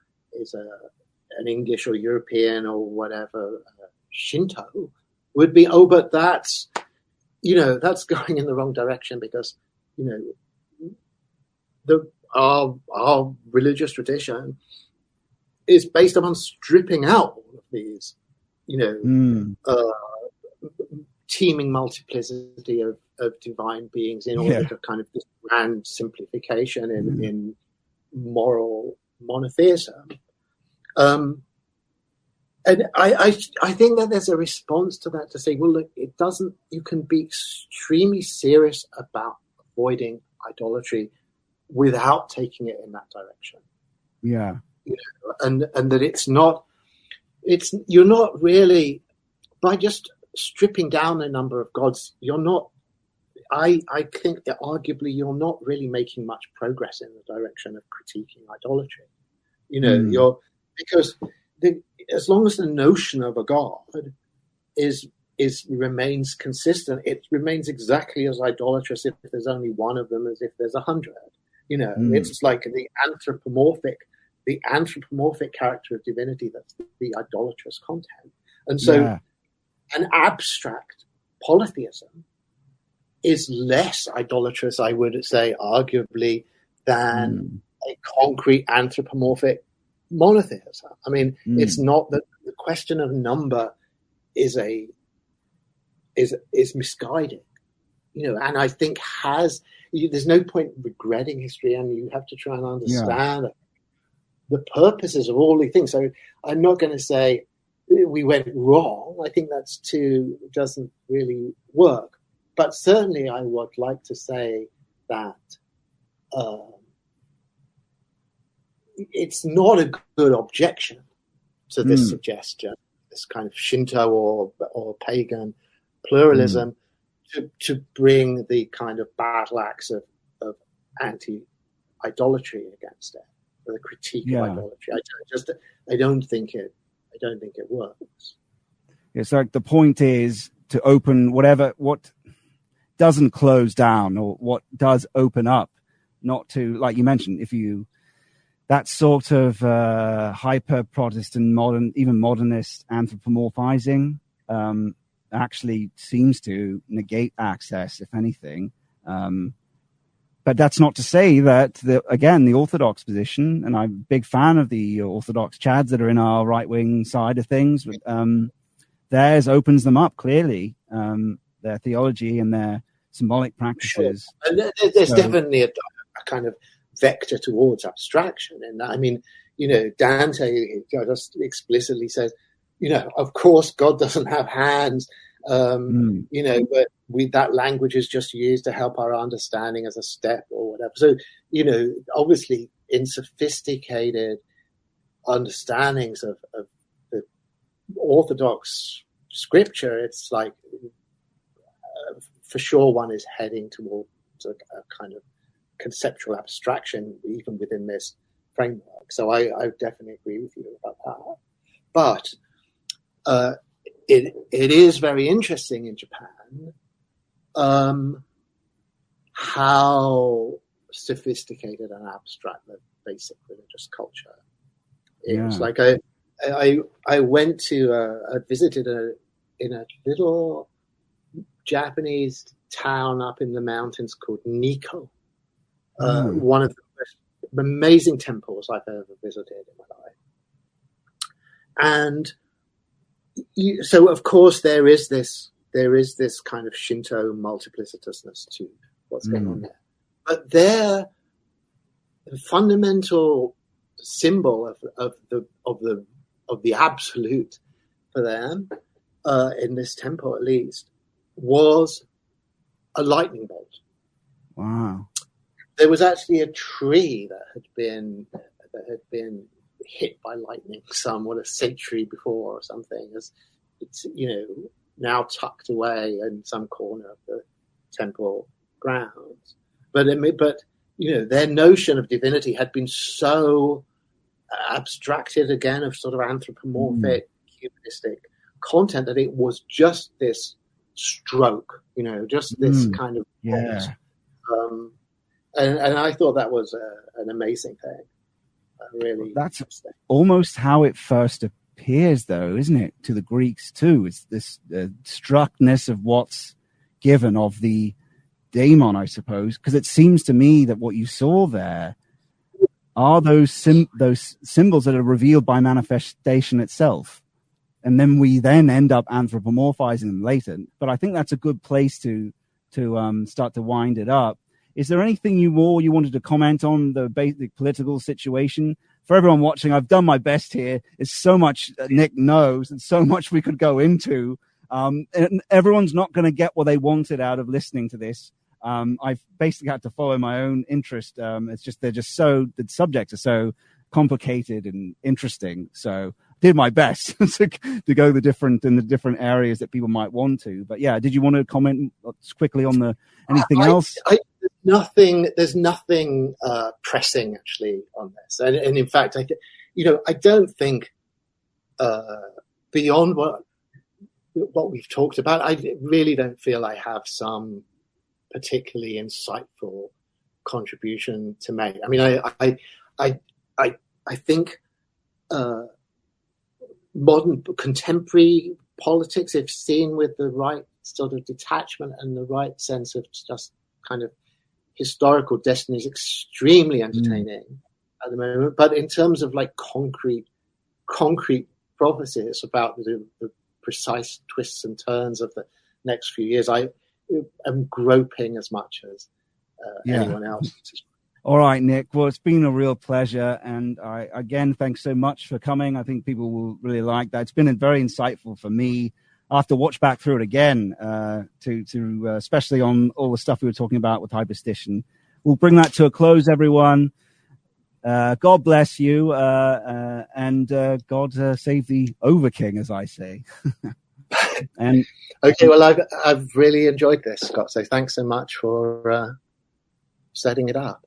an English or European or whatever Shinto would be, but that's going in the wrong direction because, our religious tradition is based upon stripping out all of these, teeming multiplicity of divine beings in order to kind of this grand simplification in moral monotheism. And I think that there's a response to that to say, well, look, you can be extremely serious about avoiding idolatry without taking it in that direction. Yeah. And that you're not really, by just stripping down a number of gods, you're not, I think that arguably you're not really making much progress in the direction of critiquing idolatry. Because as long as the notion of a god remains consistent, it remains exactly as idolatrous if there's only one of them as if there's 100. It's like the anthropomorphic character of divinity that's the idolatrous content. And so an abstract polytheism is less idolatrous, I would say, arguably, than a concrete anthropomorphic monotheism. I mean, it's not that the question of number is misguided, and I think there's no point regretting history, and you have to try and understand the purposes of all these things. So I'm not going to say we went wrong. I think doesn't really work. But certainly I would like to say that it's not a good objection to this suggestion, this kind of Shinto or pagan pluralism, to bring the kind of battle axe of anti-idolatry against it, or the critique of idolatry. I don't think it works. It's like the point is to open what doesn't close down, or what does open up, not to, like you mentioned, that sort of hyper-Protestant, even modernist anthropomorphizing actually seems to negate access, if anything. But that's not to say that, the Orthodox position, and I'm a big fan of the Orthodox Chads that are in our right-wing side of things, theirs opens them up clearly, their theology and their symbolic practices. Sure. And there's definitely a kind of vector towards abstraction in that. I mean, Dante just explicitly says, of course God doesn't have hands, but that language is just used to help our understanding as a step or whatever. So, obviously in sophisticated understandings of the Orthodox scripture, it's like, for sure one is heading towards a kind of conceptual abstraction even within this framework. So I definitely agree with you about that. But it is very interesting in Japan how sophisticated and abstract the basic religious culture is. Like I went to I visited in a little Japanese town up in the mountains called Nikko. One of the most amazing temples I've ever visited in my life. And so, of course, there is this kind of Shinto multiplicitousness to what's going on there. But the fundamental symbol of the absolute for them, in this temple at least, was a lightning bolt. Wow. There was actually a tree that had been hit by lightning a century before or something. It's now tucked away in some corner of the temple grounds. But their notion of divinity had been so abstracted again, of sort of anthropomorphic, humanistic content, that it was just this stroke, just this kind of bolt. And I thought that was an amazing thing. Really, that's almost how it first appears, though, isn't it? To the Greeks too, it's this struckness of what's given of the daemon, I suppose, because it seems to me that what you saw there are those symbols that are revealed by manifestation itself, and then we end up anthropomorphizing them later. But I think that's a good place to start to wind it up. Is there anything you wanted to comment on the basic political situation? For everyone watching, I've done my best here. It's so much Nick knows and so much we could go into. And everyone's not going to get what they wanted out of listening to this. I've basically had to follow my own interest. It's just the subjects are so complicated and interesting. So I did my best to go in the different areas that people might want to. But yeah, did you want to comment quickly on anything else? There's nothing pressing actually on this, and in fact, I don't think beyond what we've talked about, I really don't feel I have some particularly insightful contribution to make. I mean, I think modern contemporary politics, if seen with the right sort of detachment and the right sense of just kind of historical destiny, is extremely entertaining at the moment. But in terms of like concrete prophecies about the precise twists and turns of the next few years, I am groping as much as anyone else. All right, Nick. Well, it's been a real pleasure. And thanks so much for coming. I think people will really like that. It's been very insightful for me. I'll have to watch back through it again, to especially on all the stuff we were talking about with hyperstition. We'll bring that to a close, everyone. God bless you, and God save the Overking, as I say. And okay, well, I've really enjoyed this, Scott. So thanks so much for setting it up.